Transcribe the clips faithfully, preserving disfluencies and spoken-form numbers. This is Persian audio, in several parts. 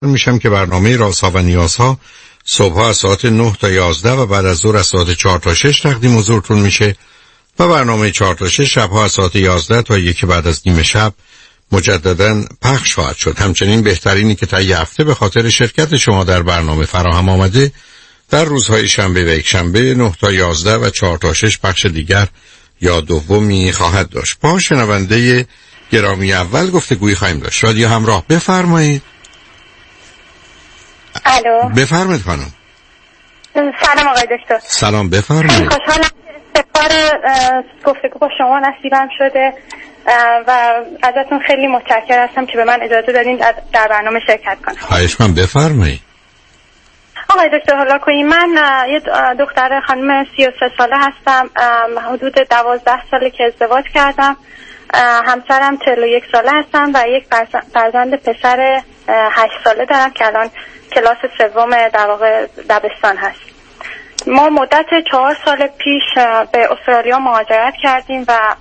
میشم که برنامه رازها و نیازها صبحها از ساعت نه تا یازده و بعد از ظهر از ساعت چهار تا شش تقدیم حضورتون میشه و برنامه چهار تا شش شبها از ساعت یازده تا یک بعد از نیم شب مجدداً پخش خواهد شد. همچنین بهترینی که تا یه هفته به خاطر شرکت شما در برنامه فراهم آمده در روزهای شنبه و یک شنبه نه تا یازده و چهار تا شش پخش دیگر یا دومی خواهد داشت. با شنونده گرامی اول گفتگویی خواهیم داشت. رادیو همراه، بفرمایید. الو، بفرمایید خانم. سلام آقای دکتر. سلام، بفرمایید. خوشحالم که افتخار گفتگو با شما نصیبم شده و ازتون خیلی متشکرم هستم که به من اجازه دادین در برنامه شرکت کنم. خواهش می‌کنم، بفرمایید. آقای دکتر حالا کنی من یه دختر خانم سی و سه ساله هستم. حدود دوازده ساله که ازدواج کردم. همسرم چهل و یک ساله هستم و یک فرزند پسر هشت ساله دارم که الان کلاس سوم در واقع دبستان هست. ما مدت چهار سال پیش به استرالیا مهاجرت کردیم و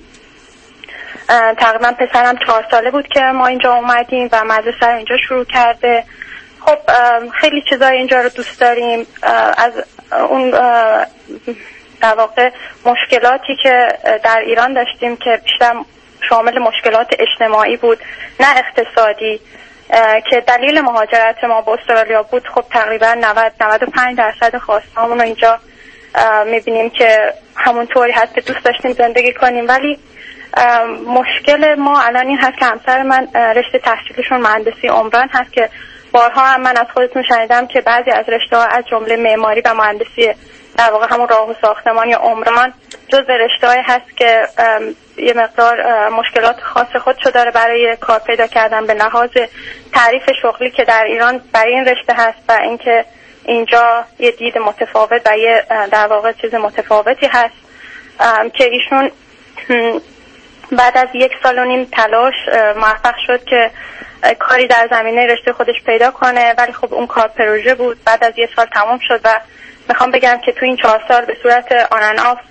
تقریبا پسرم چهار ساله بود که ما اینجا اومدیم و مدرسه رو اینجا شروع کرده. خب خیلی چیزای اینجا رو دوست داریم. از اون در واقع مشکلاتی که در ایران داشتیم که بیشتر شامل مشکلات اجتماعی بود نه اقتصادی که دلیل مهاجرت ما به استرالیا بود، خب تقریبا نود نود و پنج درصد خواستهامون رو اینجا میبینیم که همون طوری هست که دوست داشتیم زندگی کنیم. ولی مشکل ما الان این هست که همسر من رشته تحصیلشون مهندسی عمران هست که بارها هم من از خودتون شنیدم که بعضی از رشته‌ها از جمله معماری و مهندسی در واقع همون راه و ساختمان یا عمران جزء رشته‌ای هست که یه مقدار مشکلات خاص خودشو داره برای کار پیدا کردن به لحاظ تعریف شغلی که در ایران برای این رشته هست و اینکه اینجا یه دید متفاوت و یه در واقع چیز متفاوتی هست که ایشون بعد از یک سال و نیم تلاش موفق شد که کاری در زمینه رشته خودش پیدا کنه. ولی خب اون کار پروژه بود، بعد از یک سال تمام شد و میخوام بگم که تو این چهار سال به صورت آن ان آف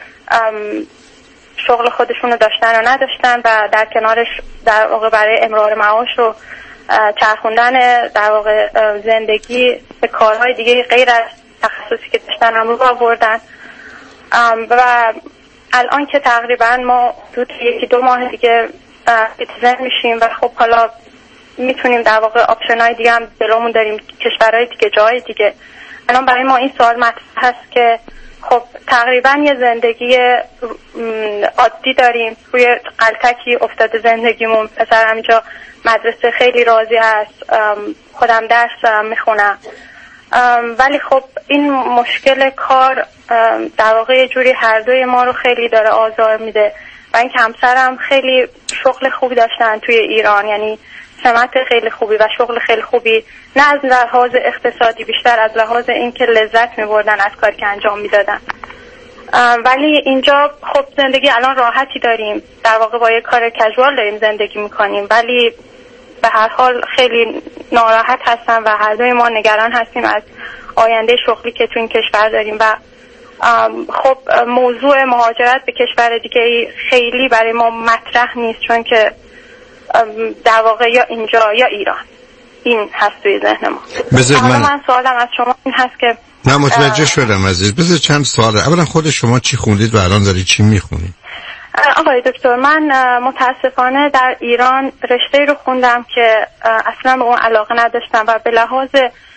شغل خودشون رو داشتن و نداشتن و در کنارش در واقع برای امرار معاش و چرخوندن در واقع زندگی به کارهای دیگه غیر از تخصصی که داشتن هم رو آوردن و الان که تقریبا ما دو یکی دو ماه دیگه سیتیزن میشیم و خب حالا میتونیم در واقع آپشن‌های دیگه هم جلومون داریم، کشورهای دیگه، جای دیگه. الان برای ما این سوال مطرح هست که خب تقریبا یه زندگی عادی داریم، روی قلتکی افتاده زندگیمون. پسرم اینجا مدرسه خیلی راضی هست، خودم درس میخونم، ولی خب این مشکل کار در واقع یه جوری هر دوی ما رو خیلی داره آزار میده و اینکه همسرم خیلی شغل خوبی داشتن توی ایران، یعنی سمت خیلی خوبی و شغل خیلی خوبی، نه از لحاظ اقتصادی، بیشتر از لحاظ اینکه لذت می‌بردن از کاری که انجام میدادن. ولی اینجا خب زندگی الان راحتی داریم، در واقع با یه کار کژوال داریم زندگی میکنیم، ولی به هر حال خیلی ناراحت هستم و هر دوی ما نگران هستیم از آینده شغلی که تو این کشور داریم و خب موضوع مهاجرت به کشور دیگه خیلی برای ما مطرح نیست، چون که در واقع یا اینجا یا ایران، این هست توی ذهن ما. من... من سوالم از شما این هست که نه متوجه شدم عزیز. بذار چند سوال. اولا خود شما چی خوندید و الان دارید چی میخونید؟ آقای دکتر من متاسفانه در ایران رشته رو خوندم که اصلا به اون علاقه نداشتم و به لحاظ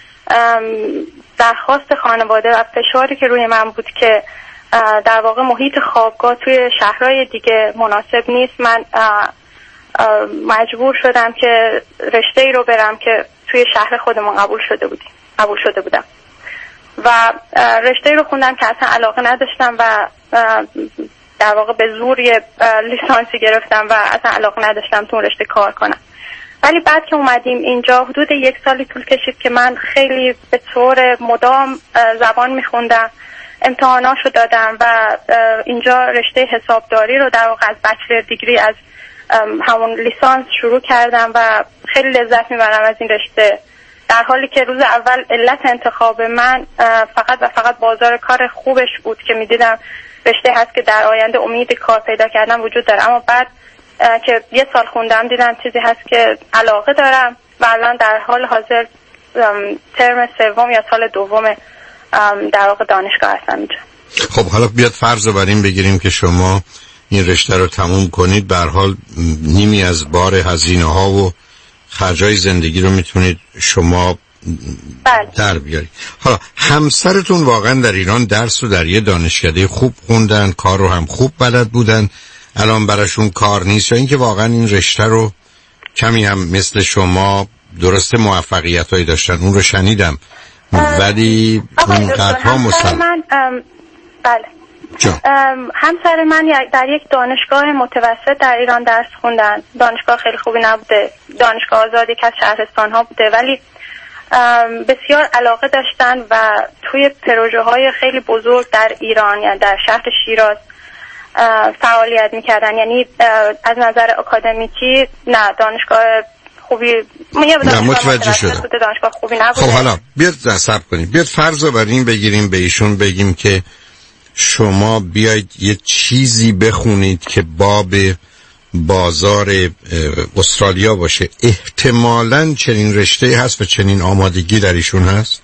درخواست خانواده و فشاری که روی من بود که در واقع محیط خوابگاه توی شهرهای دیگه مناسب نیست، من مجبور شدم که رشته ای رو برم که توی شهر خودمون قبول شده بودیم قبول شده بودم و رشته ای رو خوندم که اصلا علاقه نداشتم و در واقع به زور یه لیسانسی گرفتم و اصلا علاقه نداشتم تو اون رشته کار کنم. ولی بعد که اومدیم اینجا حدود یک سالی طول کشید که من خیلی به طور مدام زبان میخوندم، امتحاناشو دادم و اینجا رشته حسابداری رو در واقع از بچلر دیگری از همون لیسانس شروع کردم و خیلی لذت میبرم از این رشته، در حالی که روز اول علت انتخاب من فقط و فقط بازار کار خوبش بود که میدیدم رشته هست که در آینده امید کار پیدا کردن وجود داره. اما بعد که یه سال خوندم دیدم چیزی هست که علاقه دارم و الان در حال حاضر ترم سوم یا سال دوم در واقع دانشگاه هستم اینجا. خب حالا بیاد فرض رو بر این بگیریم که شما این رشته رو تموم کنید، به هر حال نیمی از بار هزینه ها و خرجای زندگی رو میتونید شما بله. در بیارید. حالا همسرتون واقعا در ایران درس رو در یه دانشکده خوب خوندن، کار رو هم خوب بلد بودن، الان براشون کار نیست، یا اینکه واقعا این رشته رو کمی هم مثل شما درست موفقیت هایی داشتن؟ اون رو شنیدم ولی اون قدرها مسلم. بله همسر من در یک دانشگاه متوسط در ایران درس خوندن. دانشگاه خیلی خوبی نبوده، دانشگاه آزاد یک از شهرستان ها بوده، ولی بسیار علاقه داشتن و توی پروژه های خیلی بزرگ در ایران، یعنی در شهر شیراز فعالیت میکردن. یعنی از نظر اکادمیکی نه دانشگاه خوبی نه متوجه شدم. دانشگاه خوبی نبوده. خب حالا بیاد صبر کنیم، بیاد فرض رو بر این بگیریم، به ایشون بگیم که شما بیاید یه چیزی بخونید که باب بازار استرالیا باشه. احتمالاً چنین رشته هست و چنین آمادگی در ایشون هست؟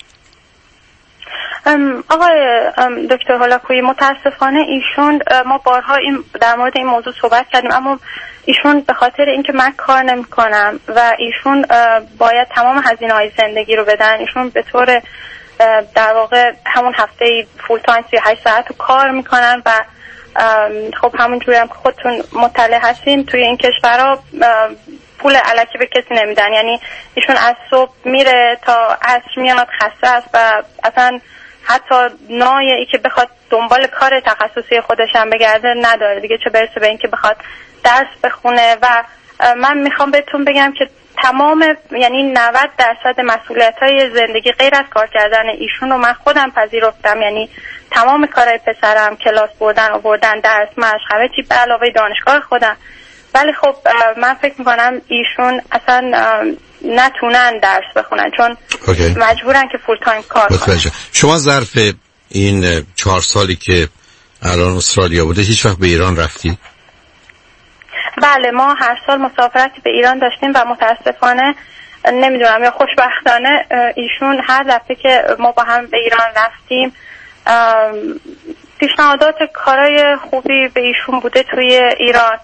آقای دکتر هولاکویی متاسفانه ایشون، ما بارها این در مورد این موضوع صحبت کردیم، اما ایشون به خاطر اینکه من کار نمی کنم و ایشون باید تمام هزینه‌های زندگی رو بدن، ایشون به طور در واقع همون هفته فول تایم سی و هشت ساعت رو کار میکنن و خب همونجوری هم که خودتون مطلع هستین توی این کشورها پول الکی به کسی نمیدن. یعنی ایشون از صبح میره تا عصر میاد، خسته است و اصلا حتی نایه که بخواد دنبال کار تخصصی خودش هم بگرده نداره دیگه، چه برسه به این که بخواد درس بخونه. و من میخوام بهتون بگم که تمام یعنی نود درصد مسئولیت‌های زندگی غیر از کار کردن ایشون رو من خودم پذیرفتم. یعنی تمام کارهای پسرم، کلاس بردن، آوردن، درس، مشق، همه چی به علاوه دانشگاه خودم. ولی خب من فکر میکنم ایشون اصلا نتونن درس بخونن چون okay. مجبورن که فول تایم کار کنن. شما ظرف این چهار سالی که الان استرالیا بوده هیچ وقت به ایران رفتی؟ بله ما هر سال مسافرتی به ایران داشتیم و متاسفانه نمیدونم یا خوشبختانه ایشون هر دفعه که ما با هم به ایران رفتیم پیشنهادات کارهای خوبی به ایشون بوده توی ایران.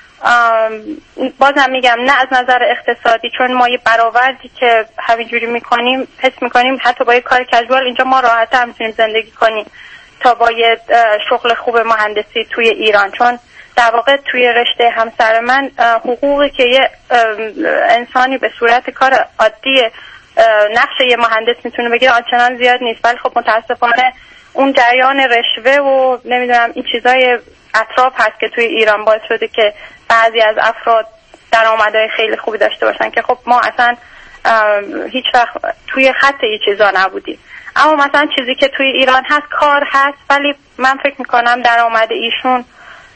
بازم میگم نه از نظر اقتصادی، چون ما یه برآوردی که همینجوری میکنیم حس میکنیم حتی با یه کار کژوال اینجا ما راحت هم میتونیم زندگی کنیم تا با یه شغل خوب مهندسی توی ایران. چون در واقع توی رشته همسر من حقوقی که یه انسانی به صورت کار عادی نقش یه مهندس میتونه بگیره آنچنان زیاد نیست، ولی خب متاسفانه اون جریان رشوه و نمیدونم این چیزای اطراف هست که توی ایران باعث شده که بعضی از افراد درآمدهای خیلی خوبی داشته باشن که خب ما اصلا هیچ وقت توی خط این چیزا نبودیم. اما مثلا چیزی که توی ایران هست کار هست، ولی من فکر میکنم درآمد ایشون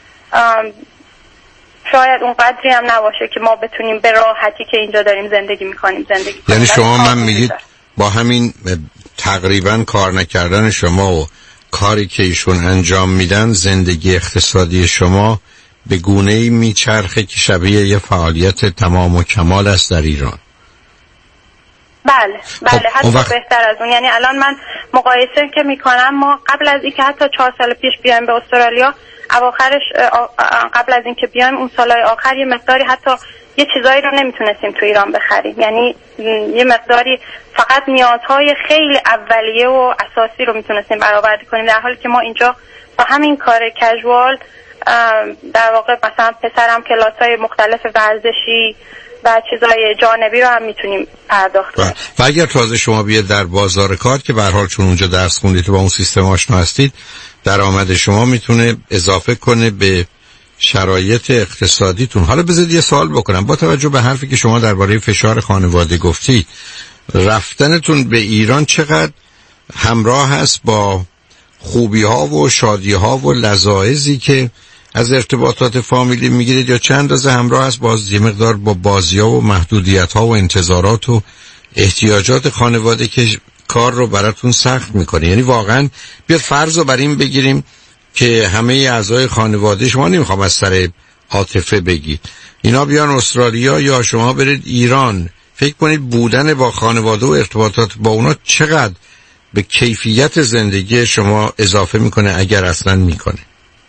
شاید اون قدری هم نباشه که ما بتونیم به راحتی که اینجا داریم زندگی میکنیم زندگی کنیم. یعنی شما من میگید با همین تقریبا کار نکردن شما و کاری که ایشون انجام میدن زندگی اقتصادی شما به گونه‌ای میچرخه که شبیه یه فعالیت تمام و کمال است در ایران؟ بله بله خب حتی وقت... بهتر از اون. یعنی الان من مقایسه که میکنم ما قبل از اینکه حتی چهار سال پیش بیایم به استرالیا، اواخرش قبل از اینکه بیایم اون سالهای آخر یه مقداری حتی یه چیزایی رو نمیتونستیم تو ایران بخریم. یعنی یه مقداری فقط نیازهای خیلی اولیه و اساسی رو میتونستیم برآورده کنیم، در حالی که ما اینجا با همین کار کژوال در واقع مثلا پسرم کلاس‌های مختلف ورزشی و چیزای جانبی رو هم میتونیم پرداخت کنیم. و اگر تازه شما بیاد در بازار کار که به هر حال چون اونجا درس خوندید و با اون سیستم آشنا هستید، درآمد شما میتونه اضافه کنه به شرایط اقتصادیتون. حالا بذارید یه سوال بکنم، با توجه به حرفی که شما درباره فشار خانواده گفتید، رفتنتون به ایران چقدر همراه هست با خوبی ها و شادی ها و لذاذی که از ارتباطات فامیلی میگیرید، یا چند اندازه همراه هست باز یه مقدار با بازی ها و محدودیت ها و انتظارات و احتیاجات خانواده که کار رو براتون سخت میکنه؟ یعنی واقعا بیاد فرض رو بر این بگیریم که همه اعضای خانواده شما، نمیخوام از سر عاطفه بگید، اینا بیان استرالیا یا شما برید ایران، فکر کنید بودن با خانواده و ارتباطات با اونا چقدر به کیفیت زندگی شما اضافه میکنه اگر اصلا میکنه؟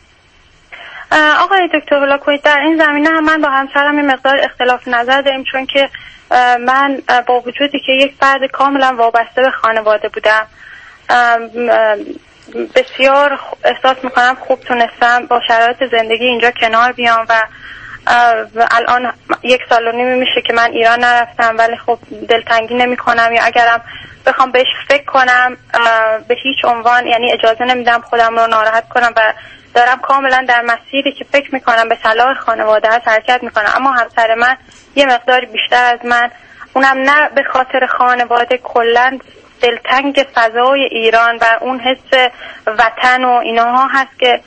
آقای دکتر هولاکویی، در این زمینه هم من با همسرم یه مقدار اختلاف نظر داریم، چون که من با وجودی که یک فرد کاملا وابسته به خانواده بودم، بسیار احساس میکنم خوب تونستم با شرایط زندگی اینجا کنار بیام و الان یک سال و نیمی میشه که من ایران نرفتم، ولی خب دلتنگی نمی کنم، یا اگرم بخوام بهش فکر کنم به هیچ عنوان یعنی اجازه نمیدم خودم رو ناراحت کنم و دارم کاملا در مسیری که فکر میکنم به صلاح خانواده هست حرکت میکنم. اما همسر من یه مقداری بیشتر از من، اونم نه به خاطر خانواده، کلا دلتنگ فضای ایران و اون حس وطن و اینها هست که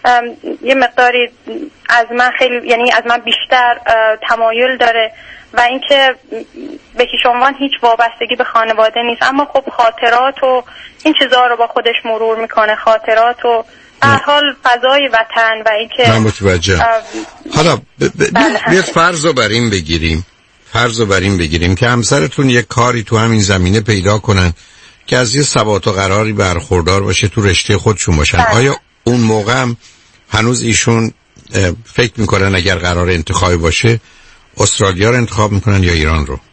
یه مقداری از من خیلی یعنی از من بیشتر تمایل داره و اینکه به هیچ عنوان هیچ وابستگی به خانواده نیست، اما خب خاطرات و این چیزها رو با خودش مرور میکنه، خاطرات و هر حال فضای وطن و اینکه من متوجه. حالا ب... ب... بیاد فرض رو بر این بگیریم فرض رو بر این بگیریم که همسرتون یک کاری تو همین زمینه پیدا کنن که از یه ثبات و قراری برخوردار باشه، تو رشته خودشون باشن. بله. آیا اون موقع هم هنوز ایشون فکر میکنن اگر قرار انتخابی باشه استرالیا رو انتخاب میکنن یا ایران رو؟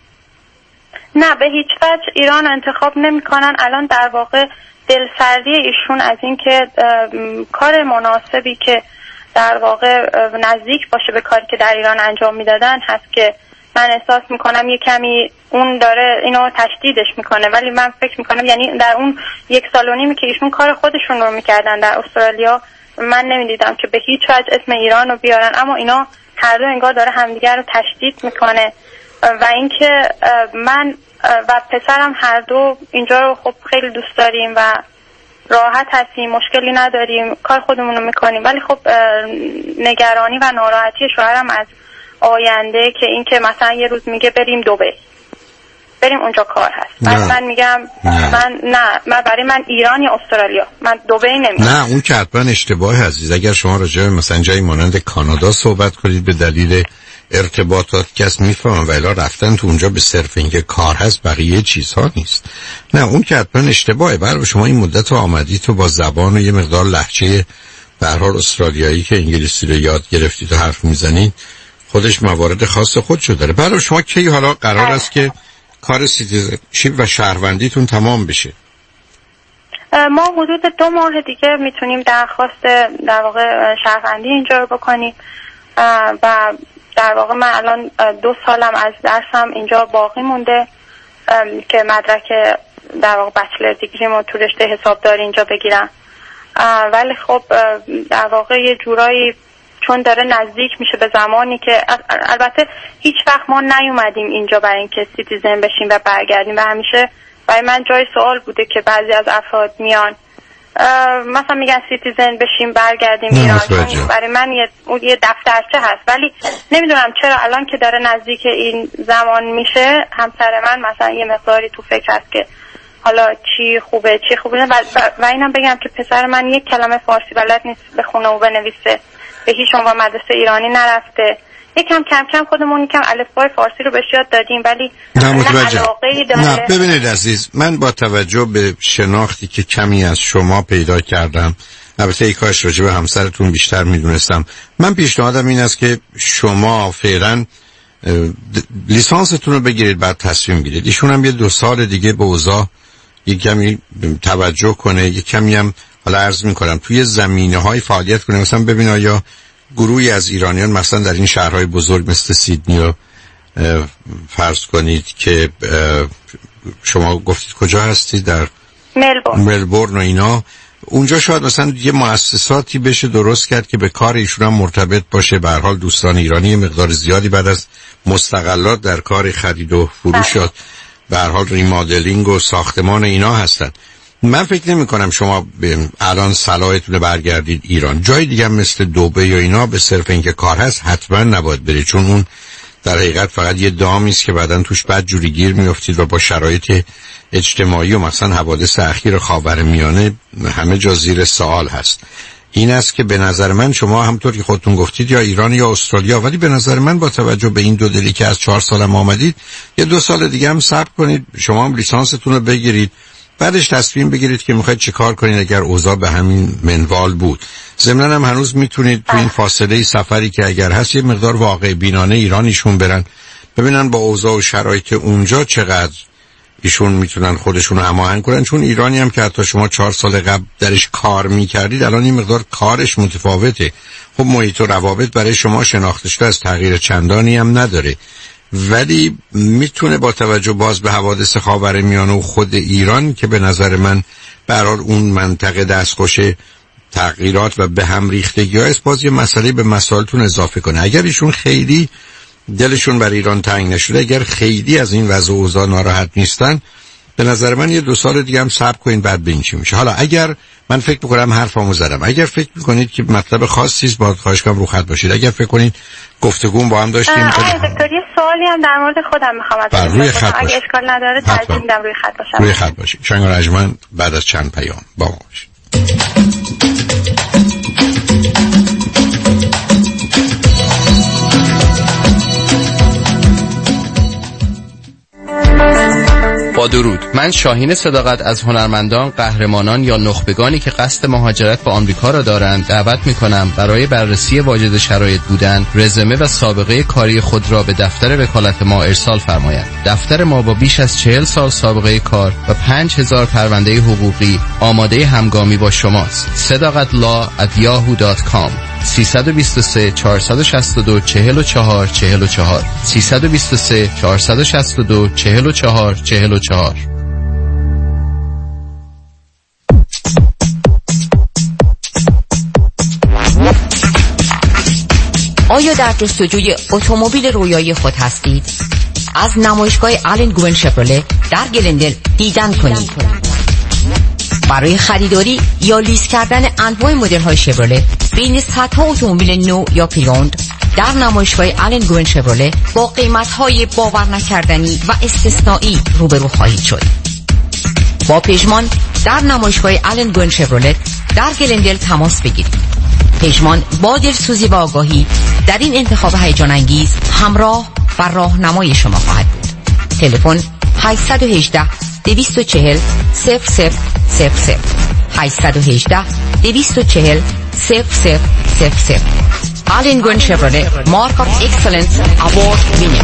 نه، به هیچ وجه ایران رو انتخاب نمیکنن. الان در واقع دلسردی ایشون از این که کار مناسبی که در واقع نزدیک باشه به کاری که در ایران انجام میدادن هست که من احساس میکنم یه کمی اون داره اینو تشدیدش میکنه، ولی من فکر میکنم یعنی در اون یک سال و نیمی که ایشون کار خودشون رو میکردن در استرالیا من نمیدیدم که به هیچ وجه اسم ایران رو بیارن، اما اینا هر دو انگار داره همدیگر رو تشدید میکنه و اینکه من و پسرم هر دو اینجا رو خب خیلی دوست داریم و راحت هستیم، مشکلی نداریم، کار خودمون رو میکنیم، ولی خب نگرانی و ناراحتی شوهرم از آینده که اینکه مثلا یه روز میگه بریم دبی، بریم اونجا کار هست، بعد من میگم نه. من نه من برای من ایران یا استرالیا، من دبی نمیام. نه اون که حتما اشتباه عزیز. اگر شما راجع به مثلا جایی مانند کانادا صحبت کنید به دلیل ارتباطات کس میفهمن و الا رفتن تو اونجا به صرف اینکه کار هست بقیه چیزها نیست. نه اون که حتما اشتباهه. برای شما این مدت رو آمدید تو با زبان و یه مقدار لهجه به هر حال استرالیایی که انگلیسی رو یاد گرفتید و حرف میزنید خودش موارد خاص خودشو داره. برای شما کی حالا قرار است که کار سیتیزنشیپ و شهروندیتون تمام بشه؟ ما حدود دو ماه دیگه میتونیم درخواست در واقع شهروندی اینجا رو بکنیم و در واقع من الان دو سالم از درسم اینجا باقی مونده که مدرک در واقع بچلر دیگریمو تو رشته حسابداری اینجا بگیرم، ولی خب در واقع یه جورایی چون داره نزدیک میشه به زمانی که البته هیچ وقت ما نیومدیم اینجا برای اینکه سیتیزن بشیم و برگردیم و همیشه برای من جای سوال بوده که بعضی از افراد میان مثلا میگن سیتیزن بشیم برگردیم ایران، برای من یه یه دفترچه هست، ولی نمیدونم چرا الان که داره نزدیک این زمان میشه همسر من مثلا یه مقداری تو فکر هست که حالا چی خوبه چی خوبه و, و اینم بگم که پسر من یک کلمه فارسی بلد نیست بخونه و بنویسه، به هیچ عنوان مدرسه ایرانی نرفته، یکم کم کم خودمون یکم الفبای فارسی رو بهش یاد دادیم ولی نه متوجه. نه ببینید عزیز، من با توجه به شناختی که کمی از شما پیدا کردم، البته ای کاش راجع به همسرتون بیشتر میدونستم، من پیشنهادم این است که شما فعلا لیسانستون رو بگیرید بعد تصمیم گیرید. ایشون هم یه دو سال دیگه به اوضاع یک کمی توجه کنه، یک کمی هم حالا عرض میکنم توی زمینه‌های فعالیت کنه، مثلا ببین آیا گروهی از ایرانیان مثلا در این شهرهای بزرگ مثل سیدنی رو فرض کنید که شما گفتید کجا هستید در ملبورن ملبورن و اینا، اونجا شاید مثلا یه مؤسساتی بشه درست کرد که به کار ایشون هم مرتبط باشه. به هر حال دوستان ایرانی مقدار زیادی بعد از مستقلات در کار خرید و فروش شد، به هر حال ریمادلینگ و ساختمان اینا هستن. من فکر نمی کنم شما الان صلاحتون برگردید ایران. جای دیگه مثل دبی یا اینا به صرف اینکه کار هست حتما نباید برید، چون اون در حقیقت فقط یه دامی است که بعدن توش بد جوری گیر میافتید و با شرایط اجتماعی و مثلا حوادث اخیر خاورمیانه همه جا زیر سوال هست. این است که به نظر من شما همطور که خودتون گفتید یا ایران یا استرالیا، ولی به نظر من با توجه به این دو دلی که از چهار سالم آمدید یه دو سال دیگه هم صبر کنید، شما هم لیسانستون رو بگیرید، بعدش تصمیم بگیرید که میخواید چه کار کنید اگر اوضاع به همین منوال بود. ضمناً هم هنوز میتونید تو این فاصله سفری که اگر هست یه مقدار واقع بینانه ایرانیشون برن ببینن با اوضاع و شرایط اونجا چقدر ایشون میتونن خودشون رو هماهنگ کنن، چون ایرانی هم که حتی شما چهار سال قبل درش کار میکردید الان این مقدار کارش متفاوته. خب محیط و روابط برای شما شناخته شده از تغییر چندانی هم نداره، ولی میتونه با توجه باز به حوادث خاورمیانه و خود ایران که به نظر من به هر حال اون منطقه دستخوش تغییرات و به هم ریختگی است، باز یه مسئله به مسائلتون اضافه کنه. اگر ایشون خیلی دلشون بر ایران تنگ نشده، اگر خیلی از این وضع و اوضاع ناراحت نیستن، به نظر من یه دو سال دیگه هم صبر کنین بعد ببینیم چی میشه. حالا اگر من فکر می‌کنم حرفامو زدم، اگر فکر می‌کنید که مطلب خاصی است باید خواهش کنم رو خط باشید. اگر فکر کنید گفتگو با هم داشتیم آره دکتر یه سوالی هم در مورد خودم می‌خوام ازتون روی خط اگه اشکال نداره ترجیح میدم روی خط باشم. روی خط باشید. شنگار اجمن بعد از چند پیام با ما باشید. با درود، من شاهین صداقت از هنرمندان، قهرمانان یا نخبگانی که قصد مهاجرت به آمریکا را دارند دعوت می‌کنم برای بررسی واجد شرایط بودن، رزومه و سابقه کاری خود را به دفتر وکالت ما ارسال فرمایند. دفتر ما با بیش از چهل سال سابقه کار و پنج هزار پرونده حقوقی آماده همگامی با شماست. صداقت لا ات یاهو دات کام سه دو سه چهار شش دو چهار چهار چهار چهار سه دو سه چهار شش دو چهار چهار چهار چهار. آیا در جستجوی اتومبیل رویایی خود هستید؟ از نمایشگاه آلن گوین شفرله در گلندل دیدن کنید. برای خریداری یا لیز کردن انواع مدل‌های شفرله بین صدها اتومبیل نو یا پریوند در نمایشگاه آلن گوین شفرله با قیمت‌های باور نکردنی و استثنایی روبرو خواهید شد. با پژمان در نمایشگاه آلن گوین شفرله در گلندل تماس بگیرید. پژمان با دلسوزی و آگاهی در این انتخاب هیجان انگیز همراه و راهنمای شما خواهد بود. تلفن هشت یک هشت دو چهار صفر صفر صفر صفر هشت یک هشت دو چهار صفر صفر صفر صفر. آلن گوین شفرله مارک آف اکسلنس اوارد وینر.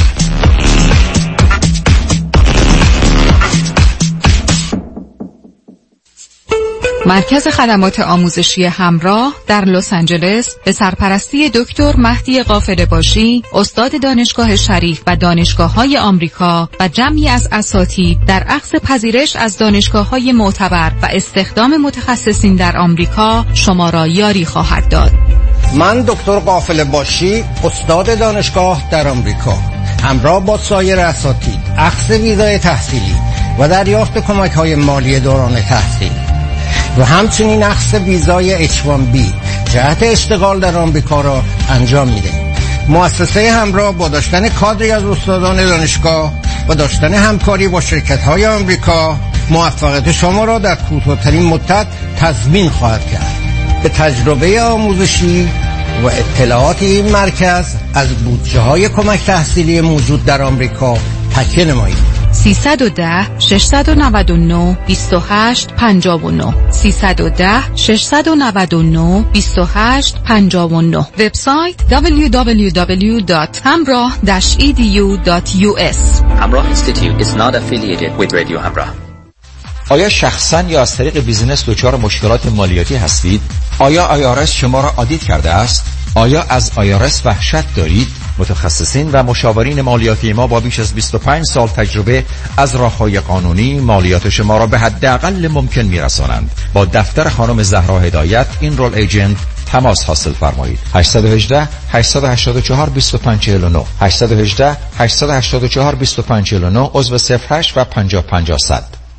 مرکز خدمات آموزشی همراه در لس آنجلس به سرپرستی دکتر مهدی غافله‌باشی، استاد دانشگاه شریف و دانشگاه‌های آمریکا و جمعی از اساتید در اخذ پذیرش از دانشگاه‌های معتبر و استخدام متخصصین در آمریکا شما را یاری خواهد داد. من دکتر غافله‌باشی، استاد دانشگاه در آمریکا، همراه با سایر اساتید اخذ ویزای تحصیلی و دریافت کمک‌های مالی دوران تحصیل و همچنین اخذ ویزای اچ وان بی جهت اشتغال در آمریکا را انجام می‌دهیم. مؤسسه همراه با داشتن کادری از استادان دانشگاه و داشتن همکاری با شرکت‌های آمریکا موفقیت شما را در کوتاه‌ترین مدت تضمین خواهد کرد. به تجربه آموزشی و اطلاعات این مرکز از بودجه‌های کمک تحصیلی موجود در آمریکا تکیه نمایید. سیصد و ده ششصد و نود و نه بیست و هشت پنجاه و نه سیصد و ده ششصد و نود و نه بیست و هشت پنجاه و نه. وبسایت دبلیو دبلیو دبلیو دات hamrah dash e d u dot u s. Hamrah Institute is not affiliated with Radio Hamrah. آیا شخصاً یا از طریق بیزینس دچار مشکلات مالیاتی هستید؟ آیا آی آر اس شما را آدیت کرده است؟ آیا از آی آر اس وحشت دارید؟ متخصصین و مشاورین مالیاتی ما با بیش از بیست و پنج سال تجربه از راه‌های قانونی مالیات شما را به حداقل ممکن می‌رسانند. با دفتر خانم زهرا هدایت این رول ایجنت تماس حاصل فرمایید. هشت یک هشت هشت هشت چهار دو پنج چهار نه هشت یک هشت هشت هشت چهار دو پنج چهار نه عضو صفر هشت و پنجاه پنجاه صد.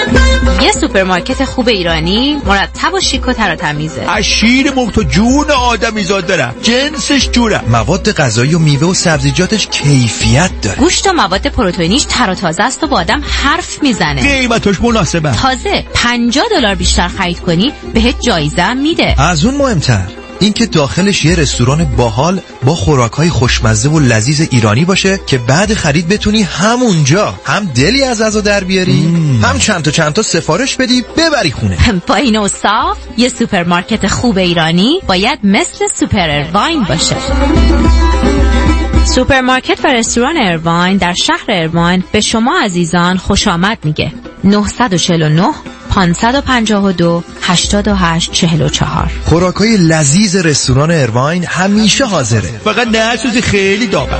یه سوپرمارکت خوب ایرانی مرتب و شیک و تر و تمیزه. از شیر مرغ تا جون آدمیزاد دارم، جنسش جوره. مواد غذایی و میوه و سبزیجاتش کیفیت داره. گوشت و مواد پروتئینیش تر و تازه است و با آدم حرف میزنه. قیمتش مناسبه. تازه پنجاه دلار بیشتر خرید کنی بهت جایزه هم میده. از اون مهمتر اینکه داخلش یه رستوران باحال با خوراکای خوشمزه و لذیذ ایرانی باشه که بعد خرید بتونی همونجا هم دلی از غذا در بیاری مم. هم چند تا چند تا سفارش بدی ببری خونه. با این اوصاف یه سوپرمارکت خوب ایرانی باید مثل سوپر ارواین باشه. سوپرمارکت و رستوران ارواین در شهر ارواین به شما عزیزان خوش آمد میگه. نه چهار نه پانصد و پنجاه و دو هشتاد و هشت چهل و چهار. خوراکای لذیذ رستوران ارواین همیشه حاضره، فقط نه سوزی خیلی داغه.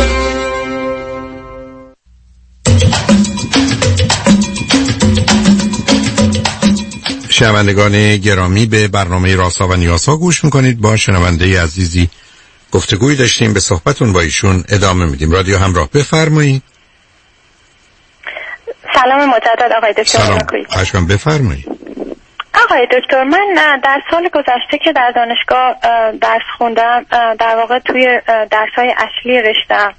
شنوندگان گرامی، به برنامه راسا و نیاسا گوش میکنید. با شنونده عزیزی گفتگوی داشتیم، به صحبتون با ایشون ادامه میدیم. رادیو همراه، بفرمایید. سلام مجدد آقای دکتر. سلام، خواهشم بفرمایید. آقای دکتر، من در سال گذشته که در دانشگاه درس خوندم، در واقع توی درس‌های اصلی رشته‌ام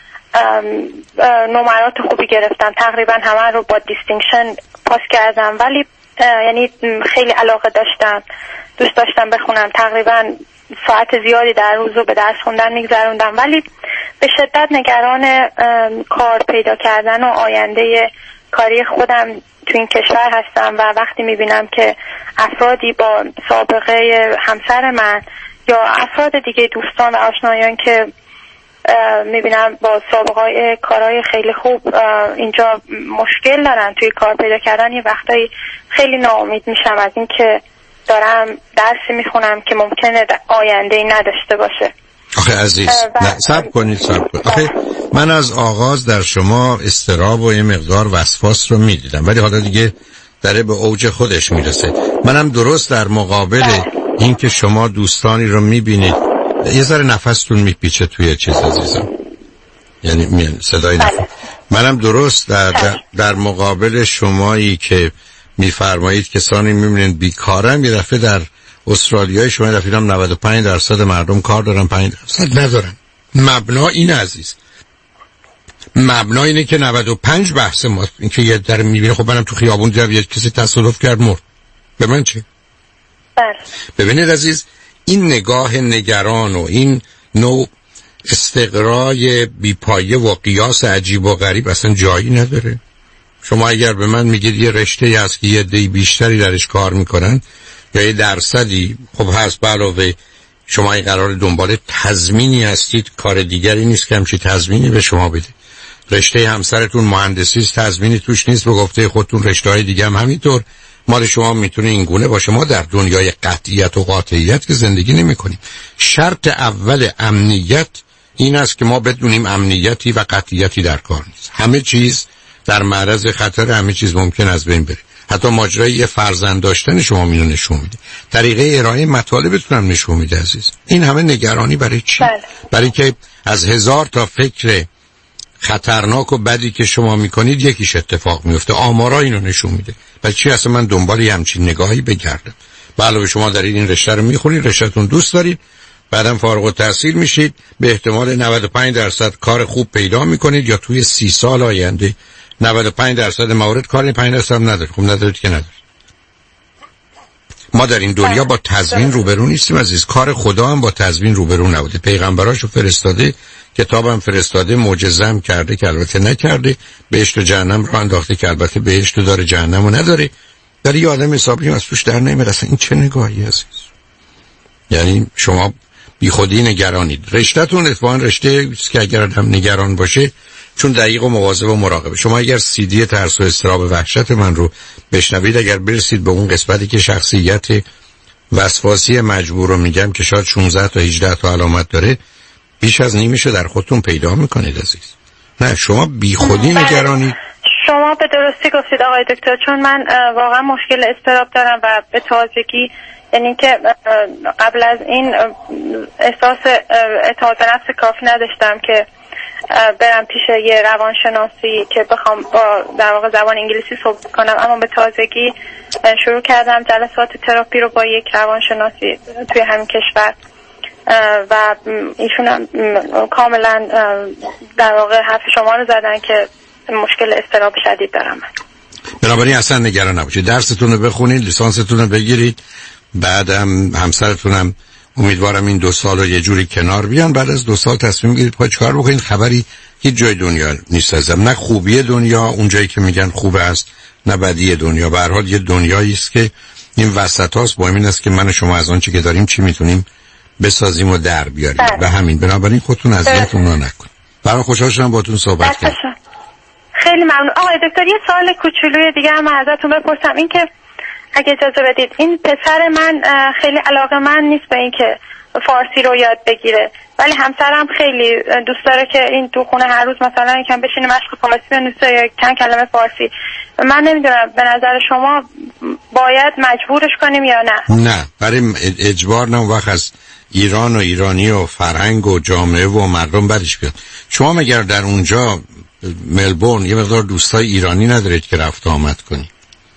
نمرات خوبی گرفتم، تقریبا همه رو با دیستینکشن پاس کردم، ولی یعنی خیلی علاقه داشتم، دوست داشتم بخونم، تقریبا ساعت زیادی در روز رو به درس خوندن میگذروندم، ولی به شدت نگران کار پیدا کردن و آینده کاری خودم تو این کشور هستم و وقتی میبینم که افرادی با سابقه همسر من یا افراد دیگه دوستان و آشنایان که میبینم با سابقه کارهای خیلی خوب اینجا مشکل دارن توی کار پیدا کردن، یه وقتایی خیلی ناامید میشم از این که دارم درسی میخونم که ممکنه آینده‌ای نداشته باشه. آخه عزیز، نه صبر کنید صبر کنید. آخه من از آغاز در شما اضطراب و یه مقدار وسواس رو میدیدم، ولی حالا دیگه داره به اوج خودش میرسه. منم درست در مقابل این که شما دوستانی رو میبینید، یه ذره نفستون میپیچه توی چیز عزیزم، یعنی صدای نفس. منم درست در, در, در مقابل شمایی که میفرمایید کسانی میبینید بیکارن، یه دفعه در استرالیای شما رفیدم نود و پنج درصد مردم کار دارن، پنج درصد ندارن. مبنا این عزیز، مبنا اینه که نود و پنج بحث ما این که یه در میبینه خب منم تو خیابون دیدم یه کسی تصادف کرد مرد، به من چه؟ بله. ببینید عزیز، این نگاه نگران و این نوع استقرای بیپایه و قیاس عجیب و غریب اصلا جایی نداره. شما اگر به من میگید یه رشته هست که یه عده بیشتری درش کار میکنن یا یه درصدی خب هست، علاوه شما این قرار دنبال تضمینی هستید، کار دیگری نیست که همچی تضمینی به شما بده. رشته همسرتون مهندسی است، تضمینی توش نیست، به گفته خودتون رشته های دیگه هم همینطور. مال شما میتونه این گونه باشه. ما در دنیای قطعیت و قاطعیت که زندگی نمی کنیم. شرط اول امنیت این است که ما بدونیم امنیتی و قطعیتی در کار نیست. همه چیز در معرض خطر، همه چیز ممکن از بین بره. حتی ماجرای یه فرزند داشتن شما میونو نشون میده، طریقه ارائه مطالبتون هم نشون میده عزیز. این همه نگرانی برای چی؟ بله. برای که از هزار تا فکر خطرناک و بدی که شما میکنید یکیش اتفاق میفته. آمارا اینو نشون میده. پس چی اصلا من دنبال یه همچین نگاهی بگردم؟ علاوه شما دارید این رشته رو میخونید، رشتهتون دوست دارید، بعدم فارغ التحصیل میشید، به احتمال نود و پنج درصد کار خوب پیدا میکنید یا توی سی سال آینده نود و پنج درصد موارد کار پنج درصد هم ندارید. خب ندارید که ندارید. ما در این دنیا با تضمین روبرو نیستیم عزیز. کار خدا هم با تضمین روبرو نبوده. پیغمبراشو فرستاده، کتابم فرستاده، معجزه هم کرده که البته نکرده، بهشت و جهنم رو انداخته که البته بهشت رو داره جهنم رو نداره. در یه آدم حسابی از توش در نمیاد. اصلا این چه نگاهی عزیز؟ یعنی شما بی خودی نگرانید. رشته‌تون اتفاقا رشته است که اگر آدم نگران باشه چون دقیق و مواظب و مراقبه. شما اگر سی دی ترس و اضطراب وحشت من رو بشنوید، اگر برسید به اون قسمتی که شخصیت وسواسی مجبور رو میگم که شاید شانزده تا هجده تا علامت داره، بیش از نیمشو در خودتون پیدا میکنید عزیز. نه شما بی خودی نگرانید. شما به درستی گفتید آقای دکتر، چون من واقعا مشکل اضطراب دارم و به تازگی، یعنی که قبل از این احساس اعتماد به نفس کافی نداشتم که برم پیش یه روانشناسی که بخوام با در واقع زبان انگلیسی صحبت کنم، اما به تازگی شروع کردم جلسات تراپی رو با یک روانشناسی توی همین کشور و ایشون هم کاملا در واقع حرف شما رو زدن که مشکل اضطراب شدید دارم. بنابراین اصلا نگران نباشید، درستون رو بخونید، لیسانستون رو بگیرید، بعدم همسرتونم امیدوارم این دو سال رو یه جوری کنار بیان، بعد از دو سال تصمیم گیرید پای چیکار بکنید. خبری هیچ جای دنیا نیست ازم، نه خوبی دنیا اون جایی که میگن خوبه است، نه بدی دنیا. به هر حال یه دنیایی است که این وسطاست. مهم این است که من و شما از آن چی که داریم چی میتونیم بسازیم و در بیاریم. به همین بنابراین خودتون اذیتتون رو نکنید. برای خوشحال شدم باهاتون صحبت کردم. خیلی ممنون. آقای دکتر یه سوال کوچولوی دیگه هم ازتون بپرسم، این که اگه اجازه بدید، این پسر من خیلی علاقه‌مند نیست به این که فارسی رو یاد بگیره، ولی همسرم خیلی دوست داره که این تو خونه هر روز مثلا یکم بشینه مشق فارسی بنویسه یا چند کلمه فارسی. من نمیدونم به نظر شما باید مجبورش کنیم یا نه؟ نه، برای اجبار نه، اون وقت از ایران و ایرانی و فرهنگ و جامعه و مردم بدش بیاد. شما مگر در اونجا ملبورن یه مقدار دوستای ایرانی ندارید که رفت و آمد کنی؟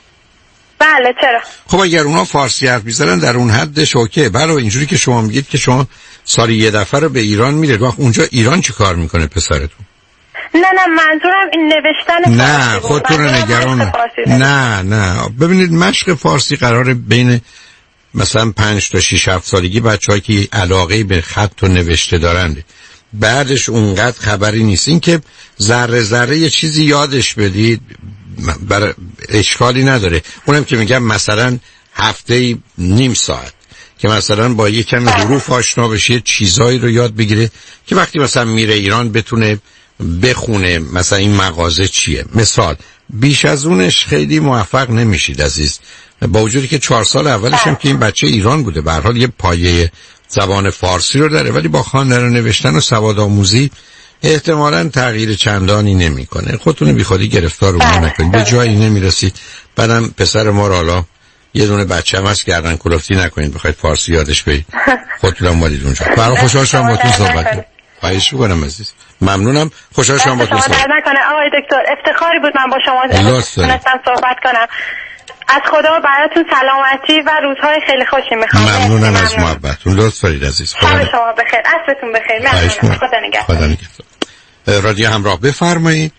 بله چرا؟ خب اگر اونا فارسی حرف می‌زنن در اون حدش اوکی. برای اینجوری که شما میگید که شما سالی یه دفعه رو به ایران میرید، وقت اونجا ایران چی کار میکنه پسرتون؟ نه نه منظورم این نوشتن نه فارسی. خودتون رو نگران نه نه ببینید مشق فارسی قراره بین مثلا پنج تا شش هفت سالگی بچه‌ای که علاقه به خط و نوشته دارند، بعدش اونقدر خبری نیست. این که ذره ذره یه چیزی یادش بدید برای اشکالی نداره. اونم که میگم مثلا هفته نیم ساعت که مثلا با یه کمی حروف آشنا بشه، چیزایی رو یاد بگیره که وقتی مثلا میره ایران بتونه بخونه مثلا این مغازه چیه. مثال بیش از اونش خیلی موفق نمیشید عزیز، با وجودی که چهار سال اولش هم که این بچه ایران بوده، به هر حال یه پایه زبان فارسی رو داره، ولی با خواندن و نوشتن و سوادآموزی احتمالاً تغییر چندانی نمیکنه. خودتون بیخودی گرفتار اون نکنید، به جایی نمیرسید. بعدم پسر ما رو حالا یه دونه بچه هم هست، گردن کلفتی نکنید بخواید فارسی یادش بدید، خودتون هم والید اونجا. برای خوشحال شدم با تو صحبت کنم. خواهش می‌کنم عزیز، ممنونم، خوشحال شدم با تو صحبت کنم. آقای دکتر افتخاری بود من با شما تونستم صحبت کنم. از خدا براتون سلامتی و روزهای خیلی خوشی میخوام. ممنونم از محبتتون، لطف دارید عزیز. خدا شما بخیر، عصرتون بخیر. ممنونم، خدا نگهدار. خدا نگهدار. رادیو همراه بفرمایید.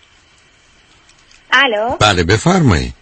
الو. بله بفرمایید.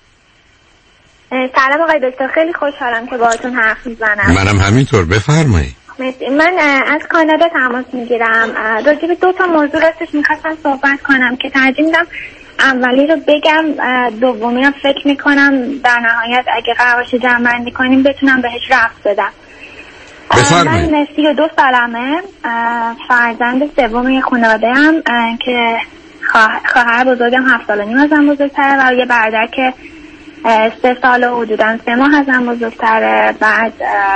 سلام آقای دکتر، خیلی خوشحالم که باهاتون حرف میزنم. منم همینطور، بفرمایید. من از کانادا تماس میگیرم. راجع به دو تا موضوع راستش میخواستم صحبت کنم که ترجیح میدم اولی رو بگم، دومی رو فکر میکنم در نهایت اگه قرار باشه جمع بندی کنیم بتونم بهش رفت بدم. بفرمایید. من سی و دو سالمه، فرزند سوم خانواده هم که خواهر بزرگم هفت سال و نیم ازم بزرگتره و یه برادر که سه سال و حدوداً سه ماه ازم بزرگتره. بعد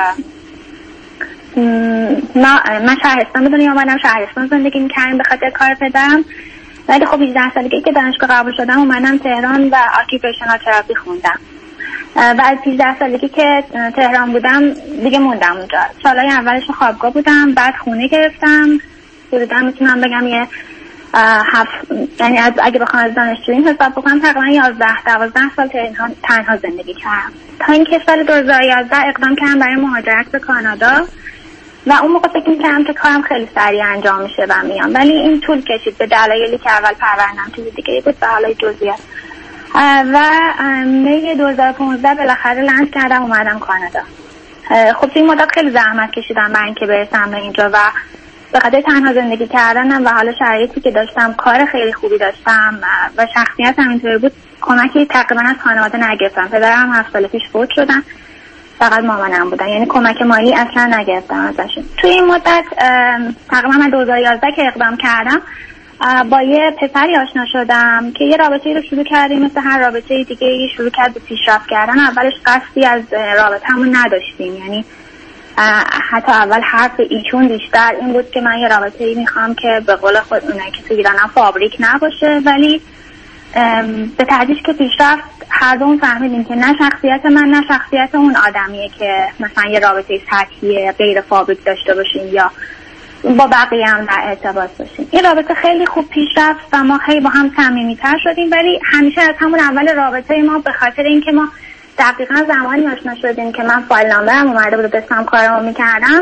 من شهرستان به دنیا آمدم، شهرستان زندگی میکردم به خاطر کار پدرم، ولی خب هجده سالگی که دانشگاه قبول شدم اومدم تهران و آکیوپیشنال تراپی خوندم و از هجده سالگی که تهران بودم دیگه موندم اونجا. سالهای اولش خوابگاه بودم، بعد خونه گرفتم، حدودا میتونم بگم یه هفت، یعنی از اگه بخوام از دانشجویی حساب بکنم تقریبا یازده دوازده سال تنها تنها زندگی کردم تا اینکه سال دو هزار و یازده اقدام کردم برای مهاجرت به کانادا و اون موقع فکر می‌کردم که کارم خیلی سریع انجام میشه و میام، ولی این طول کشید به دلایلی که اول پروندم چیز دیگه بود به حالای جزئیات. و می دو هزار و پانزده بالاخره لنس کردم اومدم کانادا. خب این مدت خیلی زحمت کشیدم برای اینکه برسم به اینجا و به خاطر تنها زندگی کردنم و حالا شرایطی که داشتم، کار خیلی خوبی داشتم و شخصیتم اینطوری بود، کمکی تقریبا از خانواده نگرفتم. پدرم هفت سال پیش فوت شدن، فقط مامانم بودن، یعنی کمک مالی اصلا نگرفتم ازشون. توی این مدت تقریبا من دو هزار و یازده که اقدام کردم با یه پسری آشنا شدم که یه رابطه‌ای رو شروع کردیم، مثل هر رابطه دیگه شروع کرد به پیشرفت کردن. اولش قصدی از رابطه‌مون نداشتیم، یعنی حتی اول حرف ایشون بیشتر این بود که من یه رابطه‌ای میخوام که به قول خود اونایی که تو ایرانم فابریک نباشه، ولی به تدریج که پیشرفت هر دوم فهمیدیم که نه شخصیت من نه شخصیت اون آدمیه که مثلا یه رابطه سطحی غیر فابریک داشته باشیم یا با بقیه هم در ارتباط باشیم. این رابطه خیلی خوب پیش رفت و ما خیلی با هم صمیمیت‌تر شدیم، ولی همیشه از همون اول رابطه ما به خاطر اینکه ما دقیقاً زمانی آشنا شدیم که من فایل نامبرم اومده بود و داشتم کارمو می‌کردم،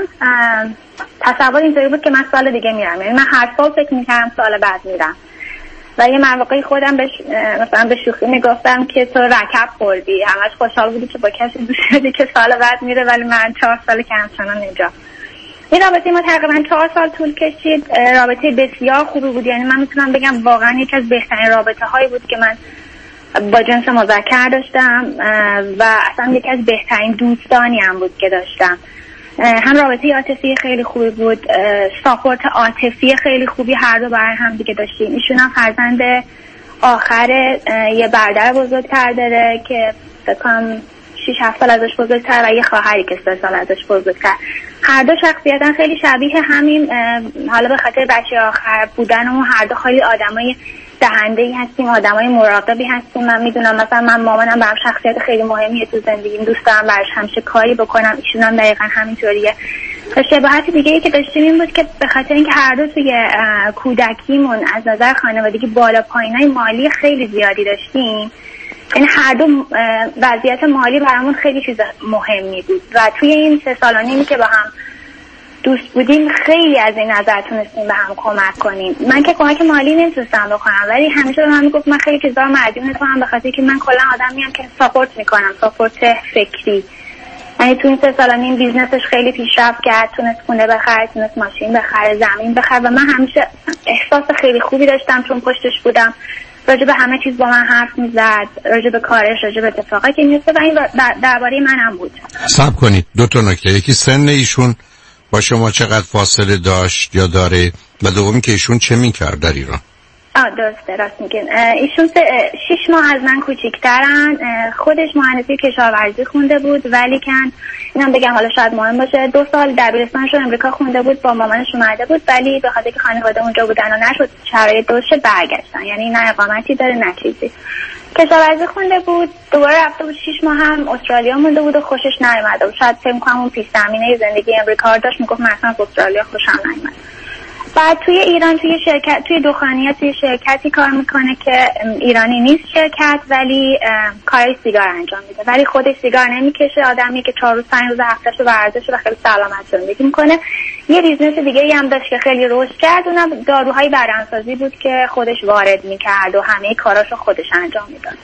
تصور اینطوری بود که من سال دیگه میرم، یعنی من هر سال فکر می‌کردم سال بعد میرم و یه مواقعی خودم بهش مثلا به شوخی میگفتم که تو رکب خوردی، همش خوشحال بودی که با کسی دوست داری که سال بعد میره ولی من چهار سال که همچنان اینجا. این رابطه ما تقریبا چهار سال طول کشید، رابطه بسیار خوبی بود، یعنی من میتونم بگم واقعا یکی از بهترین رابطه هایی بود که من با جنس مذکر داشتم و اصلا یکی از بهترین دوستانی هم بود که داشتم. هم رابطه عاطفی خیلی خوبی بود، ساپورت عاطفی خیلی خوبی هر دو برای هم دیگه داشتیم. ایشون هم فرزند آخر یه برادر بزرگتر داره که فکر کنم شش هفت سال ازش بزرگتر و یه خواهری که سه سال ازش بزرگتر. هر دو شخصیتا خیلی شبیه همین، حالا به خاطر بچه آخر بودن و هر دو خیلی آدمای دهنده‌ای هستیم، آدمای مراقبی هستیم. من میدونم مثلا من مامانم برام شخصیت خیلی مهمیه تو زندگیم، دوست دارم براش همیشه کاری بکنم، ایشون هم دقیقاً همینطوریه. شباهت دیگه ای که داشتیم این بود که به خاطر اینکه هر دو توی کودکیمون از نظر خانوادگی بالا پایینای مالی خیلی زیادی داشتیم، یعنی هر دو وضعیت مالی برامون خیلی چیز مهمی بود و توی این سه سال و نیمی که با هم دوست بودیم خیلی از این نظر تونستیم به هم کمک کنیم. من که کمک مالی نمیتونستم بکنم ولی همیشه به من میگفت من خیلی چیزا رو مدیون تو هم، به خاطر که من کلا آدمیم که ساپورت میکنم، ساپورت فکری. یعنی تو این سه سال و نیم بیزنسش خیلی پیشرفت کرد، تونست خونه بخره، تونست ماشین بخره، زمین بخره و من همیشه احساس خیلی خوبی داشتم چون پشتش بودم. راجع به همه چیز با من حرف میزد، راجع به کارش، راجع به اتفاقی که میفته و این درباره منم بود. صبر کنید، دو تا نکته، یکی سن ایشون با شما چقدر فاصله داشت یا داره و دومی که ایشون چه میکرد در ایران؟ آه درسته، راست میگین. ایشون شش ماه از من کوچیکترن، خودش مهندسی کشاورزی خونده بود ولی کن اینم بگم حالا شاید مهم باشه، دو سال دبیرستانش رو امریکا خونده بود، با مامانش اومده بود ولی به خاطر که خانواده اونجا بودن و نشد شرایط درست برگشتن، یعنی نه اقامتی داره نه چیزی. کشاورزی خونده بود، دوباره رفته بود، شش ماه هم استرالیا مونده بود و خوشش نیومده بود. شاید فکر کنم اون پیش زمینه زندگی امریکا رو داشت، میگفت من اصلا استرالیا خوشم نیومد. بعد توی ایران توی شرکت توی دخانیه توی شرکتی کار میکنه که ایرانی نیست شرکت ولی کار سیگار انجام میده، ولی خودش سیگار نمیکشه، آدمی که چهار روز پنج روز هفتهش رو ورزشه و خیلی سلامت زندگی میکنه. یه بیزنس دیگه ای هم داشت که خیلی رشد کرد، اونم داروهای بدنسازی بود که خودش وارد میکرد و همه کاراشو خودش انجام میداد.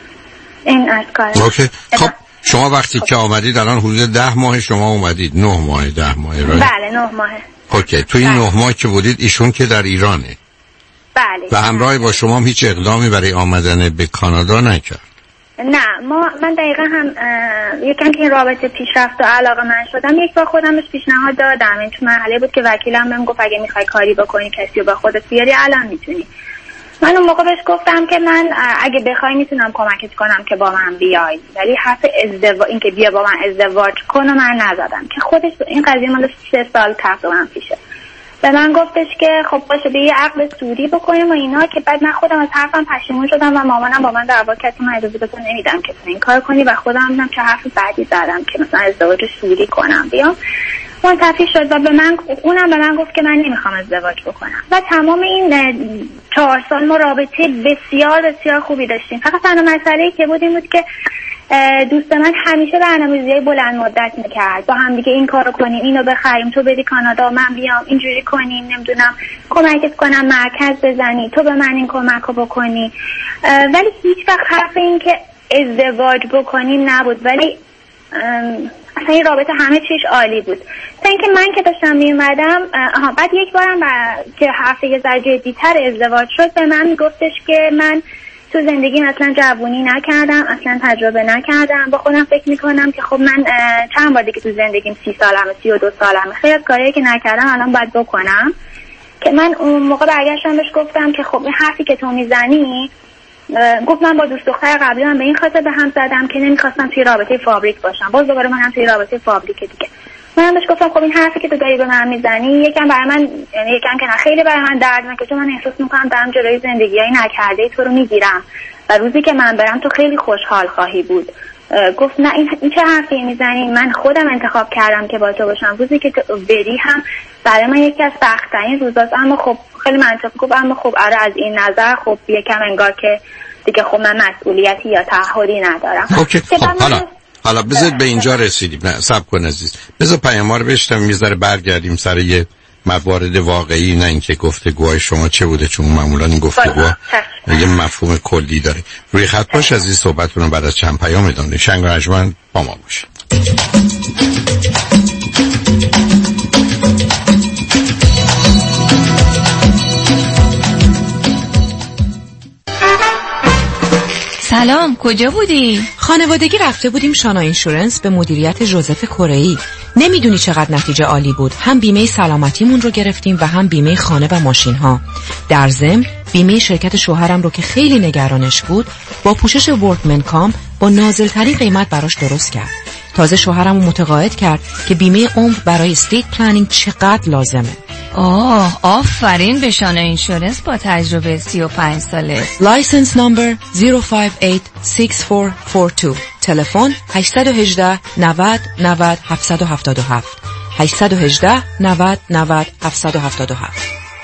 این از کار. اوکی. خب شما وقتی که آمدید الان حدود ده ماه شما اومدید، نه ماه ده ماه راه؟ بله نه ماه. اوکی. تو این نه ماه که بودید ایشون که در ایرانه. بله. و همراه با شما هم هیچ اقدامی برای آمدن به کانادا نکرد؟ نه، ما من دقیقا هم یکم که این رابطه پیشرفت و علاقه من شدم یک بار خودم بهش پیشنهاد دادم. این تو مرحله بود که وکیلم بهم گفت اگه میخوای کاری بکنی کسی رو با خودت بیاری الان میتونی. من اون موقع بهش گفتم که من اگه بخوای میتونم کمکت کنم که با من بیای، ولی حرف ازدواج این که بیا با من ازدواج کن و من نزدم که خودش این قضیه مال سه سال تقریبا پیشه. به من گفتش که خب باشه به یه عقد سوری بکنیم و اینا، که بعد من خودم از حرفم پشیمون شدم و مامانم با من دعوا کرد که من اجازه به تو نمیدم که این کار کنی و خودم دیدم چه حرف بعدی زدم که مثلا ازدواج سوری کنم بیام. منتفی شد و به من اونم به من گفت که من نمیخوام ازدواج بکنم و تمام این چهار سال ما رابطه بسیار بسیار خوبی داشتیم. فقط تنها مسئله‌ای که بود این بود که دوست من همیشه برنامه‌ریزی بلند مدت میکرد، با هم دیگه این کارو کنیم، اینو بخریم، تو بدی کانادا من بیام، اینجوری کنیم، نمیدونم کمکت کنم مرکز بزنی، تو به من این کمکو بکنی، ولی هیچ وقت حرف این که ازدواج بکنیم نبود. ولی اصلا این رابطه همه چیش عالی بود. تا اینکه من که داشتم میومدم آها بعد یک بارم که حرف یه ذره جدی‌تر ازدواج شد به من میگفتش که من تو زندگیم اصلا جوونی نکردم، اصلا تجربه نکردم. با خودم فکر میکنم که خب من چند بار دیگه تو زندگیم سی سالمه سی و دو سالمه، خیلی از کارهایی که نکردم الان باید بکنم. که من اون موقع برگشتم بهش گفتم که خب این حرفی که تو میزنی، گفت من با دوست دختر قبلی من به این خاطر به هم زدم که نمیخواستم توی رابطه فابریک باشم، باز دوباره من هم توی رابطه فابریک دیگه. من بهش گفتم خب این حرفی که تو داری به من میزنی یکم برای من، یعنی یکم که نه خیلی برای من دردناکه، چون من احساس میکنم دارم جلوی زندگیای نکرده تو رو میگیرم و روزی که من برم تو خیلی خوشحال خواهی بود گفت نه این, این چه حرفی میزنی، من خودم انتخاب کردم که با تو باشم، روزی که تو بری هم برای من یکی از سخت‌ترین روزاست. اما خب خیلی منطقی گفت اما خب آره از این نظر خب یکم انگار که دیگه خب من مسئولیتی یا تعهدی ندارم. اوکی خب حالا حالا بذارید به اینجا رسیدیم. نه صبر کن عزیز، بذار پیام‌ها رو بشنویم میذاره برگردیم سر یه موارد واقعی، نه اینکه گفتگوهای شما چه بوده، چون معمولا این گفتگوها یه مفهوم کلی داره. روی خط باش عزیز، صحبتتون رو بعد از چند پیام ادامه. شنگ و نجمن با ما باشید. سلام، کجا بودی؟ خانوادگی رفته بودیم شانا اینشورنس به مدیریت ژوزف کره‌ای. نمیدونی چقدر نتیجه عالی بود. هم بیمه سلامتیمون رو گرفتیم و هم بیمه خانه و ماشین ها. در ضمن بیمه شرکت شوهرم رو که خیلی نگرانش بود با پوشش ورکمن کام با نازل‌ترین قیمت براش درست کرد. تازه شوهرم رو متقاعد کرد که بیمه عمر برای استیت پلنینگ چقدر لازمه. آه آفرین به شانا اینشورنس با تجربه سی و پنج ساله. لایسنس نمبر صفر پنج هشت شش چهار چهار دو. تلفن هشت یک هشت نود نود هفت هفت هفت هشت یک هشت نود نود هفت هفت هفت.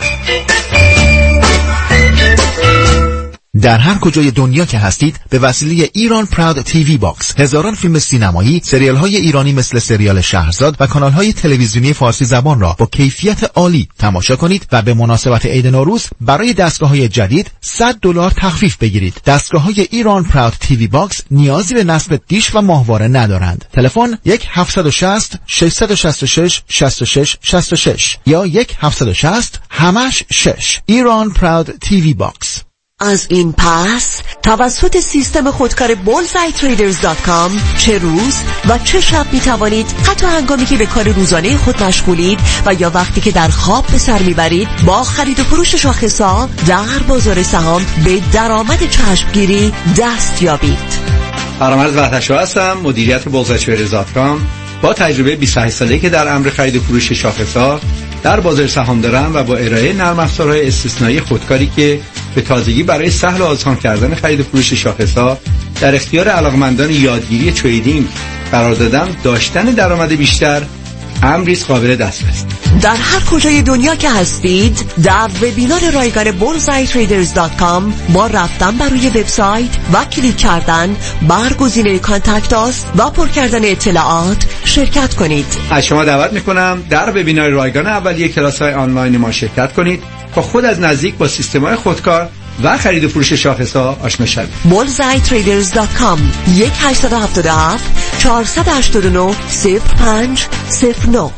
در هر کجای دنیا که هستید به وسیله ایران پراود تیوی باکس هزاران فیلم سینمایی، سریال های ایرانی مثل سریال شهرزاد و کانال های تلویزیونی فارسی زبان را با کیفیت عالی تماشا کنید و به مناسبت عید نوروز برای دستگاه های جدید صد دلار تخفیف بگیرید. دستگاه های ایران پراود تیوی باکس نیازی به نصب دیش و ماهواره ندارند. تلفن یک هفت شش صفر شش شش شش شش شش شش شش یا یک هفت شش صفر همش شش. ایران پراود تیوی باکس. از این پس توسط سیستم خودکار بولزای تریدرز دات کام چه روز و چه شب می توانید حتی هنگامی که به کار روزانه خود مشغولید و یا وقتی که در خواب به سر میبرید با خرید و فروش شاخص‌ها در بازار سهام به درآمد چشمگیری دست یابید. فرامرز وحدت‌شاه هستم، مدیریت بولزای تریدرز دات کام. با تجربه بیست و هشت ساله‌ای که در امر خرید و فروش شاخص‌ها در بازار سهام دارم و با ارائه نرم افزارهای استثنایی خودکاری که به تازگی برای سهل و آسان کردن خرید و فروش شاخص‌ها در اختیار علاقمندان یادگیری تریدینگ قرار دادم، داشتن درآمد بیشتر امری قابل دسترس. در هر کجای دنیا که هستید در وبینار رایگان بولزای تریدرز دات کام با رفتن بر روی وبسایت و کلیک کردن بر گزینه کانتکت آس و پر کردن اطلاعات شرکت کنید. از شما دعوت میکنم در وبینار رایگان اولیه کلاس‌های آنلاین ما شرکت کنید تا خود از نزدیک با سیستم‌های خودکار و خرید و فروش شاخص‌ها آشنا شوید. بولزای تریدرز دات کام یک هشت هفت هفت چهار هشت نه صفر پنج صفر نه.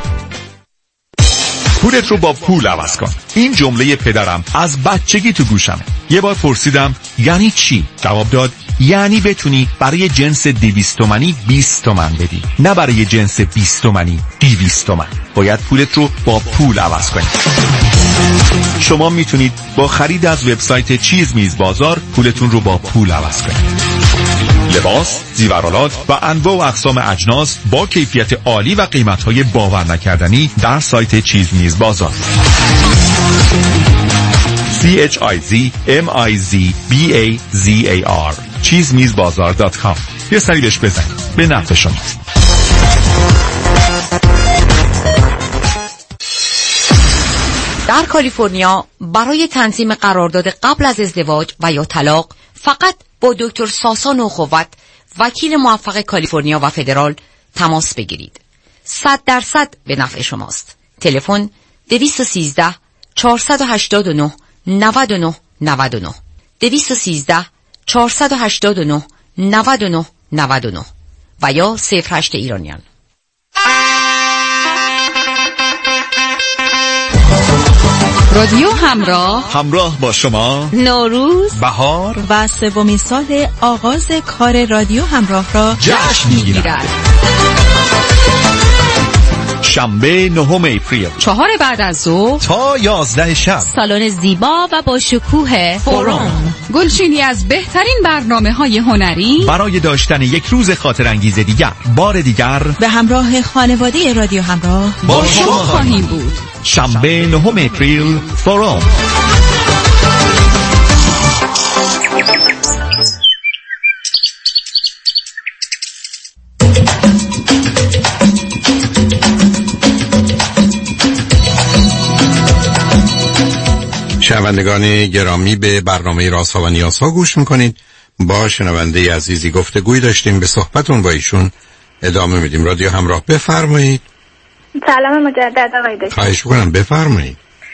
پولت رو با پول عوض کن. این جمله پدرم از بچگی تو گوشمه. یه بار پرسیدم یعنی چی؟ جواب داد یعنی بتونی برای جنس دویست تومانی بیست تومن بدی، نه برای جنس بیست تومانی دویست تومن. باید پولت رو با پول عوض کنی. شما میتونید با خرید از وبسایت چیز میز بازار پولتون رو با پول عوض کنید. لباس، زیورالات و انواع و اقسام اجناس با کیفیت عالی و قیمت‌های باور نکردنی در سایت چیز میز بازار. سی اچ آی زی ام آی زی بی ای زی ای آر چیز میز بازار دات کام. یه سری بهش بزنید، به نفع شماست. در کالیفرنیا برای تنظیم قرارداد قبل از ازدواج و یا طلاق فقط با دکتر ساسا نوخوت، وکیل موفق کالیفرنیا و فدرال تماس بگیرید. صد درصد به نفع شماست. تلفن دویست و سیزده چهارصد و هشتاد و نه نود و نه نود و نه دویست و سیزده چهارصد و هشتاد و نه نود و نه نود و نه و یا صفر هشت ایرانیان. رادیو همراه، همراه با شما. نوروز، بهار و سومین سال آغاز کار رادیو همراه را جشن می‌گیرد. شنبه نهم اپریل چهار بعد از ظهر تا یازده شب، سالن زیبا و با شکوه فوروم، گلچینی از بهترین برنامه‌های هنری برای داشتن یک روز خاطر انگیز دیگر. بار دیگر به همراه خانواده رادیو همراه با شما خواهیم بود. شنبه نهم اپریل، فوروم. شنوندگان گرامی، به برنامه رازها و نیازها گوش میکنید. با شنونده عزیزی گفتگوی داشتیم، به صحبتون با ایشون ادامه میدیم. رادیو همراه، بفرمایید. سلام مجدد آقای دکتر. خواهش میکنم بفرمایید.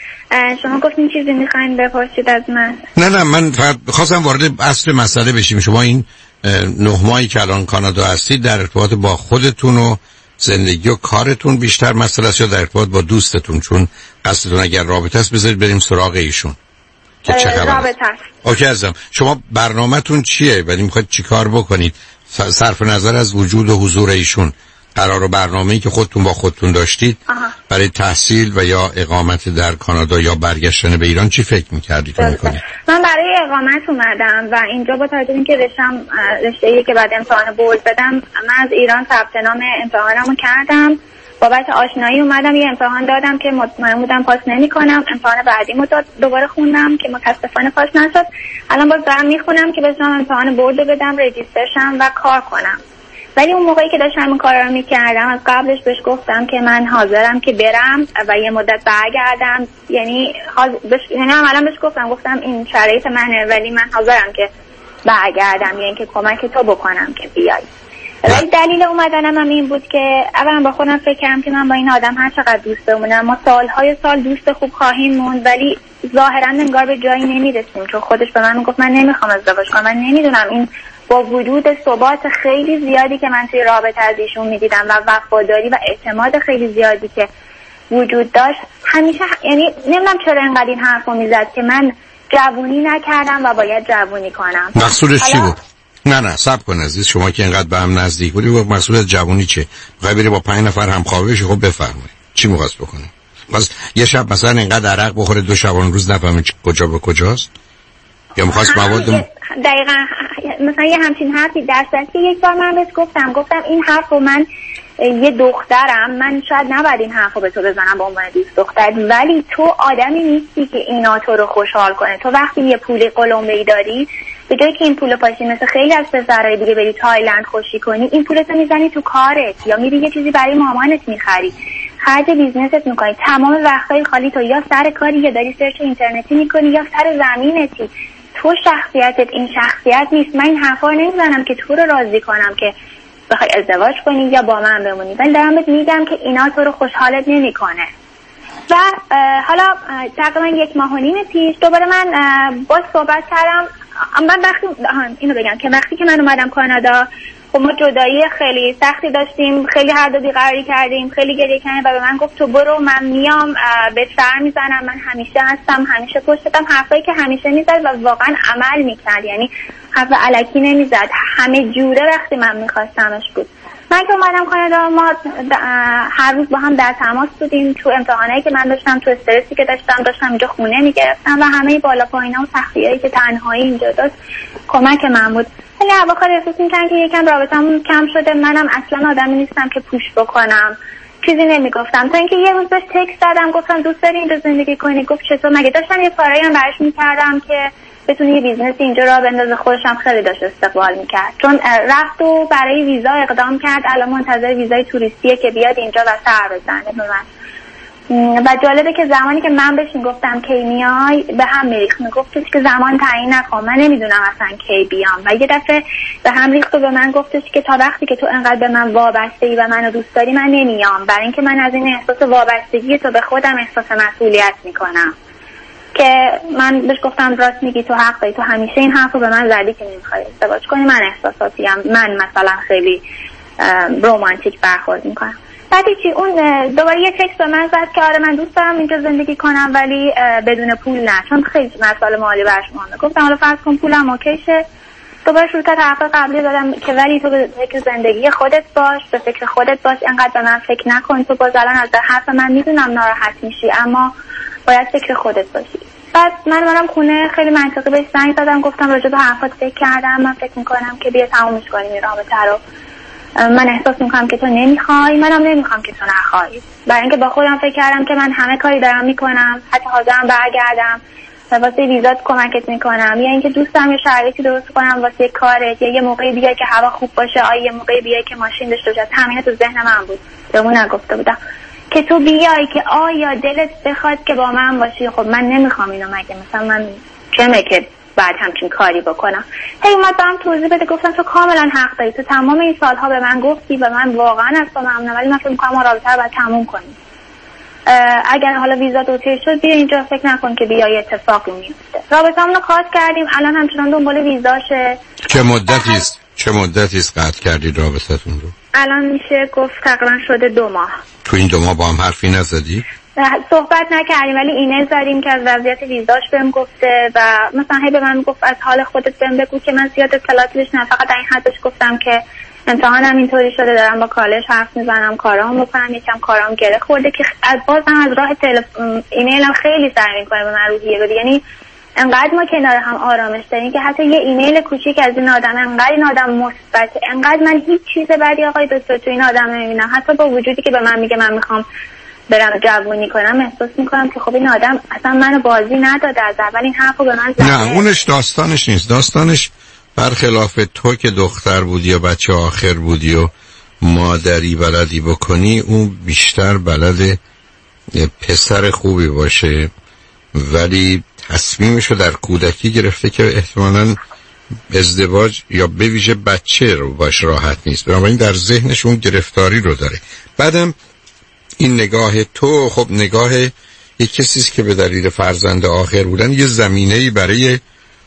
شما گفتین چیزی میخواین بپرسید از من؟ نه نه من فقط خواستم وارد اصل مسئله بشیم. شما این نه ماهی که الان کانادا هستید در ارتباط با خودتون و زندگی و کارتون بیشتر مسئله است یا در ارتباط با دوستتون؟ چون قصدتون اگر رابطه است بذارید بریم سراغ ایشون که چه خبره. رابطه است. اوکی عزیزم، شما برنامه‌تون چیه؟ ولی میخواید چیکار بکنید؟ صرف نظر از وجود و حضور ایشون، قرار و برنامه‌ای که خودتون با خودتون داشتید آها. برای تحصیل و یا اقامت در کانادا یا برگشتن به ایران چی فکر می‌کردید می‌کنید؟ من برای اقامت اومدم و اینجا با توجه به اینکه رشتم رشته‌ای که بعد امتحان بورد بدم، من از ایران ثبت نام امتحانمو کردم. بابت آشنایی اومدم یه امتحان دادم که مطمئن بودم پاس نمی‌کنم. امتحان بعدیمو داد دوباره خوندم که متأسفانه پاس نشد. الان باز دارم میخونم که بتونم امتحان بورد بدم، رجیستر شم و کار کنم. ولی اون موقعی که داشتم این کارا رو میکردم از قبلش بهش گفتم که من حاضرم که برم و یه مدت برگردم. یعنی حاضر بش... یعنی عملاً بهش گفتم گفتم این شرایط منه ولی من حاضرم که برگردم، یعنی که کمک تو بکنم که بیای. ولی دلیل اومدنم هم این بود که اولا با خودم فکر کردم که من با این آدم هر چقدر دوست بمونم، ما سالهای سال دوست خوب خواهیم موند، ولی ظاهرا انگار به جایی نمیرسیم. چون خودش به من گفت من نمیخوام ازدواج کنم. من نمیدونم این با وجود ثبات خیلی زیادی که من توی رابطه از ایشون میدیدم و وفاداری و اعتماد خیلی زیادی که وجود داشت، همیشه یعنی نمیدونم چرا اینقدر این حرفو میزد که من جوونی نکردم و باید جوونی کنم. مقصودش چی بود؟ نه نه صبر کن عزیز، شما که اینقدر به هم نزدیک بودی، مقصود از جوونی چیه؟ میخوای بری با پنج نفر همخوابه بشی؟ خب بفرمایید چی می‌خواست بکنی؟ بس یه شب مثلا اینقدر عرق بخوره دو شب اون روز نفهمه کجا به کجاست؟ یا می‌خواست مواد دقیقاً مثلا یه همچین حرفی در صورتی یک بار من بهش گفتم گفتم این حرفو من یه دخترم، من شاید نباید این حرفو به تو بزنم به عنوان دوست دختر، ولی تو آدمی نیستی که اینا تو رو خوشحال کنه. تو وقتی یه پول قلمبه‌ای داری، به جایی که این پول پاشی مثل خیلی از پسرای دیگه بری تایلند خوشی کنی، این پولتو میزنی تو کارت یا میری یه چیزی برای مامانت میخری، خرج بیزنست میکنی. تمام وقتای خالی تو یا سر کاری یا داری سرچ اینترنتی میکنی یا سر زمینتی. تو شخصیتت این شخصیت نیست. من این حرفا رو نمیزنم که تو رو راضی کنم که بخوای ازدواج کنی یا با من بمونی، ولی دارم بهت میگم که اینا تو رو خوشحالت نمیکنه. و حالا تقریبا یک ماه و نیم پیش دوباره من باز صحبت کردم. من وقتی اینو بگم که وقتی که من اومدم کانادا، خب ما جدایی خیلی سختی داشتیم، خیلی هر دو بیقراری کردیم، خیلی گریه کردیم و به من گفت تو برو، من میام بهت سر میزنم، من همیشه هستم، همیشه پشتم. حرفایی که همیشه میزد و واقعا عمل میکرد، یعنی حرف الکی نمیزد، همه جوره وقتی من میخواستمش بود. من که اومدم کانادا ما هر روز با هم در تماس بودیم. تو امتحانایی که من داشتم، تو استرسی که داشتم داشتم اینجا خونه میگرفتم و همه بالا پایینا و سختیایی که تنهایی اینجا داشت کمک من بود. ولی اواخر احساس می‌کردم که یکم رابطمون کم شده. منم اصلا آدمی نیستم که پوش بکنم، چیزی نمیگفتم تا اینکه یه روز بهش تکست دادم گفتم دوست داری اینجا زندگی کنی؟ گفت چطور؟ مگه داشتم یه کارایی هم براش می‌کردم که بتونه یه بیزنس اینجا راه بندازه. خودش هم خیلی داشت استقبال میکرد، چون رفت و برای ویزا اقدام کرد. الان منتظر ویزای توریستیه که بیاد اینجا و سر بزنه به من. و جالبه که زمانی که من بهش میگفتم کی میای به هم میریخت، میگفتش که زمان تعیین نکن، من نمیدونم اصلا کی بیام. و یه دفعه به هم ریخت و به من گفتش که تا وقتی که تو انقدر به من وابسته ای و منو دوست داری من نمیام، برای اینکه من از این احساس وابستگی تو به خودم احساس مسئولیت میکنم. که من بهش گفتم راست میگی، تو حق داری، تو همیشه این حرفو به من زدی که نمیخوای ازدواج کنی، من احساساتیم، من مثلا خیلی رومانتیک برخورد میکنم. بعد چی اون دوباره یه تکست به من زد که آره من دوست دارم اینجا زندگی کنم ولی بدون پول نه، چون خیلی مسائل مالی براش مهمه. گفتم حالا فرض کن پولم اوکیشه. دوباره شروع کرد حرف قبلی دادم که ولی تو به فکر زندگی خودت باش، به فکر خودت باش، انقدر به من فکر نکن. تو باز الان از حرف من میدونم ناراحت میشی اما باید فکر خودت باشی. بعد من منم خونه خیلی منطقی بهش زنگ زدم، گفتم راجع به حرفات فکر کردم، من فکر میکنم که بیا تمومش کنیم این رابطه رو. من احساس میکنم که تو نمیخوای، منم نمیخوام که تو نخوای. برای اینکه با خودم فکر کردم که من همه کاری دارم میکنم، حتی حاضرم برگردم و واسه ویزات کمکت میکنم، یا اینکه دوستم یه شرایطی درست کنم واسه کارت، یا یه موقعی بیای که هوا خوب باشه، آ یه موقعی بیای که ماشین داشته باشی. همین تو ذهن من بود، بهمون نگفته بودم که تو بیای که آیا دلت بخواد که با من باشی. خب من نمیخوام اینو، مگه مثلا من چمه که بعد همچین کاری بکنم. هی اومد برام توضیح بده، گفتم تو کاملا حق داری، تو تمام این سالها به من گفتی و من واقعا از تو ممنونم، ولی من فکر می‌کنم ما رابطه رو باید تموم کنیم. اگر حالا ویزا اوکی شد بیا اینجا، فکر نکن که بیای اتفاقی میفته. رابطه‌مون رو قطع کردیم، الان همچنان دنبال ویزاشه. چه مدتی است چه مدتی است قطع کردید رابطتون رو؟ الان میشه گفت تقریبا شده دو ماه. تو این دو ماه با هم حرفی نزدی؟ صحبت نکردیم، ولی ایمیل زدیم که از وضعیت ویزاش بهم گفته و مثلا هی به من گفت از حال خودت بهم بگو که من زیاد اطلاعاتی بهش نه، فقط در این حدش گفتم که امتحانم اینطوری شده، دارم با کالج حرف میزنم، کارام بکنم، یکم کارام گره خورده که از بازم از راه تلفن ایمیلم خیلی سعی میکنه به من روحیه بده. یعنی انقدر ما کنار هم آرامش داریم که حتی یه ایمیل کوچیک از این آدم، انقدر این آدم مثبت، انقدر من هیچ چیز بدی آقای دکتر تو این آدم نمیبینم. حتی با وجودی که به من میگه من میخوام برم جوونی کنم، احساس میکنم که خب این آدم اصلا منو بازی نداده، از اول این حرفو به من زده. نه اونش داستانش نیست. داستانش برخلاف تو که دختر بودی و بچه آخر بودی و مادری بلدی بکنی، اون بیشتر بلد پسر خوبی باشه، ولی تصمیمشو در کودکی گرفته که احتمالاً ازدواج یا به ویژه بچه رو باش راحت نیست، بنابراین در ذهنش اون گرفتاری رو داره. بعدم این نگاه تو خب نگاه یک کسیست که به دلیل فرزند آخر بودن یه زمینه‌ای برای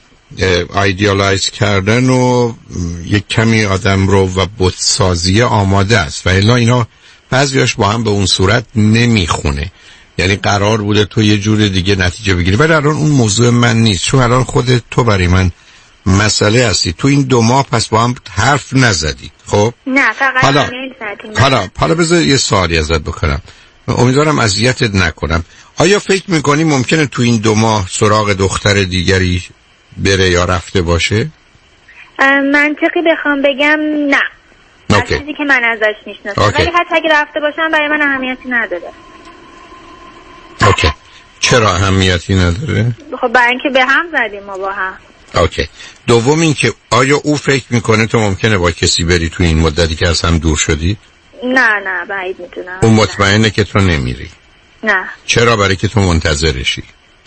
ایدیالایز کردن و یک کمی آدم رو و بتسازی آماده است و الا اینا بعضیاش با هم به اون صورت نمیخونه. یعنی قرار بوده تو یه جور دیگه نتیجه بگیری، ولی الان اون موضوع من نیست، چون الان خودت تو برای من مسئله هستی. تو این دو ماه پس با هم حرف نزدی. خب نه فقط حالا ایمیل زدیم. حالا حالا بذار یه سوالی ازت بکنم، امیدوارم اذیتت نکنم. آیا فکر میکنی ممکنه تو این دو ماه سراغ دختر دیگری بره یا رفته باشه؟ منطقی بخوام بگم نه، از چیزی که من ازش میشناسم، ولی حتی اگه رفته باشم برای من اهمیتی نداره. اوکی. چرا اهمیتی نداره؟ خب برای اینکه به هم زدیم ما با هم. اوکی. دوم این که آیا او فکر میکنه تو ممکنه با کسی بری تو این مدتی که از هم دور شدی؟ نه نه بعید میدونم. اون مطمئنه که تو نمیری؟ نه. چرا؟ برای که تو منتظرشی.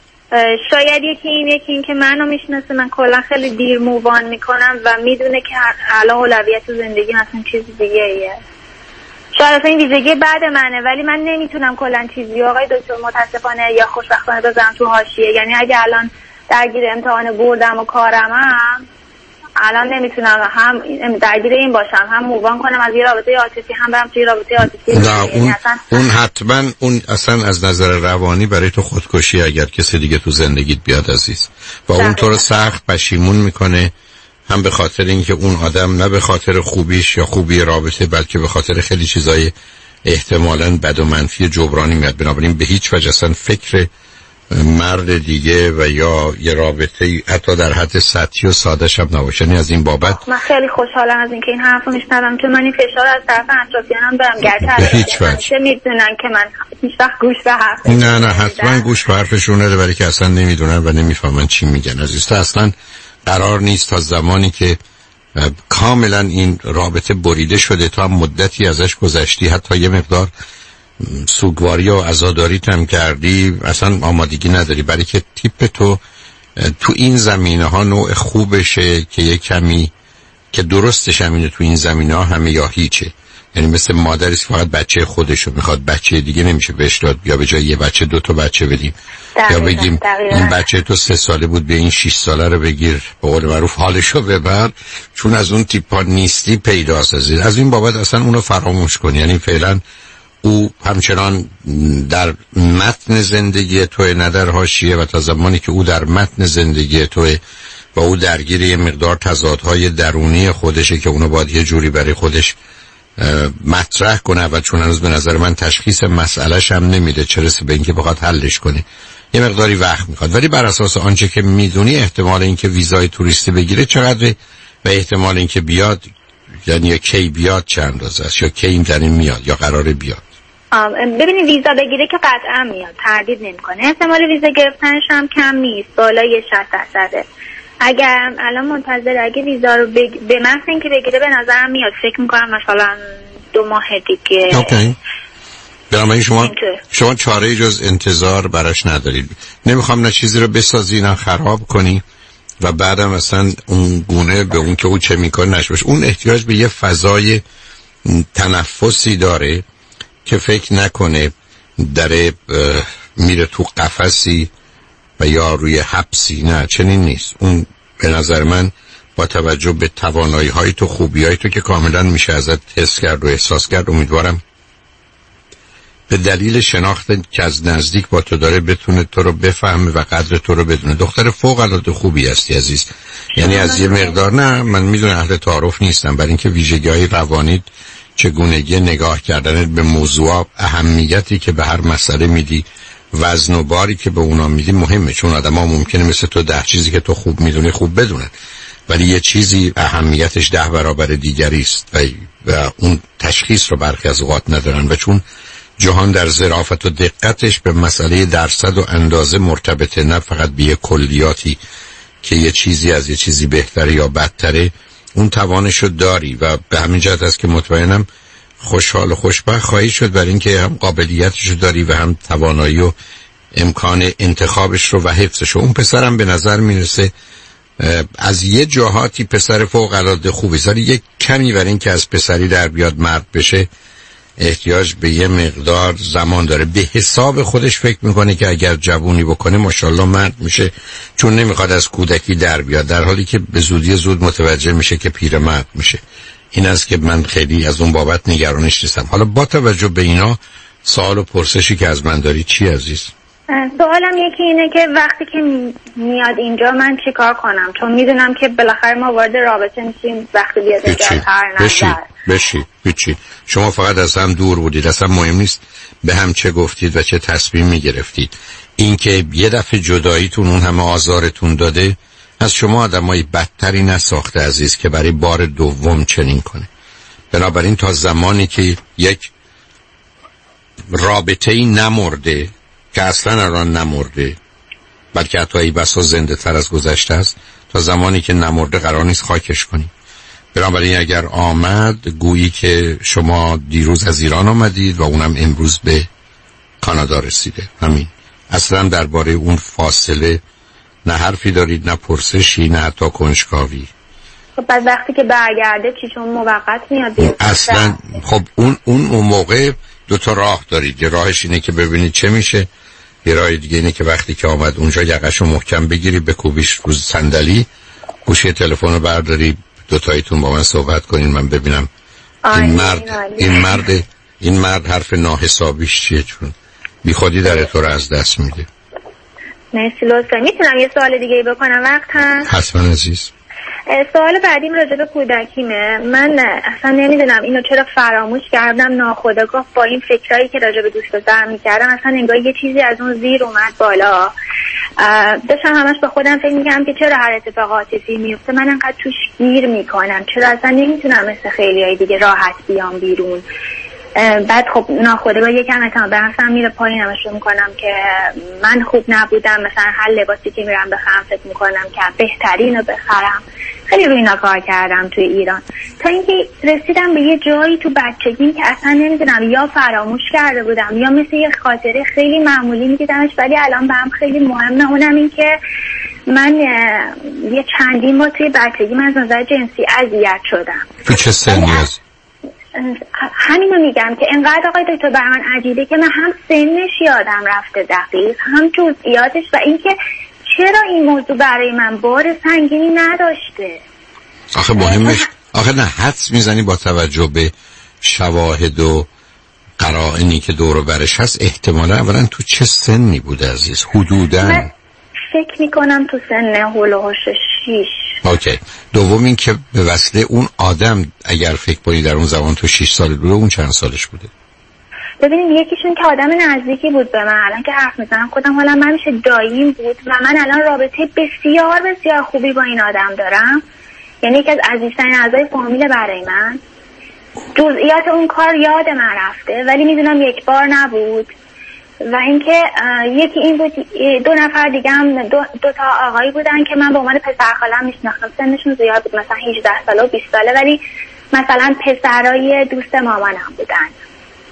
شاید یکی این یکی این که منو میشناسه، من کلا خیلی دیر مووان میکنم و میدونه که الان اولویت زندگی مثلا چیز دیگه ایه. شاید اصلا این ویژگی بعد منه، ولی من نمیتونم کلا چیزی آقای دکتر متاسفانه یا خوشبختانه بذارم تو حاشیه. یعنی اگه الان درگیر امتحان بردم و کارمم، الان نمیتونم هم درگیر این باشم، هم مووان کنم از یه رابطه عاطفی، هم برم توی رابطه عاطفی. نه اون اون حتما اون اصلا از نظر روانی برای تو خودکشی اگر کسی دیگه تو زندگیت بیاد عزیز، و اون تو رو سخت پشیمون میکنه، هم به خاطر اینکه اون آدم نه به خاطر خوبیش یا خوبی رابطه، بلکه به خاطر خیلی چیزای احتمالاً بد و منفی جبرانی میاد. بنابراین به هیچ وجه اصلا فکر مرد دیگه و یا یه رابطه حتی در حد سطحی و ساده شب نباشنی از این بابت. من خیلی خوشحالم از اینکه این حرفو میشنوم، چون من این فشار از طرف اطرافیانم برم گرتر به هیچ وجه میدونن که من هیچ وقت گوش به حرف نه نه حتما گوش به حرفشون نده، ولی که اصلا نمیدونن و نمیفهمن چی میگن عزیز. تو اصلا قرار نیست تا زمانی که کاملا این رابطه بریده شده، تو هم مدتی ازش گذشتی، حتی یه مقدار سوگواری و عزاداری هم کردی، اصلا آمادگی نداری برای که تیپ تو تو این زمینه ها نوع خوبشه که یه کمی که درستش همینه تو این زمینه ها همه یا هیچه. یعنی مثل مادری که فقط بچه خودشو میخواد، بچه دیگه نمیشه بهش داد، یا به جای یه بچه دو تا بچه بدیم، یا بگیم دقیقا. این بچه تو سه ساله بود به این شش ساله رو بگیر، به قول معروف حالشو ببر، چون از اون تیپا نیستی پیداست عزیز. از این بابت اصلا اونو فراموش کن. یعنی فعلا او همچنان در متن زندگی توی، نه در حاشیه، و تا زمانی که او در متن زندگی توی و او درگیر یه مقدار تضادهای درونی خودشه که اونو باید یه جوری برای خودش مطرح کنه، و چون هنوز به نظر من تشخیص مسئلهش هم نمیده، چه رسه به اینکه بخواد حلش کنه، یه مقداری وقت میخواد. ولی بر اساس آنچه که میدونی احتمال اینکه ویزای توریستی بگیره چقدره و احتمال اینکه بیاد، یعنی یا کی بیاد چند اندازه است، یا کی این در این میاد یا قراره بیاد؟ ببینید ویزا بگیره که قطعا میاد، تردید نمیکنه. احتمال ویزا گرفتنش هم کم نیست، بالای شصت درصده. اگر الان منتظر اگه ویزا رو بگ... به محض اینکه بگیره به نظرم میاد. فکر میکنم مثلا دو ماه دیگه. اوکی. بنابراین شما شما چاره جز انتظار براش ندارید. نمیخوام نه چیزی رو بسازی نه خراب کنی و بعدم اصلا اون گونه به اون که او چه میکنه نشوش. اون احتیاج به یه فضای تنفسی داره که فکر نکنه داره میره تو قفسی و یا روی حبسی. نه چنین نیست. اون به نظر من با توجه به توانایی های تو، خوبی های تو که کاملا میشه ازت حس کرد و احساس کرد، امیدوارم به دلیل شناخت که از نزدیک با تو داره بتونه تو رو بفهمه و قدر تو رو بدونه. دختر فوق العاده خوبی هستی عزیز. یعنی از یه مقدار، نه من میدونم اهل تعارف نیستم، برای اینکه ویژگی‌های روانیت، چگونگی نگاه کردن به موضوع، اهمیتی که به هر مسئله میدی، وزن و باری که به اونا میدی مهمه، چون آدم‌ها ممکنه مثل تو ده چیزی که تو خوب میدونی خوب بدونن، ولی یه چیزی اهمیتش ده برابر دیگری است و, و اون تشخیص رو برخی از اوقات ندارن. و چون جهان در ظرافت و دقتش به مسئله درصد و اندازه مرتبطه، نه فقط به یه کلیاتی که یه چیزی از یه چیزی بهتره یا بدتره، اون توانشو داری و به همین جهت است که مطمئنم خوشحال و خوشبخت خواهی شد، برای اینکه هم قابلیتشو داری و هم توانایی و امکان انتخابش رو و حفظش. اون پسرم به نظر میرسه از یه جهاتی پسر فوق العاده خوبی، ولی یک کمی برای اینکه از پسری در بیاد مرد بشه احتیاج به یه مقدار زمان داره. به حساب خودش فکر میکنه که اگر جوونی بکنه ماشاءالله مرد میشه، چون نمیخواد از کودکی در بیاد، در حالی که به زودی زود متوجه میشه که پیرمرد میشه. این است که من خیلی از اون بابت نگرانش نیستم. حالا با توجه به اینا سوال و پرسشی که از من داری چی عزیز؟ سوالم یکی اینه که وقتی که میاد اینجا من چی کار کنم؟ چون میدونم که بالاخره ما وارد رابطه میشیم وقتی بیاد اینجا هر بشی بشی بشی شما فقط از هم دور بودید، اصلا مهم نیست به هم چه گفتید و چه تصمیمی گرفتید. این که یه دفعه جداییتون اون همه آزارتون داده از شما آدمای بدتری نساخته عزیز که برای بار دوم چنین کنه. بنابراین تا زمانی که یک رابطه‌ای نمرده که اصلا الان نمرده، بلکه حتی ای بسا زنده تر از گذشته است، تا زمانی که نمرده قرار نیست خاکش کنی. بنابراین اگر آمد گویی که شما دیروز از ایران آمدید و اونم امروز به کانادا رسیده، همین. اصلا درباره اون فاصله نه حرفی دارید نه پرسشی نه حتی کنجکاوی. خب بعد وقتی که برگرده چی؟ چون موقت میاد بیاد اصلا. خب اون اون اون موقع دو تا راه دارید. یه راهش اینه که ببینید چه میشه، یه راه دیگه اینه که وقتی که آمد اونجا یقشو محکم بگیری بکوبیش رو صندلی، گوشی تلفن رو برداری، دو تایتون با من صحبت کنین، من ببینم این مرد این مرد این مرد حرف ناحسابیش چیه، چون بی خودی در تو رو از دست میده. مرسی لطفا. میتونم یه سوال دیگه بکنم وقت هست؟ حتما عزیز. سوال بعدیم راجع به کودکیمه. من اصلا نمیدونم اینو چرا فراموش کردم، ناخودآگاه با این فکرایی که راجع به دوست پسرم میکردم اصلا انگار یه چیزی از اون زیر اومد بالا. داشتم همش به خودم فکر میکردم که چرا هر اتفاقاتی میفته من انقدر توش گیر میکنم، چرا اصلا نمیتونم مثل خیلیای دیگه راحت بیام بیرون. بعد خب ناخودآگاه یکم اعتماد به نفسم میره پایین، همش رو میکنم که من خوب نبودم، مثلا هر لباسی که میرم بخرم فکر میکنم که بهترین رو بخرم. خیلی روی اینا کار کردم توی ایران تا اینکه رسیدم به یه جایی تو بچگیم که اصلا نمیدونم یا فراموش کرده بودم یا مثل یه خاطره خیلی معمولی میدیدمش، ولی الان به هم خیلی مهمه. اونم این که من یه چندین بار توی بچگیم از نظر جنسی اذیت شدم. تو چه سنی هست؟ همینو میگم که انقدر آقای دکتر برای من عجیبه که من هم سنش یادم رفته دقیق، هم جزئیاتش، و اینکه چرا این موضوع برای من بار سنگینی نداشته. آخه مهمش آخه نه حدس میزنی با توجه به شواهد و قرائنی که دور و برش هست احتمالا اولا تو چه سنی بوده عزیز؟ حدوداً من فکر میکنم تو سن هول و هوش شیش. اوکی. دوم این که به وسیله اون آدم اگر فکر کنی در اون زمان تو شش سال بوده، اون چند سالش بوده؟ ببینید یکیشون که آدم نزدیکی بود به من، الان که حرف میزنم خودم حالا من میشه داییم بود و من الان رابطه بسیار بسیار خوبی با این آدم دارم، یعنی یکی از عزیزترین اعضای فامیل برای من. جزئیات اون کار یاد من رفته ولی میدونم یک بار نبود. و اینکه یکی این بود، دو نفر دیگه هم دو, دو تا آقایی بودن که من به عنوان پسر خالم میشناختم، سنشون زیاد بود، مثلا هجده ساله و بیست ساله، ولی مثلا پسرای دوست مامانم بودن.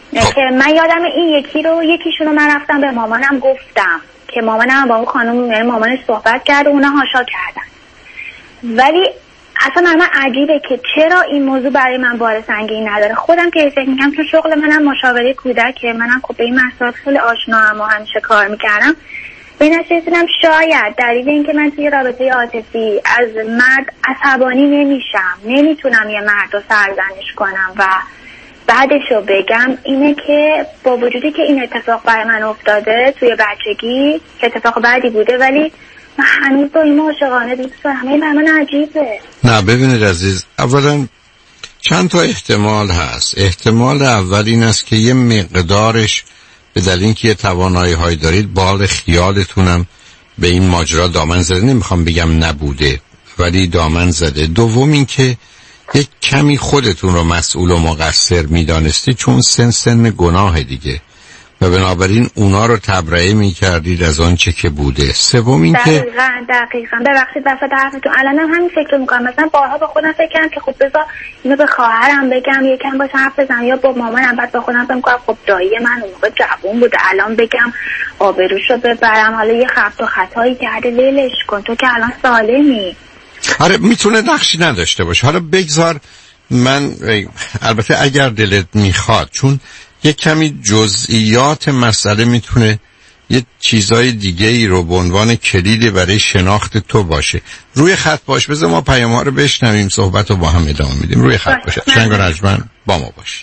که من یادم این یکی رو یکیشون رو من رفتم به مامانم گفتم که مامانم با اون خانم یعنی مامانش صحبت کرد و اونا هاشا کردن. ولی اصلا من عجیبه که چرا این موضوع برای من بار سنگینی نداره. خودم که فکر می‌کنم چون شغل منم مشاوره کودکه، منم خب به این مسائل خیلی آشنام و همیشه کار می‌کردم، به این نتیجه رسیدم شاید دلیل اینکه من توی رابطه عاطفی از مرد عصبانی نمیشم، نمیتونم یه مرد رو سرزنش کنم و بعدشو بگم اینه که با وجودی که این اتفاق برای من افتاده توی بچگی که اتفاق بعدی بوده، ولی من هنوز با این عاشقانه دوست دارم. همه برای من عجیبه. نه ببینید عزیز، اولا چند تا احتمال هست. احتمال اول این است که یه مقدارش به دلیل اینکه یه توانایی هایی دارید بال خیالتونم به این ماجرا دامن زده، نمیخوام بگم نبوده ولی دامن زده. دوم این که یک کمی خودتون رو مسئول و مقصر میدانستی چون سن سن گناه دیگه و بنابراین اونا رو تبرئه میکردید از آن چه که بوده. سوم این که دقیقاً دقیقاً ببخشید وسط حرفتون الانم همین فکر میکنم، مثلا بارها با خودم فکر کردم که خب بذار اینو به خواهرم بگم یکم باش حرف بزنم یا با مامانم، بعد با خودم فکر میکنم خب دایی من اون موقع جوون بوده الان بگم آبروشو ببرم، حالا یه خطا خطایی کرده ولش کن تو که الان سالمی. آره میتونه نقشی نداشته باشه. حالا بگذار من البته اگر دلت میخواد، چون یک کمی جزئیات مسئله میتونه یه چیزای دیگه ای رو به عنوان کلیدی برای شناخت تو باشه. روی خط باش، بذار ما پیام ها رو بشنویم، صحبت رو با هم ادامه میدیم. روی خط باشه. شنگ و رجمن با ما باش.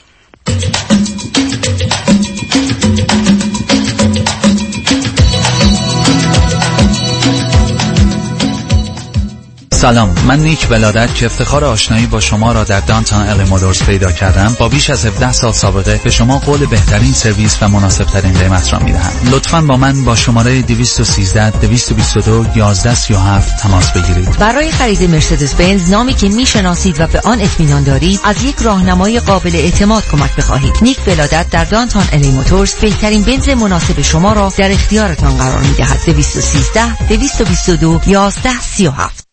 سلام، من نیک ولادت که افتخار آشنایی با شما را در دانتون ال مودرز پیدا کردم با بیش از هفده سال سابقه به شما قول بهترین سرویس و مناسب ترین قیمت را میدهم. لطفاً با من با شماره دویست و سیزده دویست و بیست و دو یازده سی و هفت تماس بگیرید. برای خرید مرسدس بنز نامی که میشناسید و به آن اطمینان دارید از یک راهنمای قابل اعتماد کمک بخواهید. نیک ولادت در دانتون ال مودرز بهترین بنز مناسب شما را در اختیارتان قرار میدهد. دویست و سیزده دویست و بیست و دو یازده سی و هفت.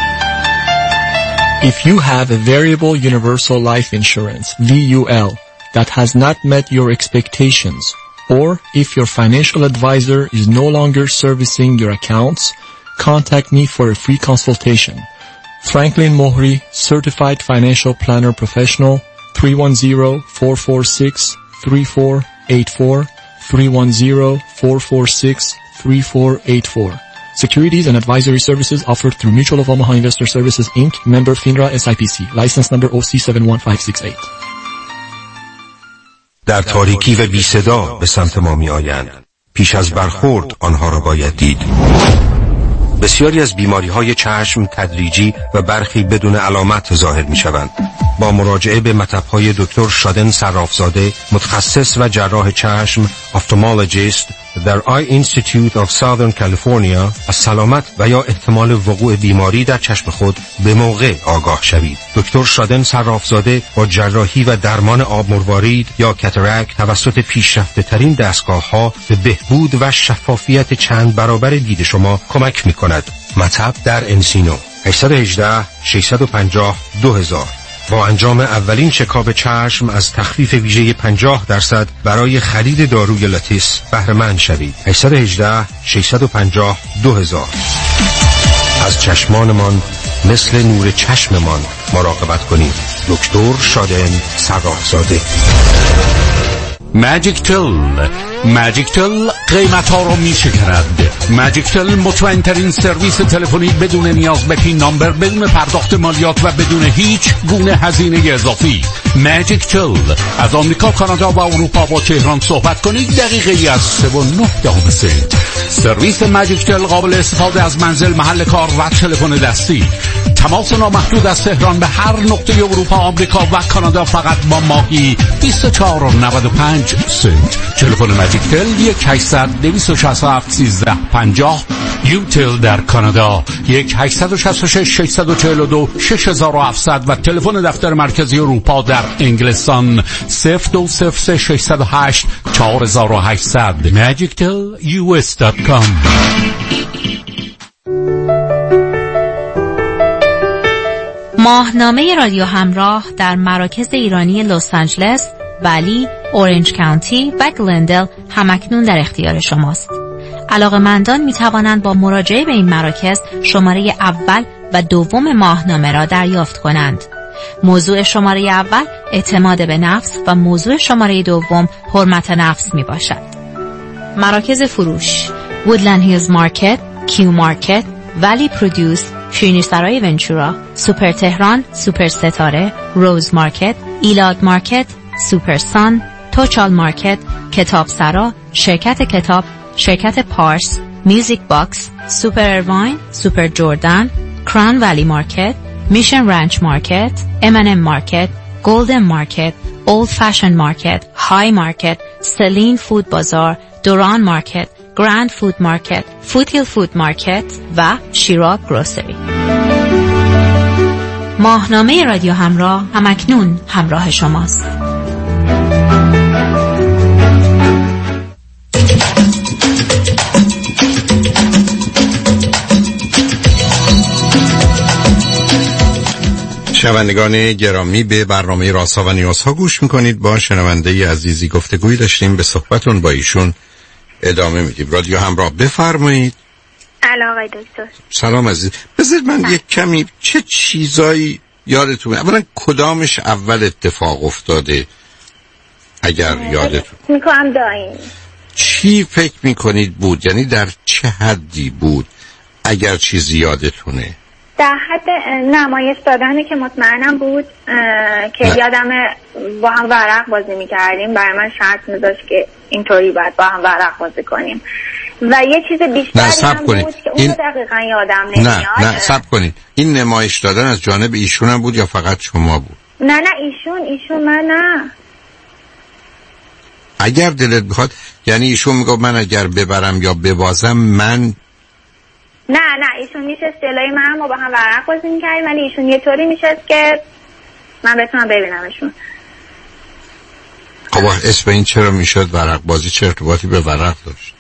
If you have a variable universal life insurance, V U L, that has not met your expectations, or if your financial advisor is no longer servicing your accounts, contact me for a free consultation. Franklin Mohri, Certified Financial Planner Professional, three one zero, four four six, three four eight four, three one zero, four four six, three four eight four. Securities and advisory services offered through Mutual of Omaha Investor Services, Incorporated, member FINRA S I P C, license number O C seven one five six eight. در تاریکی و بی صدا به سمت ما می آیند. پیش از برخورد آنها را باید دید. بسیاری از بیماری‌های چشم تدریجی و برخی بدون علامت ظاهر می‌شوند. با مراجعه به مطب‌های دکتر شادن صرافزاده، متخصص و جراح چشم، افتالمولوژیست در آی اینستیتوت آف ساذرن کالیفرنیا، از سلامت و یا احتمال وقوع بیماری در چشم خود به موقع آگاه شوید. دکتر شادن صرافزاده با جراحی و درمان آب مروارید یا کاتاراکت توسط پیشرفته ترین دستگاه‌ها به بهبود و شفافیت چند برابر دید شما کمک می‌کند. مطب در انسینو هشت یک هشت شش پنج صفر دو هزار. با انجام اولین چکاپ چشم از تخفیف ویژه پنجاه درصد برای خرید داروی لاتیس بهره مند شوید. هشت یک هشت شش پنج صفر دو هزار. از چشمانمان مثل نور چشممان مراقبت کنید. دکتر شادن صرافزاده. ماجیک تل ماجیک تل قیمت ها رو می شکرد. ماجیک تل مطمئن ترین سرویس تلفنی بدون نیاز به پین نامبر، بدون پرداخت مالیات و بدون هیچ گونه هزینه اضافی. ماجیک تل از آمریکا، کانادا و اروپا با تهران صحبت کنید دقیقه از سه و نه دهم سنت. سرویس ماجیک تل قابل استفاده از منزل، محل کار و تلفن دستی. تماس نامحدود از تهران به هر نقطه اروپا، آمریکا و کانادا فقط با ماهی بیست و چهار و نود و پنج سنت. تلفن ماجیک تل یک هشتصد دویست و شصت و هفت سیزده پنجاه. یوتل در کانادا یک هشت شش شش شش چهار دو شش هفت صفر صفر و تلفن دفتر مرکزی اروپا در انگلستان صفر دو صفر سه شش صفر هشت چهار هشت صفر صفر. ماجیک تل یو اس دات کام. ماهنامه رادیو همراه در مراکز ایرانی لس آنجلس ولی، اورنج کانتی و گلندل همکنون در اختیار شماست. علاقه‌مندان می توانند با مراجعه به این مراکز شماره اول و دوم ماهنامه را دریافت کنند. موضوع شماره اول اعتماد به نفس و موضوع شماره دوم حرمت نفس می باشد. مراکز فروش: وودلند هیلز مارکت، کیو مارکت، ولی پرودوس، شیرینی سرای ونچورا، سوپر تهران، سوپر ستاره، روز مارکت، ایلاد مارکت، سوپر سان، توچال مارکت، کتاب سرا، شرکت کتاب، شرکت پارس، میوزیک باکس، سوپر ارواین، سوپر جردن، کران ولی مارکت، میشن رانچ مارکت، ام ان ام مارکت، گلدن مارکت، اولد فشن مارکت، های مارکت، سلین فود بازار، دوران مارکت، گراند فود مارکت، فوتیل فود مارکت و شیراب گروسری. ماهنامه رادیو همراه همکنون همراه شماست. شنوندگان گرامی، به برنامه رازها و نیازها گوش میکنید. با شنونده عزیزی گفتگویی داشتیم، به صحبتون با ایشون ادامه میدیم. رادیو همراه، بفرمایید. سلام آقای دکتر. سلام عزیز. بذارید من یک کمی چه چیزایی یادتون، اولا کدامش اول اتفاق افتاده اگر یادتون میکنم دایم چی فکر میکنید بود؟ یعنی در چه حدی بود اگر چیزی یادتونه؟ در حد نمایش دادنه که مطمئنم بود که نه. یادم با هم ورق بازی میکردیم، برای من شرط میذاشت که اینطوری باید با هم ورق بازی کنیم و یه چیز بیشتری هم بود که اون این... دقیقا یادم نمیاد. نه نه صبر کنید، این نمایش دادن از جانب ایشون هم بود یا فقط شما بود؟ نه نه ایشون ایشون من نه. اگر دلت بخواد یعنی ایشون میگه من اگر ببرم یا ببازم من نه نه ایشون میشست جلوی من، ما با هم ورق بازی میکردیم ولی ایشون یه طوری میشست که من بتونم ببینمشون. خب اسم این چرا میشد ورق بازی؟ چه ارتباطی به ورق داشت؟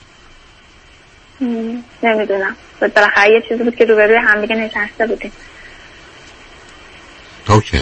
نمیدونم، بالاخره یه چیزی بود که روبروی هم دیگه نشسته بودیم. اوکی.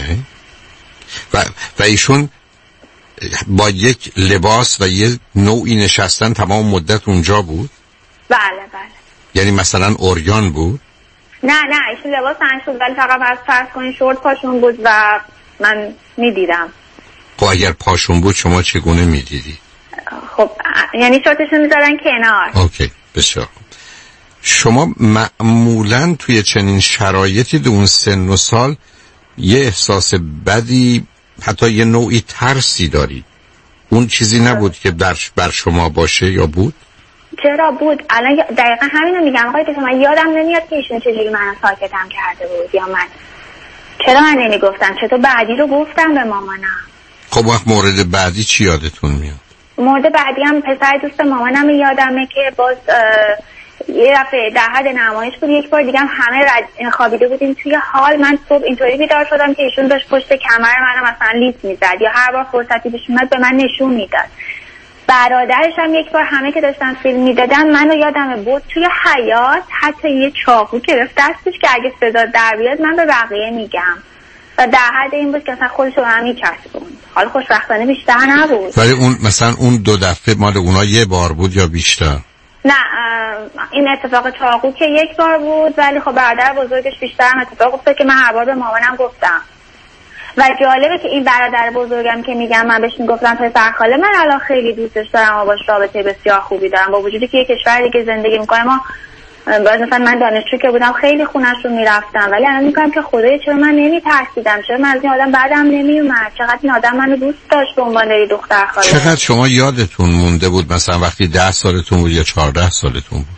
و, و ایشون با یک لباس و یک نوعی نشستن تمام مدت اونجا بود؟ بله بله. یعنی مثلا اوریان بود؟ نه نه ایشون لباس تنشون ولی فقط از فرض کنین شورت پاشون بود و من میدیدم. خب اگر پاشون بود شما چگونه میدیدی؟ خب یعنی شورتشون میذارن کنار. اوکی بسیار خوب. شما معمولا توی چنین شرایطی دو اون سن و سال یه احساس بدی، حتی یه نوعی ترسی داری. اون چیزی نبود که در بر شما باشه یا بود؟ چرا بود؟ الان دقیقا همینو میگم آقای دکتر، من یادم نمیاد که ایشون چجوری منو ساکتم کرده بود یا من چرا من نمیگفتم، چطور بعدی رو گفتم به مامانم. خب وقت مورد بعدی چی یادتون میاد؟ مورد بعدی هم پسر دوست مامانم یادمه که باز یه دفعه در حد نمایش بود، یک بار دیگه هم همه رد... خوابیده بودیم توی حال، من صبح اینطوری بیدار شدم که ایشون داشت پشت کمر منو مثلا لیس میزد یا هر بار فرصتی پیش اومد به من نشون میداد. برادرش هم یک بار همه که داشتن فیلم میدادن منو یادمه بود توی حیاط حتی یه چاقو گرفت دستش که اگه صدا در بیاد من به بقیه میگم و در حد این بود که مثلا خودش رو هم میچسبوند. حالا خوشبختانه بیشتر نبود. ولی اون مثلا اون دو دفعه مال اونا یه بار بود یا بیشتر؟ نه این اتفاق چاقو که یک بار بود ولی خب برادر بزرگش بیشتر هم اتفاق افتاد که من هر بار به مامانم گفتم. و جالبه که این برادر بزرگم که میگم من بهش میگفتم پسر خاله من الان خیلی دوستش دارم و باش رابطه بسیار خوبی دارم، با وجودی که یه کشور دیگه زندگی میکنم. ما مثلا من دانشجو که بودم خیلی خونش رو میرفتم ولی الان میگم که خدایا چرا من نمیترسیدم، چرا من از این آدم بعدم نمیومد، چقدر این آدم منو دوست داشت به عنوان دختر خاله. چقدر شما یادتون مونده بود مثلا وقتی ده سالتون بود یا چهارده سالتون بود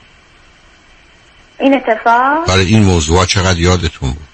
این اتفاق؟ برای این موضوع چقدر یادتون بود؟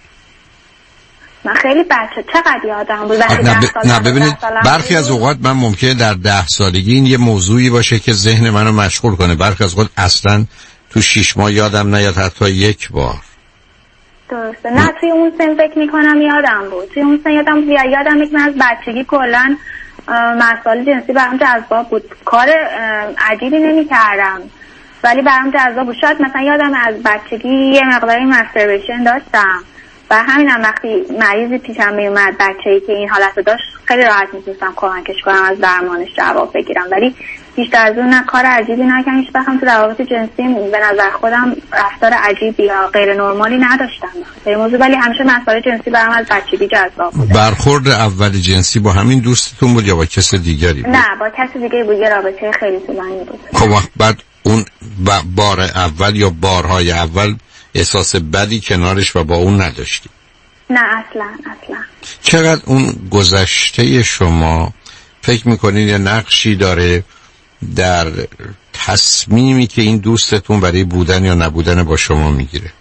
من خیلی بچه چقدر یادم بود. نه, ب... نه ببینید برخی از اوقات من ممکنه در ده سالگی این یه موضوعی باشه که ذهن منو مشغول کنه، برخی از اوقات اصلا تو شیش ماه یادم نیاد حتی یک بار. درسته. نه توی اون سن فکر میکنم یادم بود، توی اون سن یادم بود. یادم میاد من از بچگی کلا مسائل جنسی برام جذاب بود، کار عجیبی نمیکردم ولی برام جذاب بود. شاید مثلا یادم از بچگی یه مقداری ماستربیشن داشتم و همینم وقتی مریضی پیشم میومد بچه‌ای که این حالت رو داشت خیلی راحت میتونستم کمکش کنم، از درمانش جواب بگیرم، ولی بیشتر از اون نه کار عجیبی نکردم. هیچ وقت تو روابط جنسی به نظر خودم رفتار عجیبی یا غیر نرمالی نداشتم به موضوع، ولی همیشه مسائل جنسی برام از بچگی جذاب بود. برخورد اول جنسی با همین دوستتون بود یا با کس دیگری بود؟ نه با کس دیگری بود، یه رابطه خیلی طولانی بود. خب بعد اون بار اول یا بارهای اول احساس بدی کنارش و با اون نداشتی؟ نه اصلا اصلا. چقدر اون گذشته شما فکر میکنید یه نقشی داره در تصمیمی که این دوستتون برای بودن یا نبودن با شما میگیره؟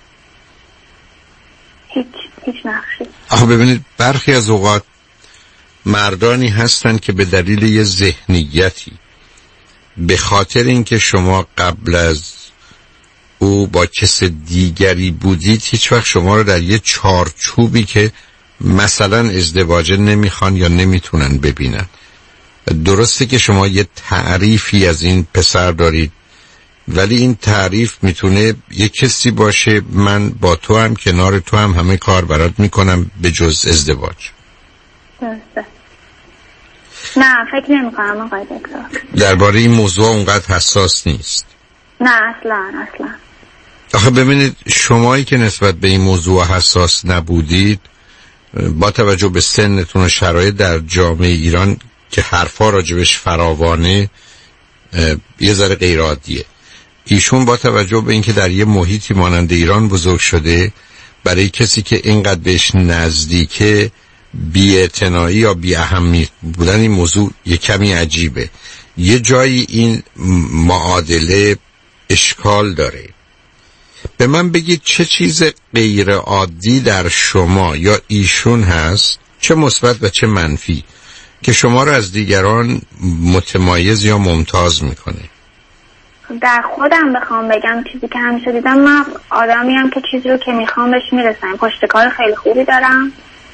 هیچ هیچ نقشی. آخه ببینید برخی از اوقات مردانی هستن که به دلیل یه ذهنیتی به خاطر اینکه شما قبل از او با کس دیگری بودید هیچ وقت شما رو در یه چارچوبی که مثلا ازدواجه نمیخوان یا نمیتونن ببینن. درسته که شما یه تعریفی از این پسر دارید، ولی این تعریف میتونه یه کسی باشه من با تو هم کنار تو هم همه کار برات میکنم به جز ازدواج. درسته. نه فکر نمی کنم آقای دکتر. درباره این موضوع اونقدر حساس نیست؟ نه اصلا اصلا. آخه ببینید شمایی که نسبت به این موضوع حساس نبودید با توجه به سنتون و شرایط در جامعه ایران که حرفا راجبش فراوانه یه ذره غیر عادیه. ایشون با توجه به اینکه در یه محیطی مانند ایران بزرگ شده برای کسی که اینقدر بهش نزدیکه بی‌اعتنایی یا بی‌اهمیت بودن این موضوع یه کمی عجیبه. یه جایی این معادله اشکال داره. به من بگید چه چیز غیر عادی در شما یا ایشون هست، چه مثبت و چه منفی، که شما رو از دیگران متمایز یا ممتاز میکنه؟ در خودم بخوام بگم چیزی که همیشه دیدم، من آدمیم که چیزی رو که میخوام بهش میرسم، پشتکار خیلی خوبی دارم،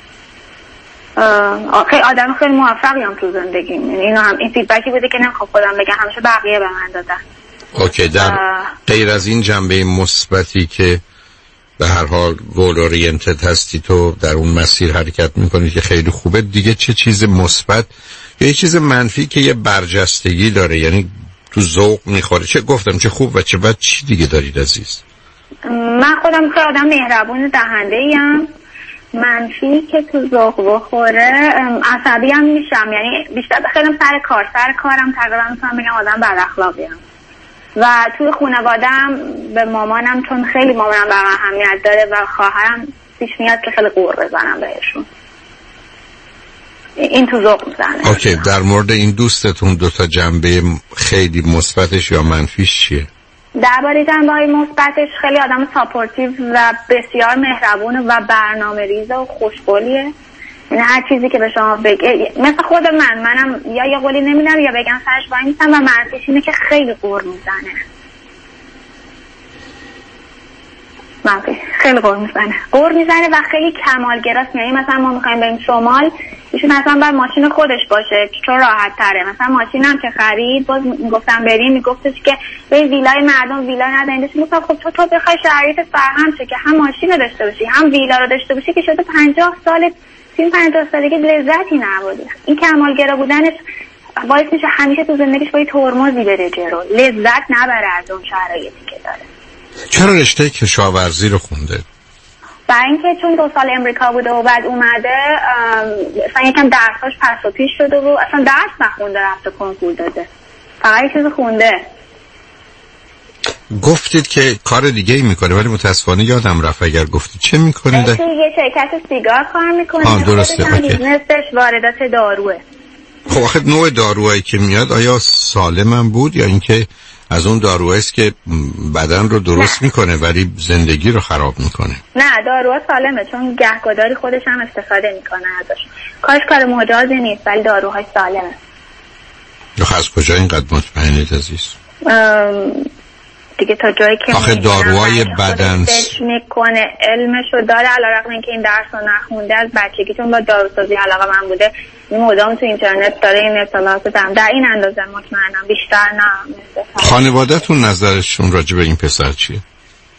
خیلی آدم خیلی موفقیم تو زندگیم. اینو هم این فیدبکی بوده که نمیخوام خودم بگم، همیشه بقیه به من دادن. اوکی. در غیر از این جنبه مثبتی که به هر حال گول اورینتد هستی تو در اون مسیر حرکت میکنی که خیلی خوبه، دیگه چه چیز مثبت یا یه چیز منفی که یه برجستگی داره، یعنی تو ذوق میخوره، چه گفتم چه خوب و چه بد، چی دیگه دارید عزیز؟ من خودم خیلی آدم مهربون دهنده ایم. منفی که تو ذوق بخوره عصبی هم میشم، یعنی بیشتر خیلی سر کار سر کارم تقریبا میتونم بگم آدم بد اخلاقی ام. و توی خانواده‌ام به مامانم، چون خیلی مامانم برام اهمیت داره و خواهرم، پیش میاد که خیلی قور بزنم بهشون. این تو ذوق میزنه. اوکی. در مورد این دوستتون دو تا جنبه خیلی مثبتش یا منفیش چیه؟ درباره جنبه‌های مثبتش خیلی آدم ساپورتیو و بسیار مهربون و برنامه‌ریز و خوشقولیه. یعنی هر چیزی که به شما بگه، مثل خود من منم یا یه قولی نمیدم یا بگم سرش وای میستم، و منفیش اینه که خیلی قور میزنه. منفی خیلی قور میزنه قور میزنه و خیلی کمالگراست. یعنی مثلا ما میخوایم بریم شمال، ایشون اصلا باید ماشین خودش باشه چون راحت تره. مثلا ماشینم که خرید، باز میگفتم بریم، میگفتش که به ویلای مردم ویلا ندارین. میگفتم خب تو تو بخوای شرایطت فراهم شه که هم ماشین رو داشته باشی هم ویلا رو داشته باشی، که شده پنجاه سال این پنجاه سالگی لذتی نبودی. این کمالگرا بودنش باعث میشه همیشه تو زندگیش با یه ترمزی بره جلو، لذت نبره از اون شرایطی که داره. چرا رشته کشاورزی رو خونده؟ برای اینکه چون دو سال امریکا بوده و بعد اومده، اصلا یکم درساش پس و پیش شده و اصلا درس نخونده، رفته کنکور داده، فقط یه چیز خونده. گفتید که کار دیگه ای میکنه، ولی متاسفانه یادم رفت اگر گفتید چه میکنید؟ توی یه شرکت سیگار کار میکنه. آه درسته. بیزنسش واردات داروه. خب آخه نوع داروهایی که میاد آیا سالم بود یا اینکه از اون داروهایی است که بدن رو درست نه. میکنه ولی زندگی رو خراب میکنه؟ نه داروها سالمه، چون گهگداری خودش هم استفاده میکنه ازش. کارش کار مجازی نیست ولی داروهای سالمه. یا از کجا اینقدر مطمئنید عزیز؟ دیگه تا جایی که آخه داروهای بدن فکر میکنه علمشو داره، علیرغم اینکه این درس رو نخونده، از بچگی چون با داروسازی علاقه من بوده، این مدام تو اینترنت داره این اطلاعات دارم. در این اندازه مطمئنم، بیشتر نه. خانواده‌تون نظرشون راجع به این پسر چیه؟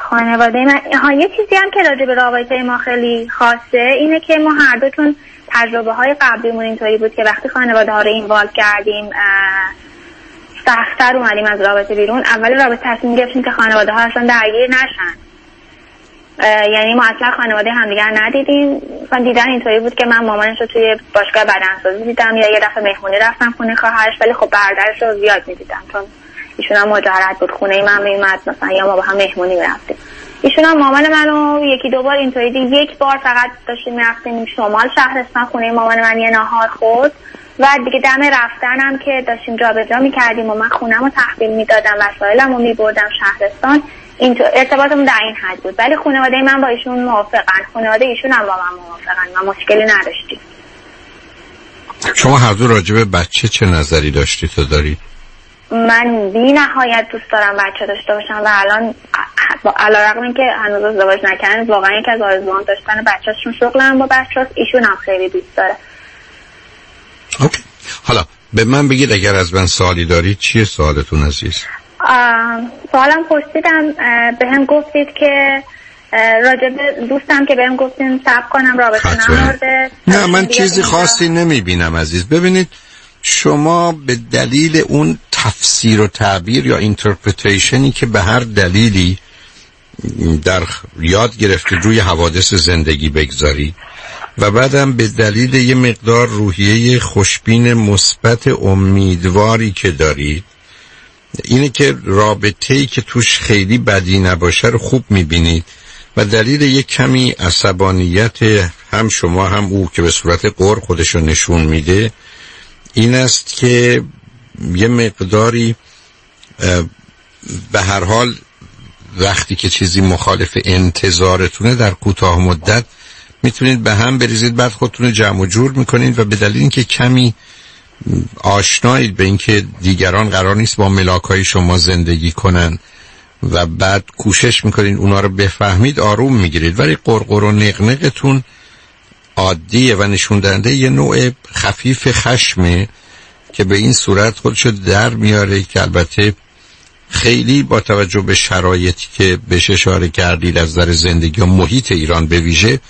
خانواده من ها یه چیزی هم که راجع به رابطه ما خیلی خاصه اینه که ما هر دوتون تجربه های قبلیمون اینطوری بود که وقتی خانواده ها رو اینوالو کردیم سخت‌تر اومدیم از رابطه بیرون. اول رابطه تصمیم گرفتیم که خانواده ها اصلا درگیر نشن، یعنی ما اصلا خانواده همدیگر ندیدیم. مثلا دیدن اینطوری بود که من مامانش رو توی باشگاه بدنسازی دیدم یا یه دفعه مهمونی رفتم خونه خواهرش، ولی خب برادرش رو زیاد می‌دیدم چون ایشون هم مجرد بود، خونه من میومد مثلا یا ما با هم مهمونی می‌رفتیم. ایشون هم مامان منو یکی دو بار اینطوری دید. یک بار فقط داشتیم می‌رفتیم شمال شهرستان خونه مامان من یه ناهار خورد و دیگه دم رفتنم که داشتیم جابجا می‌کردیم و من خونه‌مو تحویل میدادم، وسایلمو می‌بردم شهرستان، این ارتباطمون در این حد بود. ولی خانواده من با ایشون موافقن، خانواده ایشون هم با من موافقن، ما مشکلی نداشتیم. شما هر دو راجع به بچه چه نظری داشتی تو داری؟ من بی نهایت دوست دارم بچه داشته باشم و الان علیرغم اینکه هنوز ازدواج نکردم واقعا یکی از آرزوام داشتن بچه‌شون، شغلم با بچه‌هاست، ایشون هم خیلی دوست داره. اوکی. حالا به من بگید اگر از من سوالی دارید چیه سوالتون عزیز؟ سوالم پرسیدم بهم گفتید که راجب دوستم که بهم گفتین صبر کنم رابطه نمورده. نه من چیزی خاصی نمیبینم عزیز. ببینید شما به دلیل اون تفسیر و تعبیر یا اینترپریتیشنی که به هر دلیلی در یاد گرفتید روی حوادث زندگی بگذارید و بعدم به دلیل یه مقدار روحیه خوشبین مثبت امیدواری که دارید، اینه که رابطه‌ای که توش خیلی بدی نباشه رو خوب می‌بینید و دلیل یک کمی عصبانیت هم شما هم او که به صورت قهر خودش رو نشون میده این است که یه مقداری به هر حال وقتی که چیزی مخالف انتظارتونه در کوتاه مدت میتونید به هم بریزید، بعد خودتون رو جمع و جور میکنید و به دلیل اینکه کمی آشنایید به اینکه دیگران قرار نیست با ملاکای شما زندگی کنن و بعد کوشش میکنید اونا رو بفهمید آروم میگیرید، ولی قرقر و نقنقتون عادیه و نشون دهنده یه نوع خفیف خشمه که به این صورت خودشو در میاره که البته خیلی با توجه به شرایطی که بهش اشاره کردید از نظر زندگی و محیط ایران به ویژه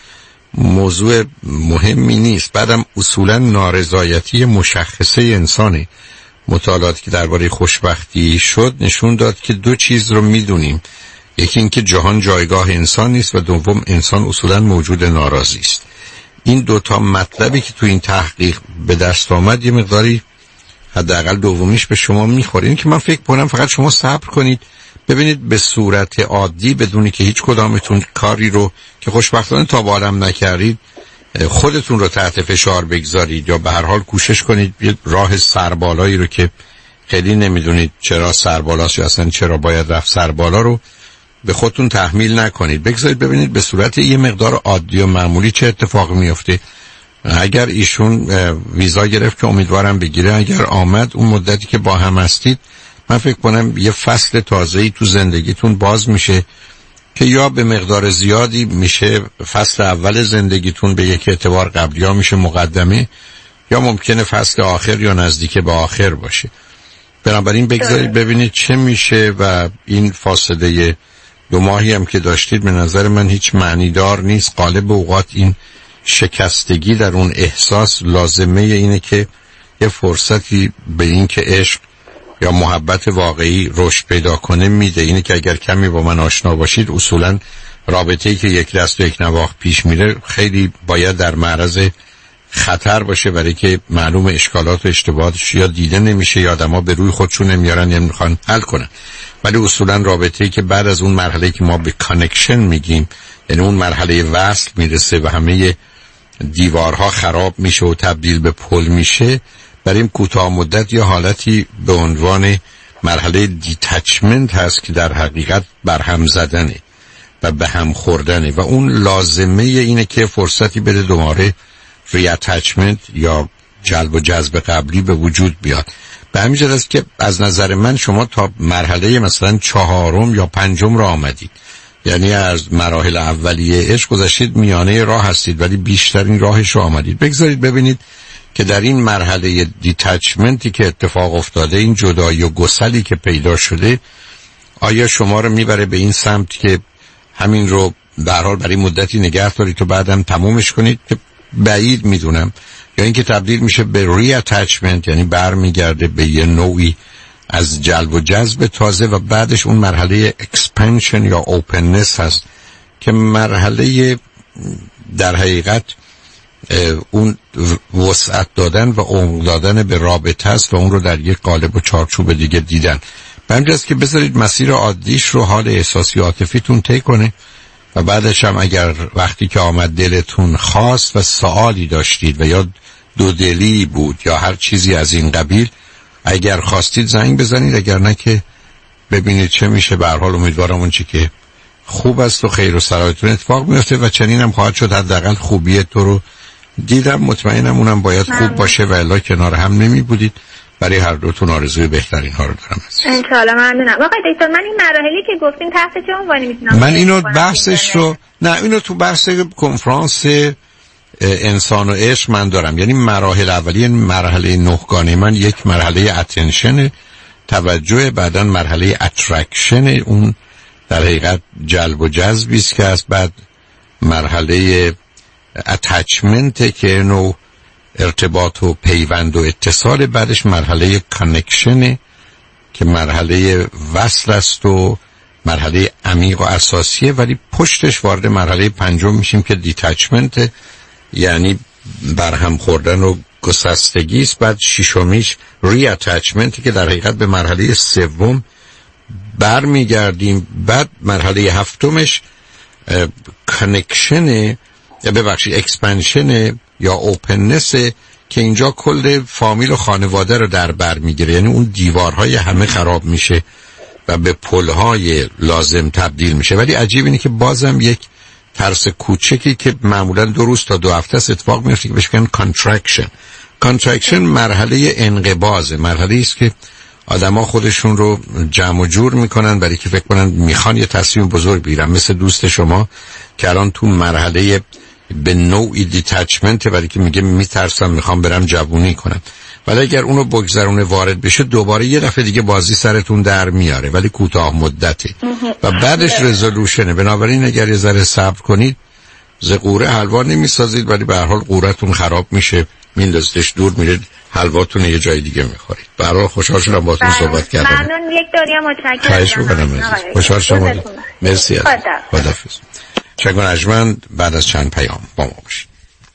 موضوع مهمی نیست. بعدم اصولا نارضایتی مشخصه انسانه. مطالعاتی که درباره خوشبختی شد نشون داد که دو چیز رو میدونیم، یکی اینکه جهان جایگاه انسان نیست و دوم انسان اصولا موجود ناراضی است. این دوتا مطلبی که تو این تحقیق به دست آمد یه مقداری حداقل دومیش به شما میخوره. این که من فکر کنم فقط شما صبر کنید ببینید به صورت عادی بدونی که هیچ کدامتون کاری رو که خوشبختانه تا به حالم نکردید خودتون رو تحت فشار بگذارید یا به هر حال کوشش کنید یه راه سربالایی رو که خیلی نمیدونید چرا سربالاست یا اصلا چرا باید رفت سربالا رو به خودتون تحمیل نکنید، بگذارید ببینید به صورت یه مقدار عادی و معمولی چه اتفاقی میفته. اگر ایشون ویزا گرفت که امیدوارم بگیره، اگر آمد اون مدتی که با هم هستید من فکر کنم یه فصل تازه‌ای تو زندگیتون باز میشه که یا به مقدار زیادی میشه فصل اول زندگیتون به یک اعتبار قبلی ها میشه مقدمه، یا ممکنه فصل آخر یا نزدیک به آخر باشه. بنابراین بگذارید ببینید چه میشه و این فاصله دو ماهی هم که داشتید به نظر من هیچ معنی دار نیست. غالب اوقات این شکستگی در اون احساس لازمه اینه که یه فرصتی به این که عشق یا محبت واقعی رشد پیدا کنه میده. اینه که اگر کمی با من آشنا باشید اصولا رابطه‌ای که یک دست و یک نواخت پیش میره خیلی باید در معرض خطر باشه، برای که معلوم اشکالات و اشتباهاتش یا دیده نمیشه یا آدم‌ها به روی خودشون نمیارن یا نمیخوان حل کنن. ولی اصولا رابطه‌ای که بعد از اون مرحله‌ای که ما به کانکشن میگیم، یعنی اون مرحله وصل میرسه و همه دیوارها خراب میشه و تبدیل به پل میشه، برای این کوتاه مدت یا حالتی به عنوان مرحله دیتچمنت هست که در حقیقت برهم زدنه و به هم خوردنه و اون لازمه اینه که فرصتی بده دوباره ری اتچمنت یا جلب و جذب قبلی به وجود بیاد. به همین جهت است که از نظر من شما تا مرحله مثلا چهارم یا پنجم را آمدید، یعنی از مراحل اولیه عشق گذشتید، میانه راه هستید ولی بیشترین راهش رو آمدید. بگذارید ببینید که در این مرحله دیتچمنتی که اتفاق افتاده، این جدایی و گسلی که پیدا شده، آیا شما رو میبره به این سمت که همین رو در حال برای مدتی نگه دارید تو بعدم تمومش کنید که بعید میدونم، یا اینکه تبدیل میشه به ری اتچمنت، یعنی برمیگرده به یه نوعی از جلب و جذب تازه و بعدش اون مرحله اکسپنشن یا اوپننس هست که مرحله در حقیقت اون وسعت دادن و عمق دادن به رابطه است و اون رو در یک قالب و چارچوب دیگه دیدن. همینجاست که بذارید مسیر عادیش رو حال احساسی عاطفیتون طی کنه و بعدش هم اگر وقتی که آمد دلتون خواست و سوالی داشتید و یا دودلی بود یا هر چیزی از این قبیل، اگر خواستید زنگ بزنید، اگر نه که ببینید چه میشه. به هر حال امیدوارم اون چی که خوب است و خیر و سرایتون اتفاق میفته و چنین هم خواهد شد. حداقل خوبی تو رو دیدم، مطمئنم اونم باید خوب باشه و الا کنار هم نمی بودید. برای هر دوتون آرزوی بهترین ها رو دارم. ان شاء الله. ممنونم. آقای دکتر من این مراحلی که گفتین تحت چه عنوانی میتونم من اینو بحثش رو نه اینو تو بحث کنفرانس انسان و عشق من دارم. یعنی مراحل اولیه مرحله نهگانه من یک مرحله اتنشن، توجه، بعدن مرحله اترکشن، اون در حقیقت جلب و جذبی است که از بعد مرحله اتچمنت که نوع ارتباط و پیوند و اتصال، بعدش مرحله کانکشن که مرحله وصل است و مرحله عمیق و اساسیه، ولی پشتش وارد مرحله پنجم میشیم که دیتچمنت، یعنی برهم خوردن و گسستگی است. بعد ششمیش ری اتچمنت که در حقیقت به مرحله سوم برمیگردیم. بعد مرحله هفتمش کانکشن یا ببخشید اکسپنشن یا اوپننس که اینجا کل فامیل و خانواده رو در بر میگیره، یعنی اون دیوارهای همه خراب میشه و به پلهای لازم تبدیل میشه. ولی عجیب اینه که بازم یک ترس کوچکی که معمولا دو روز تا دو هفته است اتفاق میفته که بهش میگن کانترکشن. کانترکشن مرحله انقباضه، مرحله است که آدما خودشون رو جمع و جور میکنن برای که فکر کنن میخوان یه تصمیم بزرگ بگیرن، مثل دوست شما که الان تو مرحله به نوعی دیتچمنت، برای که میگه میترسم میخوام برم جوونی کنم. ولی اگر اونو بگذرونه وارد بشه دوباره یه دفعه دیگه بازی سرتون در میاره، ولی کوتاه مدته و بعدش رزولوشنه. بنابراین اگر یه ذره صبر کنید ز قوره حلوا نمیسازید، ولی به هر حال قورتون خراب میشه، میندازیدش دور میرید حلواتون یه جای دیگه میخورید. به هر حال خوشحال شدم باهاتون صحبت کردم. ممنون. یک دوریا متشکرم. خواهش می‌کنم. خوشحال شدم. مرسی. خداحافظ. چگونه اجمند بعد از چند پیام با ما باشید.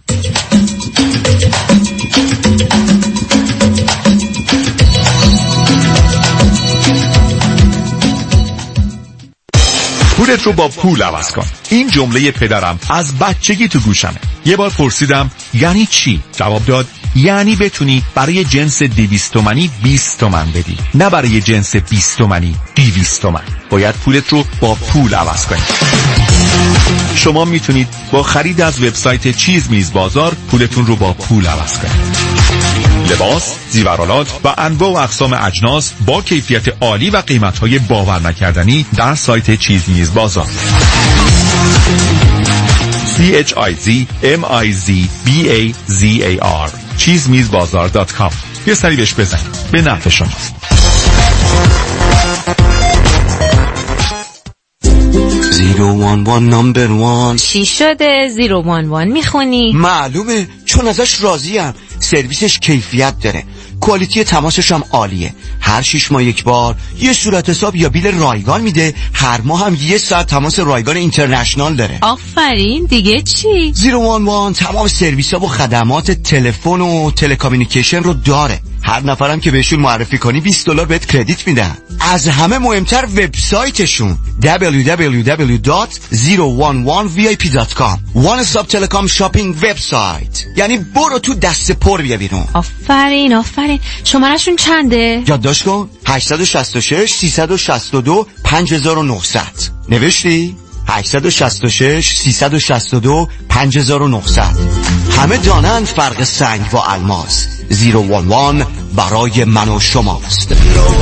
پولت رو با پول عوض کن. این جمله پدرم از بچگی تو گوشمه. یه بار پرسیدم یعنی چی؟ جواب داد یعنی بتونی برای جنس دویست تومانی بیست تومن بدی، نه برای جنس بیست تومانی دویست تومن. باید پولت رو با پول عوض کنی. شما میتونید با خرید از وبسایت چیز میز بازار پولتون رو با پول عوض کنید. لباس، زیورالات و انواع و اقسام اجناس با کیفیت عالی و قیمت‌های باور نکردنی در سایت چیز میز بازار. سی اچ آی زی ام آی زی بی ای زی ای آر چیز میز بازار دات کام. یه سری بهش بزنید، به نفع شماست. زیرو وان وان نمبر وان. چی شده؟ زیرو وان وان میخونی؟ معلومه، چون ازش راضیم. سرویسش کیفیت داره، کوالیتی تماسش هم عالیه. هر شیش ماه یک بار یه صورت حساب یا بیل رایگان میده. هر ماه هم یه ساعت تماس رایگان اینترنشنال داره. آفرین. دیگه چی؟ زیرو وان وان تمام سرویس ها و خدمات تلفن و تلکامیونیکیشن رو داره. هر نفرم که بهشون معرفی کنی بیست دلار بهت کردیت میدن. از همه مهمتر وبسایتشون دبلیو دبلیو دبلیو دات زیرو وان وان وی آی پی دات کام. وان استاپ تلکام شاپینگ وبسایت، یعنی برو تو دست پر بیا بیرون. آفرین آفرین. شمارهشون چنده؟ یادداشت کن. هشت شش شش سه شش دو پنج نه صفر صفر. نوشتی؟ هشت شش شش سه شش دو پنج نه صفر صفر. همه دانند فرق سنگ و الماس. زیرو وان وان برای من و شماست.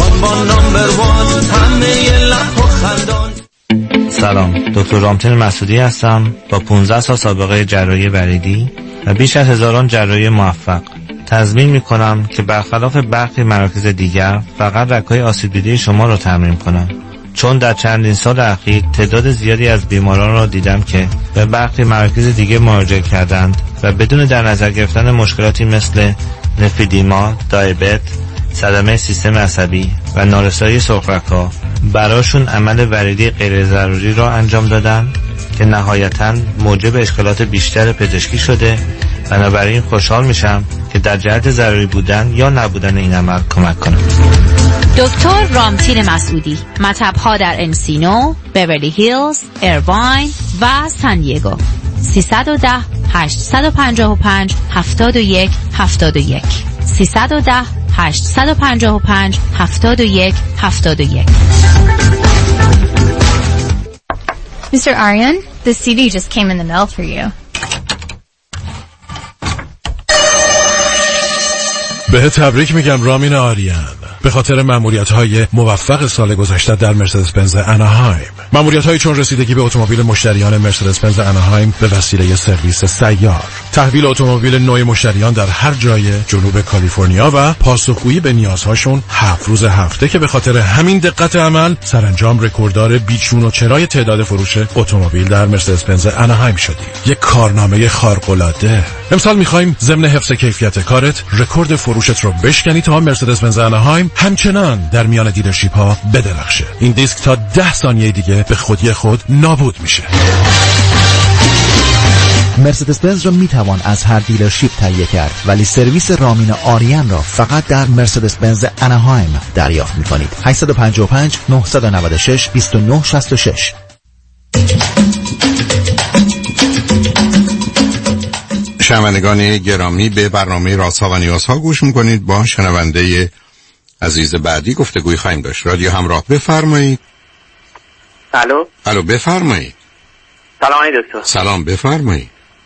سلام، دکتر رامتین مسعودی هستم با پانزده سال سابقه جراحی وریدی و بیش از هزاران جراحی موفق. تضمین میکنم که برخلاف برخی مراکز دیگر فقط رگ‌های آسیب دیده شما رو ترمیم کنم. چون در چندین سال اخیر تعداد زیادی از بیماران را دیدم که به برخی مراکز دیگه مراجعه کردند و بدون در نظر گرفتن مشکلاتی مثل نفیدیما، دیابت، صدمه سیستم عصبی و نارسایی سرخرک‌ها براشون عمل وریدی غیر ضروری را انجام دادن که نهایتاً موجب اشکالات بیشتر پزشکی شده. بنابراین خوشحال میشم که در جهت ضروری بودن یا نبودن این عمل کمک کنم. دکتر رامتین مسعودی، مطب‌ها در انسینو، بیورلی هیلز، ایرواین و سان دیگو. سیصد و ده هشتصد و پنجاه و پنج هفتاد و یک هفتاد و یک سیصد و ده هشتصد و پنجاه و پنج هفتاد و یک هفتاد و یک. Mister Aryan, the C D just came in the mail for you. به تبریک میگم رامین آریان به خاطر مأموریت‌های موفق سال گذشته در مرسدس بنز اناهایم. مأموریت‌هایی چون رسیدگی به اتومبیل مشتریان مرسدس بنز اناهایم به وسیله سرویس سیار، تحویل اتومبیل نوع مشتریان در هر جای جنوب کالیفرنیا و پاسخگویی به نیازهاشون هفت روز هفته که به خاطر همین دقت عمل سرانجام رکورددار بیچون و چرای تعداد فروش اتومبیل در مرسدس بنز اناهایم شدیم. یک کارنامه خارق‌العاده. امسال می‌خوایم ضمن حفظ کیفیت کارت رکورد فروشت رو بشکنی تا مرسدس بنز اناهایم همچنان در میان دیلرشیپ ها بدرخشه. این دیسک تا ده ثانیه دیگه به خودی خود نابود میشه. مرسدس بنز را میتوان از هر دیلرشیپ تهیه کرد، ولی سرویس رامین آریان را فقط در مرسدس بنز اناهایم دریافت میکنید. هشت پنج پنج نه نه شش دو نه شش شش. شنوندگان گرامی، به برنامه رازها و نیازها گوش میکنید. با شنونده عزیز بعدی گفتگوی خواهیم داشت. رادیو همراه، بفرمایید. الو الو بفرمایید. سلام علیکم دکتر. سلام بفرمایید.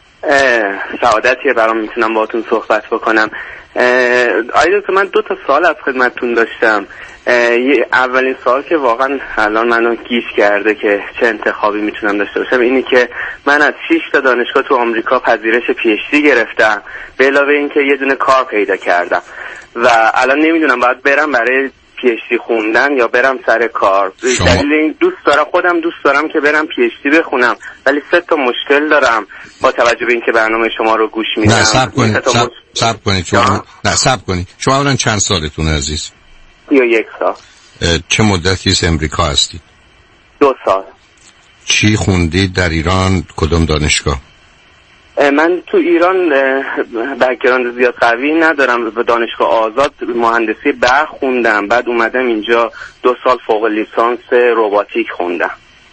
سعادتیه برام میتونم باهاتون صحبت بکنم. آقای دکتر، من دو تا سوال از خدمتتون داشتم. اولین سوال که واقعا الان منو گیج کرده که چه انتخابی میتونم داشته باشم اینی که من از شش تا دانشگاه تو آمریکا پذیرش پی اچ دی گرفتم، به علاوه اینکه یه دونه کار پیدا کردم و الان نمیدونم باید برم برای پی اچ دی خوندن یا برم سر کار. دلیل این دوست دارم خودم دوست دارم که برم پی اچ دی بخونم، ولی سه تا مشکل دارم با توجه به اینکه برنامه شما رو گوش میدم. نه صبر کنید صبر صبر کنید شما نه صبر کنید شما الان چند سالتونه عزیز؟ یا یک سال. چه مدتی از امریکا هستید؟ دو سال. چی خوندید در ایران؟ کدوم دانشگاه؟ من تو ایران بک‌گراند زیاد قوی ندارم. به دانشگاه آزاد مهندسی برق خوندم، بعد اومدم اینجا دو سال فوق لیسانس رباتیک خوندم.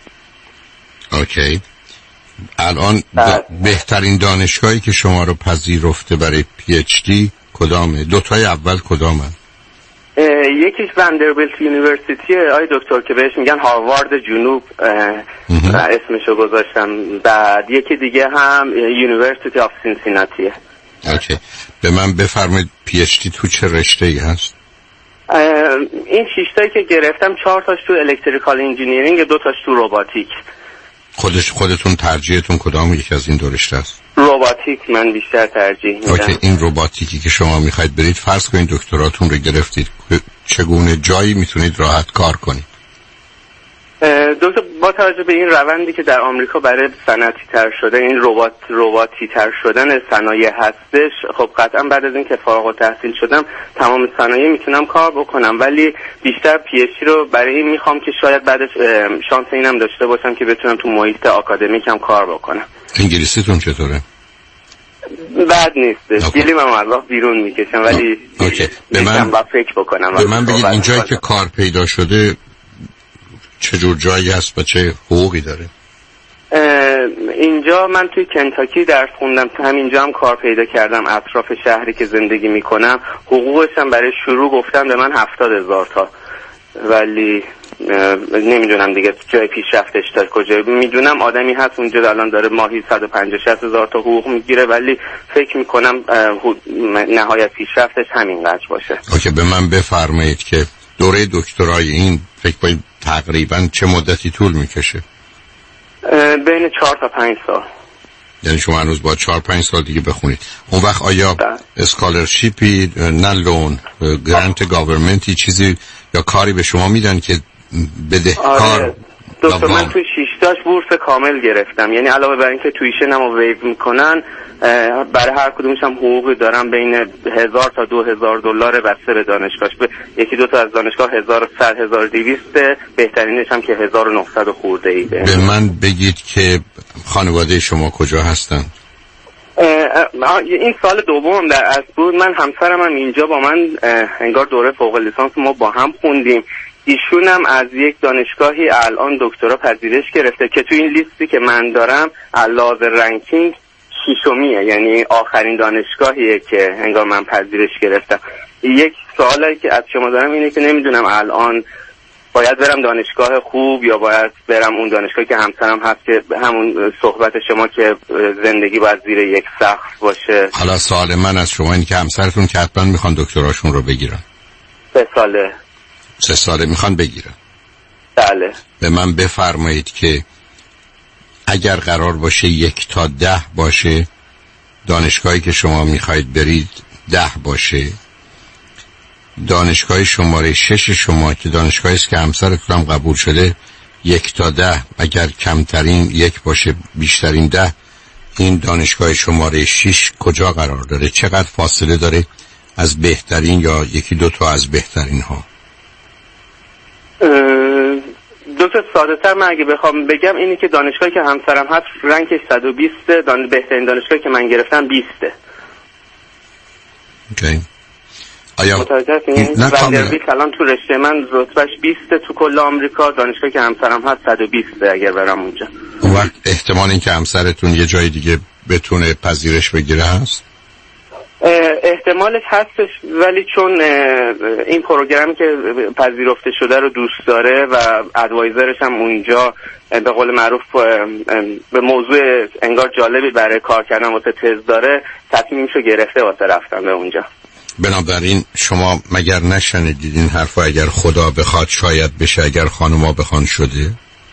اوکی. الان بهترین دانشگاهی که شما رو پذیرفته برای پی اچ دی کدامه؟ دوتای اول کدامه؟ یکیش وندربیلت یونیورسیتی آی دکتر که بهش میگن هاروارد جنوب اسمشو گذاشتم. بعد یکی دیگه هم یونیورسیتی آف سینسیناتیه. اوکی. به من بفرمایید پی اچ دی تو چه رشته‌ای هست؟ این شیشتایی که گرفتم چهار تاش تو الکتریکال انجینیرینگ، دو تاش تو رباتیک. خودش خودتون ترجیحتون کدام یکی از این دو رشته است؟ رباتیک من بیشتر ترجیح میدم. اوکی. این رباتیکی که شما میخواید برید، فرض کنید دکتراتون رو گرفتید، چگونه جایی میتونید راحت کار کنید؟ دکتر، با توجه به این روندی که در آمریکا برای صنعتی تر شده، این ربات رباتی تر شدن صنایع هستش، خب قطعا بعد از این که فارغ التحصیل شدم تمام صنایع میتونم کار بکنم، ولی بیشتر پی اچ دی رو برای این میخوام که شاید بعدش شانس اینم داشته باشم که بتونم تو محیط آکادمیکم کار بکنم. انگلیسیتون چطوره؟ بد نیستش. گلیم هم الله بیرون میکشم، ولی اوکی. به من با فکر بکنم. به من بگید اینجایی که کار پیدا شده چه جور جایی هست و چه حقوقی داره؟ اینجا من توی کنتاکی درس خوندم، همینجا هم کار پیدا کردم اطراف شهری که زندگی میکنم. حقوقش هم برای شروع گفتم به من هفتاد هزار تا، ولی نمیدونم دیگه جای پیشرفتش تا کجا. میدونم آدمی هست اونجا الان داره ماهی صد و پنجاه شصت هزار تا حقوق میگیره، ولی فکر میکنم نهایت پیشرفتش همین قدر باشه. اوکی. به من بفرمایید که دوره دکترای این فکر کنید تقریبا چه مدتی طول میکشه؟ بین چهار تا پنج سال. یعنی شما هنوز با چهار پنج سال دیگه بخونید. اون وقت آیا اسکالرشیپی، نه لون، گرانت گاورمنتی چیزی یا کاری به شما میدن که بدهکار. آره. دکتر من توی شیشتاش بورس کامل گرفتم، یعنی علاوه بر اینکه تویشنمو ویو میکنن برای هر کدومش هم حقوقی دارم بین هزار تا دو هزار دلار بسته به دانشگاهش. یکی دو تا از دانشگاه هزار و صد هزار دویست، بهترینش هم که هزار و نهصد خورده ای. به من بگید که خانواده شما کجا هستن؟ این سال دوم در اصل بود. من همسرم هم اینجا با من انگار دوره فوق لیسانس ما با هم خوندیم. ایشون هم از یک دانشگاهی الان دکترا پذیرش گرفته که تو این لیستی که من دارم علاوه رنکینگ شیشمیه، یعنی آخرین دانشگاهیه که انگار من پذیرش گرفتم. یک سوالی که از شما دارم اینه که نمیدونم الان باید برم دانشگاه خوب یا باید برم اون دانشگاهی که همسرم هست که همون صحبت شما که زندگی باید زیر یک سقف باشه. حالا سوال من از شما اینه که همسرتون که حتما میخوان دکتراشون رو بگیرن. سه ساله. سه ساله میخوان بگیرن. بله. به من بفرمایید که اگر قرار باشه یک تا ده باشه، دانشگاهی که شما میخواید برید ده باشه، دانشگاه شماره شش شما که دانشگاهی است که همسرتون هم قبول شده یک تا ده، اگر کمترین یک باشه بیشترین ده، این دانشگاه شماره شش کجا قرار داره؟ چقدر فاصله داره از بهترین یا یکی دو تا از بهترین ها؟ دو تا ساده تر من اگه بخوام بگم اینی که دانشگاهی که همسرم هست رنکش صد و بیست، دان... بهترین دانشگاهی که من گرفتم بیسته. اوکی. آیا متوجه هستین؟ وندربیلت الان تو رشته من رتبهش بیست تو کل آمریکا، دانشگاهی که همسرم هست صد و بیست اگر برم اونجا. اون وقت احتمال این که همسرتون یه جای دیگه بتونه پذیرش بگیره هست؟ احتمالش هستش، ولی چون این پروگرامی که پذیرفته شده رو دوست داره و ادوایزرش هم اونجا به قول معروف به موضوع انگار جالبی برای کار کردن واسه تز داره، تصمیمشو گرفته واسه رفتن به اونجا. بنابراین شما مگر نشنیدید این حرفا اگر خدا بخواد شاید بشه، اگر خانوما بخوان شده؟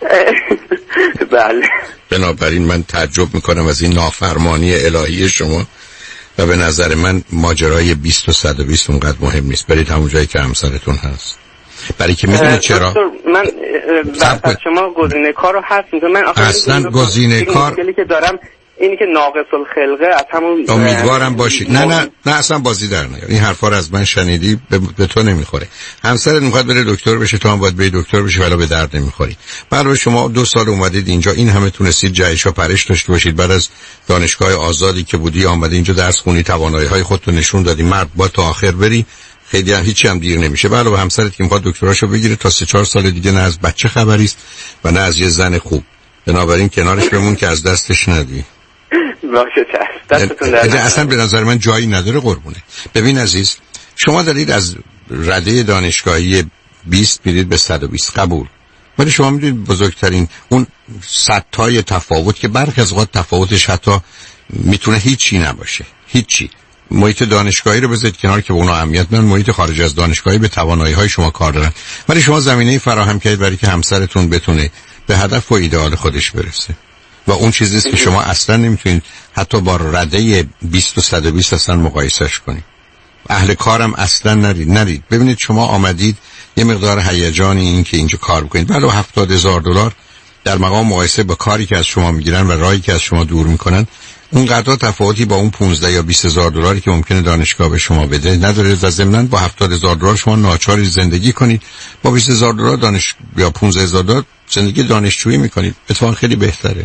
بله. بنابراین من تعجب میکنم از این نافرمانی الهی شما و به نظر من ماجرای بیست و صد و بیست اونقدر مهم نیست. برید همون جایی که همسرتون هست. برای که میدونید چرا؟ من بعد شما گزینه کار رو هست میکنم. من اصلا گزینه کار مشکلی که دارم اینی که ناقص الخلقه از همون امیدوارم باشی. نه نه نه اصلا بازی در نیار. این حرفا رو از من شنیدی، به, به تو نمیخوره. همسرت میخواد بره دکتر بشه، تو هم باید بری دکتر بشی، ولی به درد نمیخوری. بعد شما دو سال اومدید اینجا، این همه تونستید جهش و پرش داشته باشید، بعد از دانشگاه آزادی که بودی آمدی اینجا درس خونی، توانایی‌های خودتو نشون دادی، مرد با تا آخر بری، خیلی هم هیچی هم دیر نمیشه. بعد همسرت که میخواد دکتراشو بگیره تا سه چهار سال دیگه نه از بچه خبری است و نه از یه زن خوب. بنابراین کنارش بمون که از دستش ندی. باشه چشم، دستتون در نکنه. اصلا به نظر من جایی نداره قربونه. ببین عزیز، شما دارید از رده دانشگاهی بیست میرید به صد و بیست، قبول. ولی شما میدونید بزرگترین اون صدتای تفاوت که برخی از اوقات تفاوتش حتی میتونه هیچی نباشه، هیچی. محیط دانشگاهی رو بذارید کنار که به اون اهمیت میدن، محیط خارج از دانشگاهی به توانایی‌های شما کار دارن. ولی شما زمینه فراهم کردید برای که همسرتون بتونه به هدف و ایدئال خودش برسه. و اون چیزی است که شما اصلا نمیتونید حتی با رده بیست و صد و بیست اصلا مقایسش کنید. اهل کارم اصلا نرید نرید ببینید شما آمدید یه مقدار هیجانی این که اینجا کار بکنید، ولی هفتاد هزار دلار در مقام مقایسه با کاری که از شما میگیرن و راهی که از شما دور میکنن، اون قدر تفاوتی با اون پانزده یا بیست هزار دلاری که ممکنه دانشگاه به شما بده نداره. و ضمناً با هفتاد هزار دلار شما ناچاری زندگی کنید، با بیست هزار دلار دانش یا پانزده هزار دلار زندگی دانشجویی میکنید، اتفاقا خیلی بهتره.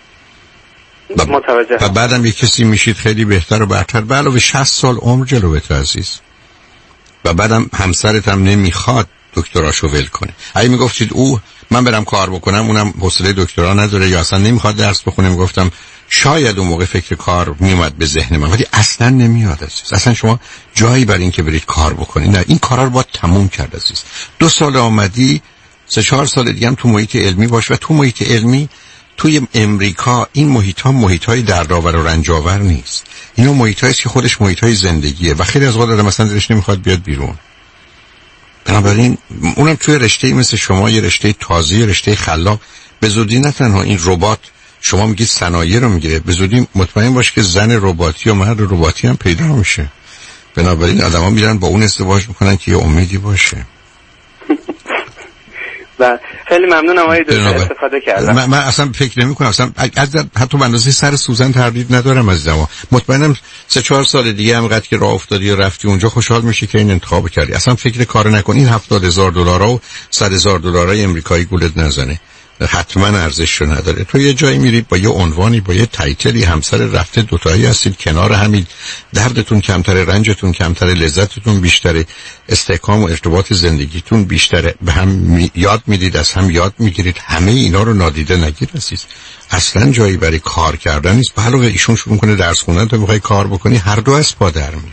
متوجه. و بعدم یک کسی میشید خیلی بهتر و برتر، به علاوه شصت سال عمر جلوته عزیز. و بعدم همسرت هم نمیخواد دکتراشو ول کنه. اگه میگفتید او من برم کار بکنم اونم حوصله دکترا نداره یا اصلا نمیخواد درس بخونه، میگفتم شاید اون موقع فکر کار میومد به ذهن من، ولی اصلا نمیاد عزیز. اصلا شما جایی برای این که برید کار بکنید نه، این کارا رو باید تموم کرد عزیز. دو سال آمدی، سه چهار سال دیگه هم تو محیط علمی باش. و تو محیط علمی توی امریکا این محیط ها محیط های دردآور و رنجاور نیست. اینا محیط هاییست که خودش محیط های زندگیه و خیلی از وقت آدم مثلا دلش نمیخواد بیاد بیرون. بنابراین اونم توی رشته‌ای مثل شما، یه رشته تازه، رشته خلاق، به زودی نه تنها این ربات شما میگید صنایع رو میگیره، به زودی مطمئن باش که زن رباتی و مرد رباتی هم پیدا میشه. بنابراین آدما میرن با اون ازدواج میکنن که یه امیدی باشه. و خیلی ممنونم آقای دکتر استفاده کردم. من, من اصلا فکر نمی کنم اصلا از حتی به اندازه سر سوزن تردید ندارم عزیزم. مطمئنم سه چهار سال دیگه هم قد که راه افتادی و رفتی اونجا خوشحال میشی که این انتخاب کردی. اصلا فکر کار نکن. این هفتاد هزار دلار و صد هزار دلارای امریکایی گولت نزنه، حتما ارزششو نداره. تو یه جایی میرید با یه عنوانی، با یه تایتلی، همسر رفته دوتایی هستید کنار همین، دردتون کمتره، رنجتون کمتره، لذتتون بیشتره، استحکام و ارتباط زندگیتون بیشتره، به هم می... یاد میدید، از هم یاد میگیرید. همه اینا رو نادیده نگیر عزیز. اصلا جایی برای کار کردن نیست. به علاوه ایشون شروع کنه درس خوندن، تو میخوای کار بکنی، هر دو از پا در میره.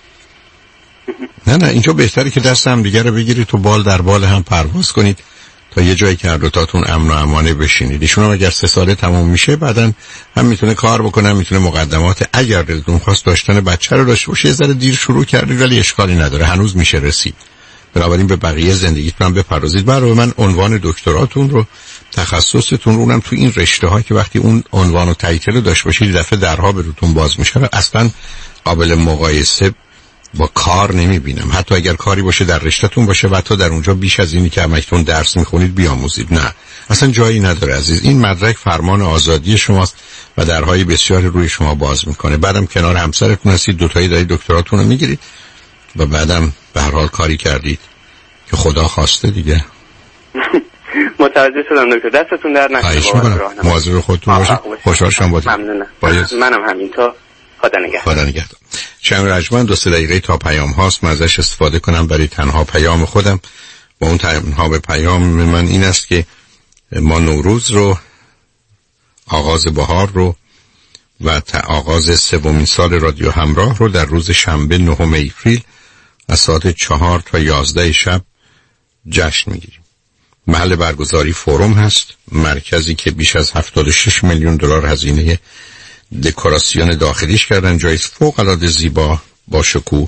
نه نه اینجا بهتره که دست هم دیگه رو بگیرید تو بال در بال هم پرواز کنید تا یه جایی که هر دوتاتون امن و امانه بشینید. ایشون هم اگر سه ساله تموم میشه بعدن هم میتونه کار بکنه، میتونه مقدمات، اگر دلتون خواست داشتن بچه رو داشته باشه. یه ذره دیر شروع کردید ولی اشکالی نداره، هنوز میشه رسید. بنابراین به بقیه زندگیتون هم بپردازید. برای من عنوان دکتراتون رو، تخصصتون رو، اونم تو این رشته ها که وقتی اون عنوان و تایتل رو داشته باشید دفعه درها به روتون باز میشه، اصلا قابل مقایسه با کار نمیبینم. حتی اگر کاری باشه در رشته‌تون باشه و حتی در اونجا بیش از اینی که همکنون درس میخونید بیاموزید، نه اصلا جایی نداره عزیز. این مدرک فرمان آزادی شماست و درهای بسیار روی شما باز میکنه. بعدم کنار همسرتون هستید، دوتایی دارید دکتراتون رو میگیرید و بعدم به هر حال کاری کردید که خدا خواسته دیگه. متوجه شدم دکتر، دستتون در نکنه. مواظب خودتون باشید. خوشحال شدم باهاتون. ممنونم. منم همینطور. خدا نگهدار. خدا نگهدار. شنگ رجمن دو سه دقیقه تا پیام هاست، من ازش استفاده کنم برای تنها پیام خودم. با اون تنها به پیام من این است که ما نوروز رو، آغاز بهار رو و آغاز سومین سال رادیو همراه رو در روز شنبه نهم اپریل از ساعت چهار تا یازده شب جشن میگیریم. محل برگزاری فوروم هست، مرکزی که بیش از هفتاد و شش میلیون دلار هزینه دکوراسیون داخلیش کردن، جای فوق العاده زیبا با شکوه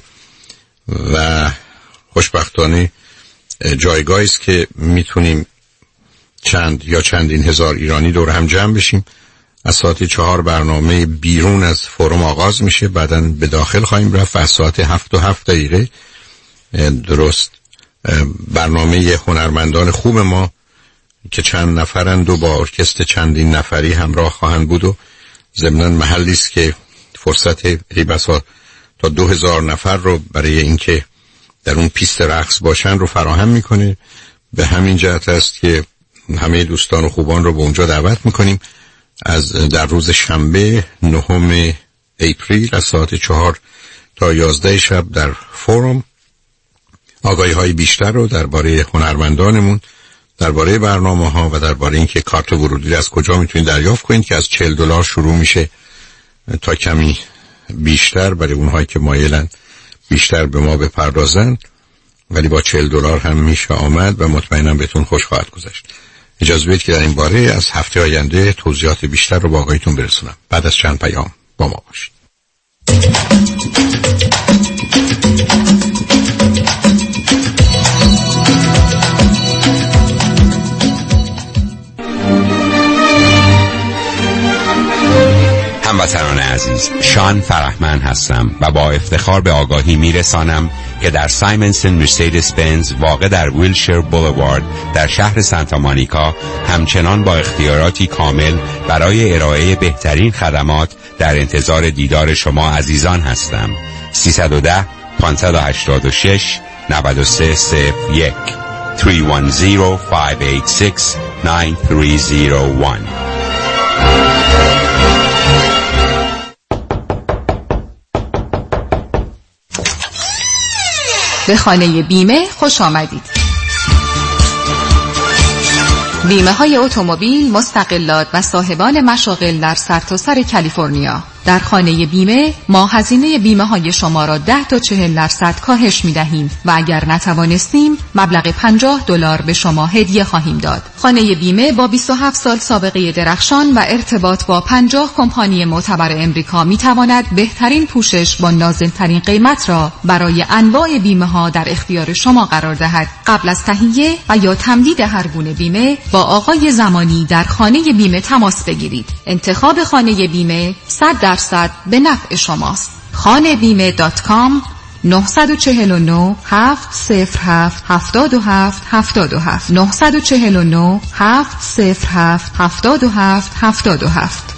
و خوشبختانه جایگاهی است که میتونیم چند یا چندین هزار ایرانی دور هم جمع بشیم. از ساعت چهار برنامه بیرون از فوروم آغاز میشه، بعداً به داخل خواهیم رفت. از ساعت هفت و هفت دقیقه درست برنامه هنرمندان خوب ما که چند نفرند و با ارکستر چندین نفری همراه خواهند بود و ضمناً محلی است که فرصت بسا تا دو هزار نفر رو برای اینکه در اون پیست رقص باشن رو فراهم میکنه. به همین جهت است که همه دوستان و خوبان رو به اونجا دعوت میکنیم. از در روز شنبه نهم اپریل از ساعت چهار تا یازده شب در فوروم آگاهی های بیشتر رو درباره هنرمندانمون، درباره برنامه ها و درباره اینکه کارت ورودی از کجا میتونید دریافت کنید که از چهل دلار شروع میشه تا کمی بیشتر برای اونهایی که مایلن بیشتر به ما بپردازن، ولی با چهل دلار هم میشه آمد و مطمئنم بهتون خوش خواهد گذشت. اجازه بدید که در این باره از هفته آینده توضیحات بیشتر رو با آقایتون برسونم. بعد از چند پیام با ما باشید. هموطنان عزیز، شان فرحمن هستم و با افتخار به آگاهی میرسانم که در سایمنسن مرسدس بنز واقع در ویلشیر بولوارد در شهر سانتا مونیکا همچنان با اختیاراتی کامل برای ارائه بهترین خدمات در انتظار دیدار شما عزیزان هستم. سیصد و ده پانصد و هشتاد و شش نود و سه صفر یک سه یک صفر پنج هشت شش نه سه صفر یک. به خانه بیمه خوش آمدید. بیمه های اتومبیل، مستقلات و صاحبان مشاغل در سرتاسر کالیفرنیا. در خانه بیمه ما هزینه بیمه های شما را ده تا چهل درصد کاهش می دهیم و اگر نتوانستیم مبلغ پنجاه دلار به شما هدیه خواهیم داد. خانه بیمه با بیست و هفت سال سابقه درخشان و ارتباط با پنجاه کمپانی معتبر امریکا می تواند بهترین پوشش با نازلترین قیمت را برای انواع بیمه ها در اختیار شما قرار دهد. قبل از تهیه و یا تمدید هر گونه بیمه با آقای زمانی در خانه بیمه تماس بگیرید. انتخاب خانه بیمه صد درصد به نفع شماست. خانه بیمه دات کام نه چهار نه هفت صفر هفت هفت هفت هفت هفت نه چهار نه هفت صفر هفت هفت هفت هفت هفت.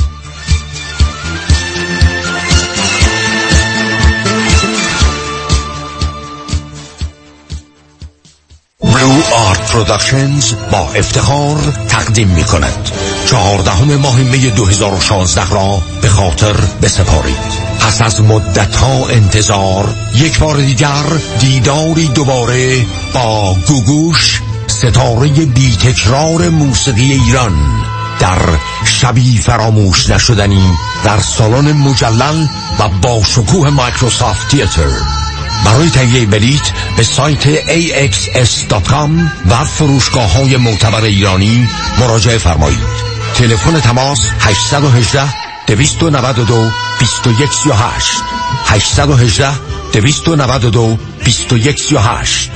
بلو آرت پروداکشنز با افتخار تقدیم می کند چهاردهم ماه می دو هزار و شانزده را به خاطر بسپارید. پس از مدت ها انتظار یک بار دیگر دیداری دوباره با گوگوش، ستاره بی تکرار موسیقی ایران، در شبی فراموش نشدنی در سالن مجلل و با شکوه مایکروسافت تیاتر. برای تهیه بلیط به سایت ای اکس اس دات کام و فروشگاه‌های معتبر ایرانی مراجعه فرمایید. تلفن تماس هشت یک هشت دو نه دو دو یک سه هشت هشت یک هشت دو نه دو دو یک سه هشت.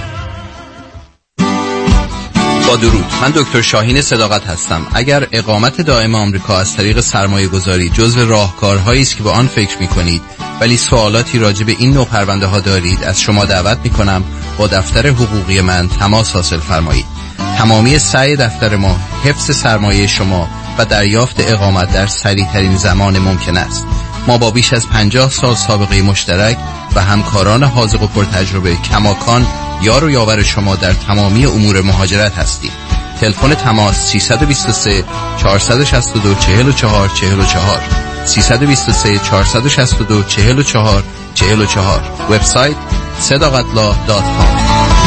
با درود، من دکتر شاهین صداقت هستم. اگر اقامت دائم آمریکا از طریق سرمایه گذاری جزو راهکارهایی است که به آن فکر می کنید ولی سوالاتی راجع به این نوع پرونده ها دارید، از شما دعوت می کنم با دفتر حقوقی من تماس حاصل فرمایید. تمامی سعی دفتر ما حفظ سرمایه شما و دریافت اقامت در سریع ترین زمان ممکن است. ما با بیش از پنجاه سال سابقه مشترک و همکاران حاذق و پرتجربه کماکان یار و یاور شما در تمامی امور مهاجرت هستیم. تلفن تماس سه دو سه چهار شش دو چهار چهار چهار چهار سه دو سه چهار شش دو چهار چهار چهار چهار. وبسایت صداقتلا دات کام.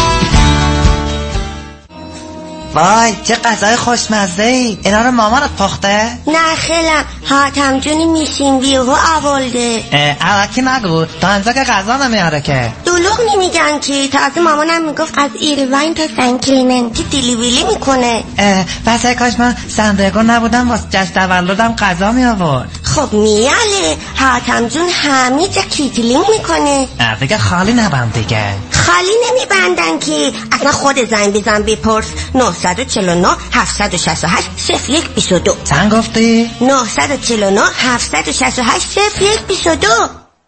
وای چه غذای خوشمزه ای. اینا رو مامانت پخته؟ نه خیلم حاتم جونی میشین بیهو آولده. الکی نگو تا انجا که غذا نمیاره که. دلوغ نمیگن که تازه مامانم میگفت از ایرواین تا سنکلیمنتی دیلیویلی میکنه. پس کاش من سندرگو نبودم واسه جشن تولدم غذا می آورد. خب میاله حاتم جون همه جا کیتلینگ میکنه. دیگه خالی نبند دیگه. خالی نمیبندن که اصلا خود زنگ بزن بپرس. نه چهار نه هفت شش هشت صفر یک دو دو. چند گفتی؟ نه چهار نه هفت شش هشت صفر یک دو دو.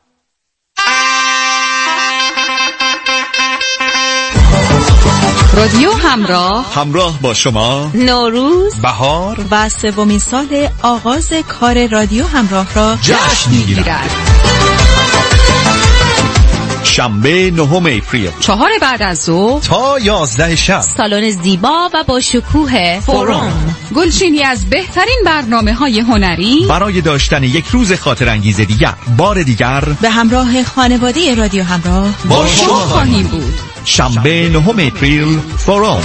رادیو همراه، همراه با شما نوروز، بهار و سومین سال آغاز کار رادیو همراه را جشن می‌گیرد. شنبه نهم اپریل چهار بعد از ظهر تا یازده شب، سالن زیبا و با شکوه فوروم، گلچینی از بهترین برنامه‌های هنری برای داشتن یک روز خاطر انگیز دیگر. بار دیگر به همراه خانواده رادیو همراه با شما خواهیم بود. شنبه نهم اپریل فوروم.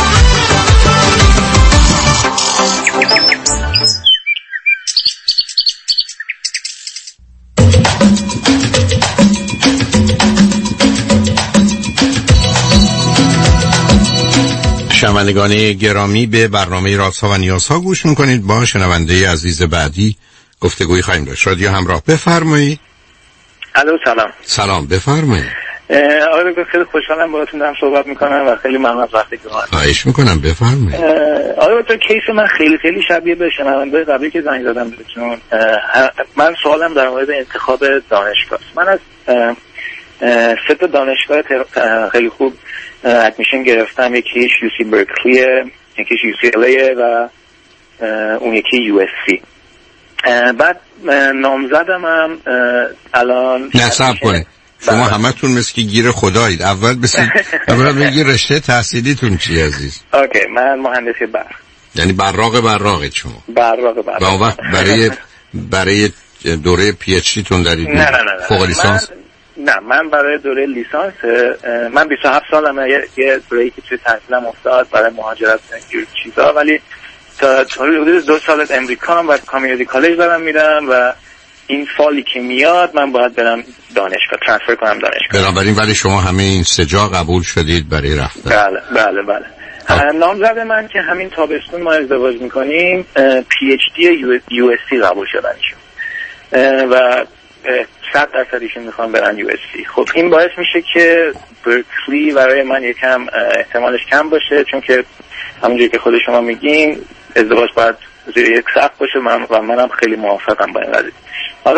شنوندگان گرامی، به برنامه رازها و نیازها گوش میکنید. با شنونده عزیز بعدی گفتگوی خواهیم داشت. رادیو همراه، بفرمایید. الو سلام. سلام، بفرمایید. آقای دکتر خیلی خوشحالم باهاتون دارم صحبت میکنم و خیلی ممنون از وقتی که اومدید. خواهش میکنم، بفرمایید. آقای دکتر کیس من خیلی خیلی شبیه به شنونده قبلی که زنگ زدم بهتون. من سوالم در مورد انتخاب دانشگاه. من از سه تا دانشگاه خیلی خوب ادمیشن گرفتم. یکیش یو سی برکلی، یکیش یو سی ال ای و اون یکی یو اس سی. بعد نامزدم هم الان نصب کنه. شما همتون مثل که گیر خدایید. اول بسید اول بگی رشته تحصیلیتون چی عزیز؟ اوکی، من مهندسی برق. یعنی براق براقید شما؟ براق براق. و اون وقت برای برای دوره پی اچ دی تون دارید؟ نه نه نه. فوق لیسانس؟ نه من برای دوره لیسانس، من بیست و هفت سالمه، یه بریکی توی تحصیلم افتاد برای مهاجرت اینجور چیزا، ولی تا حدود دو سال امریکا هم و کامیونیتی کالج دارم میرم و این فالی که میاد من باید برم دانشگاه، ترانسفر کنم دانشگاه. بنابراین ولی شما همه این سه جا قبول شدید برای رفتن؟ بله بله بله. نامزد من که همین تابستون ما ازدواج میکنیم پی اچ دی یو اس سی قبول شدنشون و صد درصد ایشون میخوام برن یو اس سی. خب این باعث میشه که برکلی برای من یکم احتمالش کم باشه، چون که همونجوری که خود شما میگین ازدواج باید زیر یک سقف باشه من و منم خیلی موافقم با این قضیه. حالا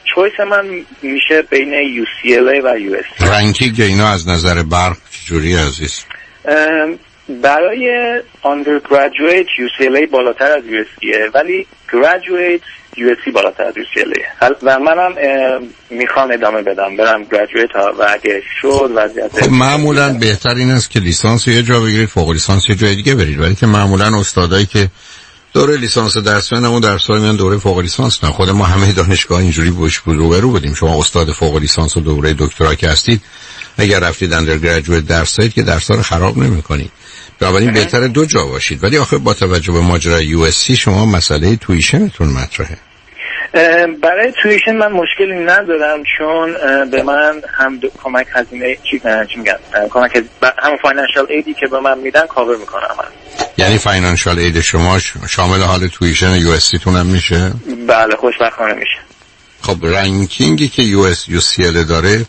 چویس من میشه بین یو سی ال ای و یو اس سی. رنکینگ اینا از نظر برق چجوری عزیز؟ برای undergraduate یو سی ال ای بالاتر از یو اس سی ولی graduate یو اس سی بالاتر از یو سی ال ای و منم میخوام ادامه بدم برم graduate ها و اگه شد وضعیت خب معمولا بهتر این است که لیسانس یه جا بگیرید فوق لیسانس یه جای دیگه برید، ولی که معمولا استادایی که دوره لیسانس درس میدن اون درس‌ها میان دوره فوق لیسانس نه. خود ما همه دانشگاه اینجوری بوش روبرو بودیم. شما استاد فوق لیسانس و دوره دکترا که هستید اگر رفتید اندرگرجویت درس دارید که درس‌ها رو خراب نمی‌کنید. بنابراین بهتره دو جا باشید. ولی آخه با توجه به ماجرای یو اس سی شما مسئله تویشنتون مطرحه. برای تویشن من مشکلی ندارم چون به من هم دو کمک هزینه چی چی میگن کمک هم فاینانشال ایدی که به من میدن کاور میکنم من. یعنی فاینانشال اید شما شامل حال تویشن یو اس سی تون هم میشه؟ بله خوشبختانه میشه. خب رنکینگی که یو اس یو سی ال داره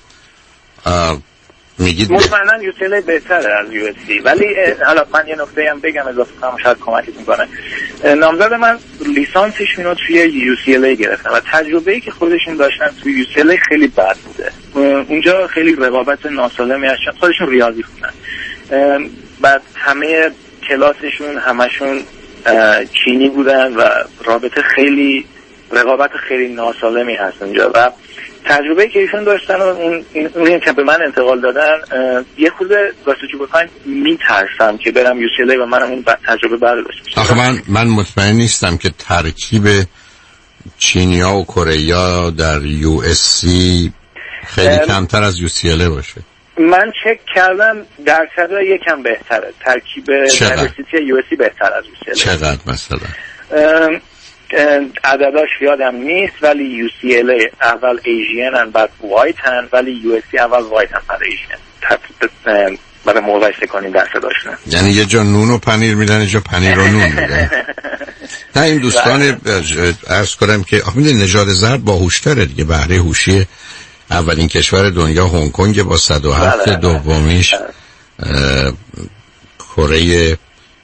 میگید مطمئنا یو سی ال بهتره از یو اس سی، ولی حالا من یه نکته هم بگم اضافه کنم شاید کمکتون کنه. نامزد من لیسانسشون رو توی یو سی ال گرفتن و تجربه‌ای که خودشون داشتن توی یو سی ال خیلی بد بوده. اونجا خیلی رقابت ناسالمی هست چون خودشون ریاضی خوندن. بعد همه کلاسشون همشون چینی بودن و رابطه خیلی رقابت خیلی ناسالمی هست اونجا و تجربه‌ای که ایشون داشتن و اون اونی که به من انتقال دادن یه خورده راستش بخواید میترسم که برم یو سی ال و منم اون تجربه برداشته باشم. آخه من من مطمئن نیستم که ترکیب چینیا و کره در یو اس سی خیلی کمتر از یو سی ال باشه. من چک کردم درصد یکم بهتره. ترکیب یونیورسیتی یو اس سی بهتر از یو سی ال. چقدر مثلا؟ عدداش یادم نیست ولی یو سی ال اول ایژین ان بعد وایت هن ولی یو اس سی اول وایت هن بعد ایژین. برای مقایسه کنیم درصداشون. یعنی یه جا نون و پنیر میدن یه جا پنیر و نون میدن. نه این دوستان عرض کنم که میدونی نژاد زرد باهوش‌تره دیگه. بهره هوشی اولین کشور دنیا هنگ کنگ با صد و هفت، دومیش کره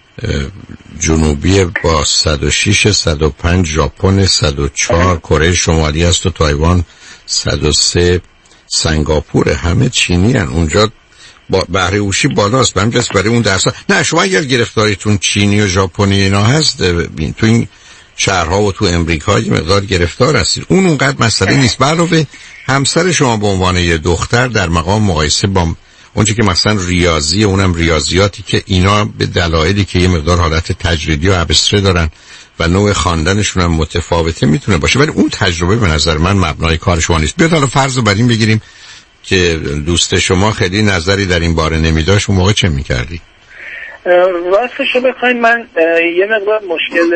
جنوبی با صد و شش، صد و پنج، ژاپن صد و چهار، کره شمالی است و تایوان صد و سه، سنگاپور همه چینی هن. اونجا با بهره هوشی بالاست. به همجاست برای اون درس نه شما اگر گرفتاریتون چینی و ژاپنی اینا هست بین تو این شهرها و تو امریکا یه مقدار گرفتار هستید. اون اونقدر مسئله نیست. علاوه همسر شما به عنوان یه دختر در مقام مقایسه با اونچه که مثلا ریاضی اونم ریاضیاتی که اینا به دلایلی که یه مقدار حالت تجریدی و ابستره دارن و نوع خواندنشون هم متفاوته میتونه باشه، ولی اون تجربه به نظر من مبنای کار شما نیست. بیاد حالا فرض رو بر این بگیریم که دوست شما خیلی نظری در این باره نمیداشت، اون موقع چه میکردی؟ راستش رو بخواین من یه مقدار مشکل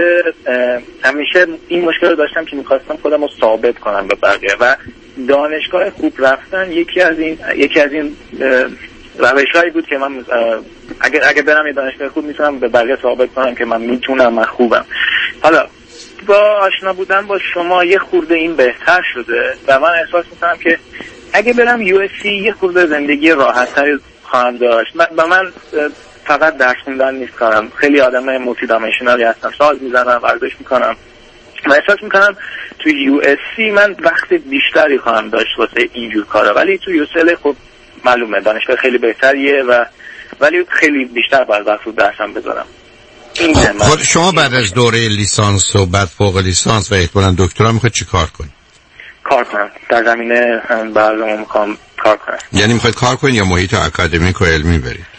همیشه این مشکل رو داشتم که میخواستم خودم رو ثابت کنم به بقیه و دانشگاه خوب رفتن یکی از این یکی از این روش‌هایی بود که من اگه اگه برم یه دانشگاه خوب میتونم به بقیه ثابت کنم که من میتونم، من خوبم. حالا با آشنا بودن با شما یه خورده این بهتر شده و من احساس میکنم که اگه برم یو اس سی یه خورده زندگی راحت‌تری خواهم داشت. و من فقط درس خوندن نیست کارم، خیلی آدم مولتی دایمنشنالی هستم، ساز میزنم، ورزش میکنم و احساس میکنم تو یو اس سی من وقت بیشتری خواهم داشت واسه اینجور کارا. ولی تو یو اس ال خب معلومه دانشگاه خیلی بهتریه و ولی خیلی بیشتر باید وقت رو درسم بذارم. خود شما بعد از دوره لیسانس و بعد فوق لیسانس و احتمالاً دکترا میخواید چی کار کنید؟ کار کنم در زمینه برنامه میخوام کار کنم. یعنی میخواید کار کنید یا محیط اکادمیک و علمی برید؟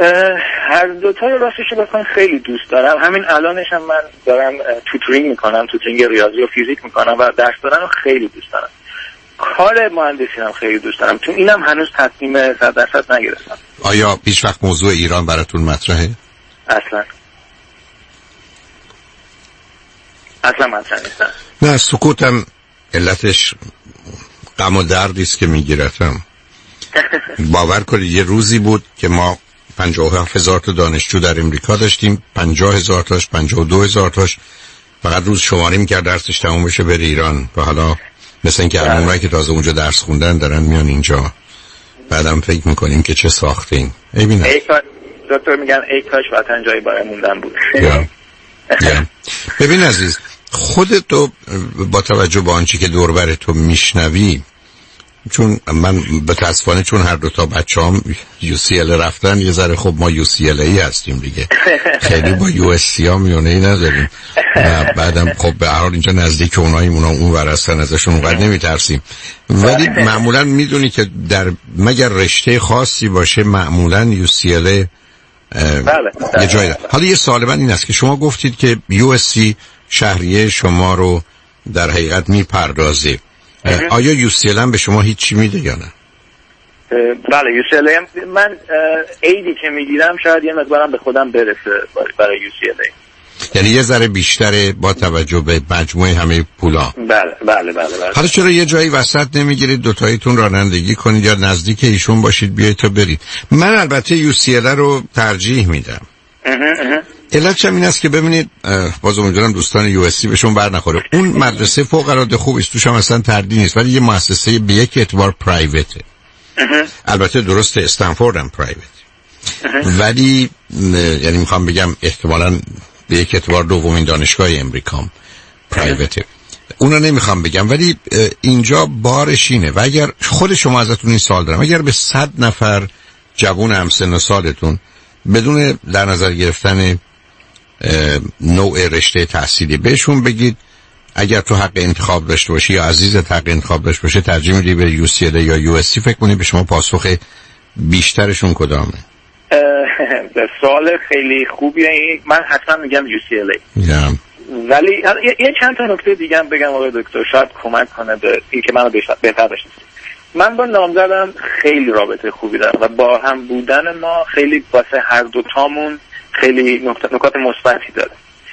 هر دوتا رو راستش رو بخواین خیلی دوست دارم. همین الانش هم من دارم توترینگ میکنم، توترینگ ریاضی و فیزیک میکنم و درس دادن رو خیلی دوست دارم. کار مهندسی هم خیلی دوست دارم. تو اینم هنوز تصمیم صد درصد نگرفتم. آیا پیش وقت موضوع ایران براتون مطرحه؟ اصلا اصلا مطرح نیست. نه سکوتم علتش غم و دردی است که میگیرتم. باور کنید یه روزی بود که ما پنجاه و هفت هزار تا دانشجو در امریکا داشتیم، پنجاه هزار تاش پنجاه و دو هزار تاش فقط روز شماری میکرد درسش تموم بشه بره ایران و حالا مثل این که همونایی که تازه اونجا درس خوندن دارن میان اینجا. بعدم فکر میکنیم که چه ساختیم. ای بینم ای کاش دکتر میگن ای کاش وطن جایی برای موندن بود. ببین عزیز، خودتو با توجه به آنچه که دور بر تو میشنوی، چون من متاسفانه چون هر دو تا بچه‌ام یو سی ال رفتن یه ذره خب ما یو سی ال ای هستیم دیگه، خیلی با یو اس سی ها میونه ای نداریم و بعدم خب به هر حال اینجا نزدیک اوناییم، اونا اون ور هستن ازشون اونقدر نمیترسیم، ولی معمولا میدونی که در مگر رشته خاصی باشه معمولا یو سی ال ای یه جایی داره. حالا یه سوال من این است که شما گفتید که یو اس سی شهریه شما رو در حقیقت میپردازه، آیا یو سی ال هم به شما هیچی میده یا نه؟ بله یو سی ال هم من ایدی که میگیرم شاید یه مقدارم به خودم برسه برای یو سی ال. یعنی یه ذره بیشتره با توجه به مجموعه همه پولا. بله بله بله بله. حالا چرا یه جایی وسط نمیگیرید دوتاییتون رانندگی کنید یا نزدیک ایشون باشید بیایید تا برید؟ من البته یو سی ال رو ترجیح میدم. علتش این است که ببینید باز امیدوارم دوستان یو اس سی بهشون بر نخوره، اون مدرسه فوق العاده خوب است، توش هم اصلا تردید نیست، ولی یه مؤسسه به یک اعتبار پرایوته. البته درسته استنفورد هم پرایوت، ولی یعنی میخوام بگم احتمالاً به یک اعتبار دومین دانشگاه امریکام پرایوته، اونو نمیخوام بگم، ولی اینجا بارش اینه و اگر خود شما ازتون این سوال دارم، اگر به صد نفر جوان همسن و سالتون بدون در نظر گرفتن نوع رشته تحصیلی بهشون بگید اگر تو حق انتخاب داشته باشی یا عزیز حق انتخاب داشته باشه ترجیح میدی بری یو سی ال یا یو اس سی، فکر کنید به شما پاسخ بیشترشون کدامه؟ سوال خیلی خوبیه این. من حتما میگم یو سی ال yeah. ولی یه چند تا نکته دیگه هم بگم آقای دکتر شاید کمک کنه به این که منو بهتر بشناسید. من با نامزدم خیلی رابطه خوبی دارم و با هم بودن ما خیلی واسه هر دو تامون خیلی نکات مثبتی داره.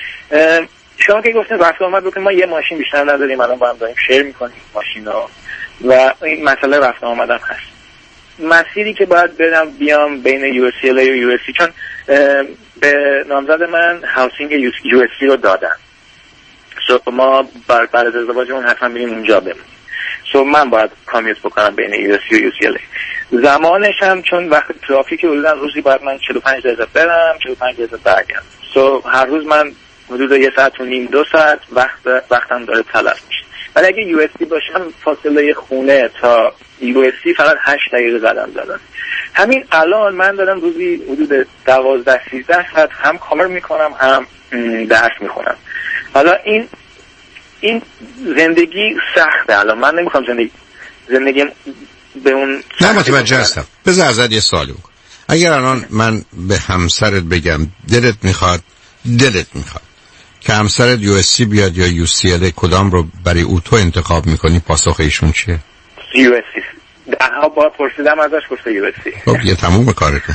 شما که گفتین رفت آمد بکنیم، ما یه ماشین بیشتر نداریم، الان با هم داریم شیر میکنیم ماشینا و این مسئله رفت آمدم هست. مسیری که باید برم بیام بین یو اس سی ال و یو اس سی، چون به نامزد من هاوسینگ یو اس سی رو دادن، سو ما بعد از ازدواجمون حتما بریم اونجا بمونیم، سو من باید کامیوت بکنم بین یو اس سی و یو سی ال. زمانش هم چون وقت ترافیک حدودا روزی باید من چهل و پنج دقیقه برم چهل و پنج دقیقه برگردم، سو هر روز من حدود یه ساعت و نیم دو ساعت وقت وقتم داره تلف میشه. ولی اگه یو اس سی باشم فاصله خونه تا یو اس سی فقط هشت دقیقه قدم زدن. همین الان من دارم روزی حدود دوازده سیزده ساعت هم کار میکنم هم درس میخونم. حالا این این زندگی سخته. الان من نمیخوام زندگی زندگی به اون نه متوجه هستم. بذار ازت یه سوالی بکنم. اگر الان من به همسرت بگم دلت میخواد دلت میخواد که همسرت یو اس سی بیاد یا یو سی ال، کدام رو برای او تو انتخاب میکنی؟ پاسخ ایشون چیه؟ یو اس سی. دهها بار پرسیدم ازش، گفته یو اس سی. خب یه تموم کارتون.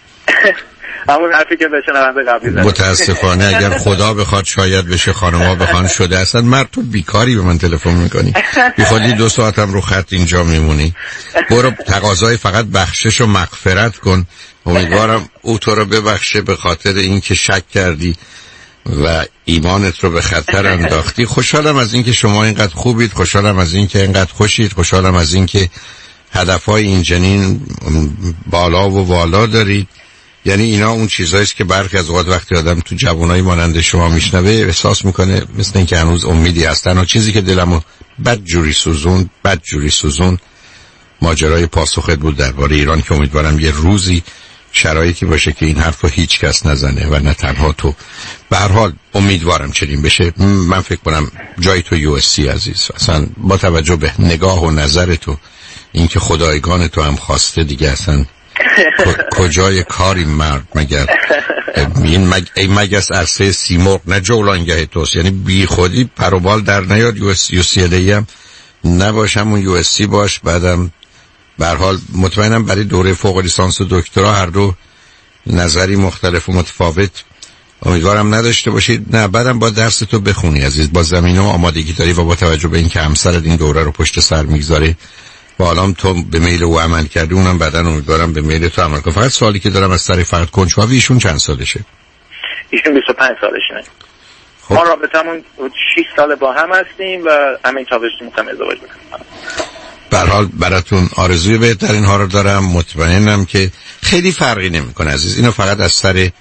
همون حرفی که بشه نمانده قبلی زد. متاسفانه اگر خدا بخواد شاید بشه، خانم‌ها بخوان شده اصلا مرد تو بیکاری به من تلفن میکنی، بی خودی دو ساعتم رو خط اینجا میمونی. برو تقاضای فقط بخشش و مغفرت کن، امیدوارم او تو رو ببخشه به خاطر اینکه شک کردی و ایمانت رو به خطر انداختی. خوشحالم از اینکه شما اینقدر خوبید، خوشحالم از اینکه اینقدر خوشید، خوشحالم از اینکه هدفهای این جنین بالا و والا دارید. یعنی اینا اون چیزایی است که برخی از اوقات وقتی آدم تو جوانای مانند شما میشنوه احساس میکنه مثل اینکه هنوز امیدی هست. تنها چیزی که دلمو بد جوری سوزون بد جوری سوزون ماجرای پاسخت بود درباره ایران، که امیدوارم یه روزی شرایطی باشه که این حرفو هیچ کس نزنه و نه تنها تو. به هر حال امیدوارم چنین بشه. من فکر کنم جای تو یو اس سی عزیز، اصلا با توجه به نگاه و نظر تو، اینکه خدایگان تو هم خواسته دیگه، اصلا کجای کاری مرد مگر این مگ... مگس عرصه سیمرغ نه جولانگه توست. یعنی بی خودی پروبال در نیاد. یو اس یو سی ال هم نباش، همون یو اس سی باش. بعدم به هر حال مطمئنم برای دوره فوق لیسانس و دکترا هر دو نظری مختلف و متفاوت امیدوارم نداشته باشید. نه بعدم با درس تو بخونی عزیز، با زمینه و آمادگی داری و با توجه به اینکه همسرت این دوره رو پشت سر میگذاره و الان تو به میل او عمل کردی، اونم بعداً امیدوارم به میل تو عمل کنه. فقط سوالی که دارم از سر فرد کنجکاوی، ایشون چند سالشه؟ ایشون بیست و پنج سالشه. خب. ما رابطمون شش سال با هم هستیم و همین تابستون می‌خوام ازدواج بکنیم. به هر حال براتون آرزوی بهترین ها رو دارم. مطمئنم که خیلی فرقی نمیکنه عزیز. اینو فقط از سر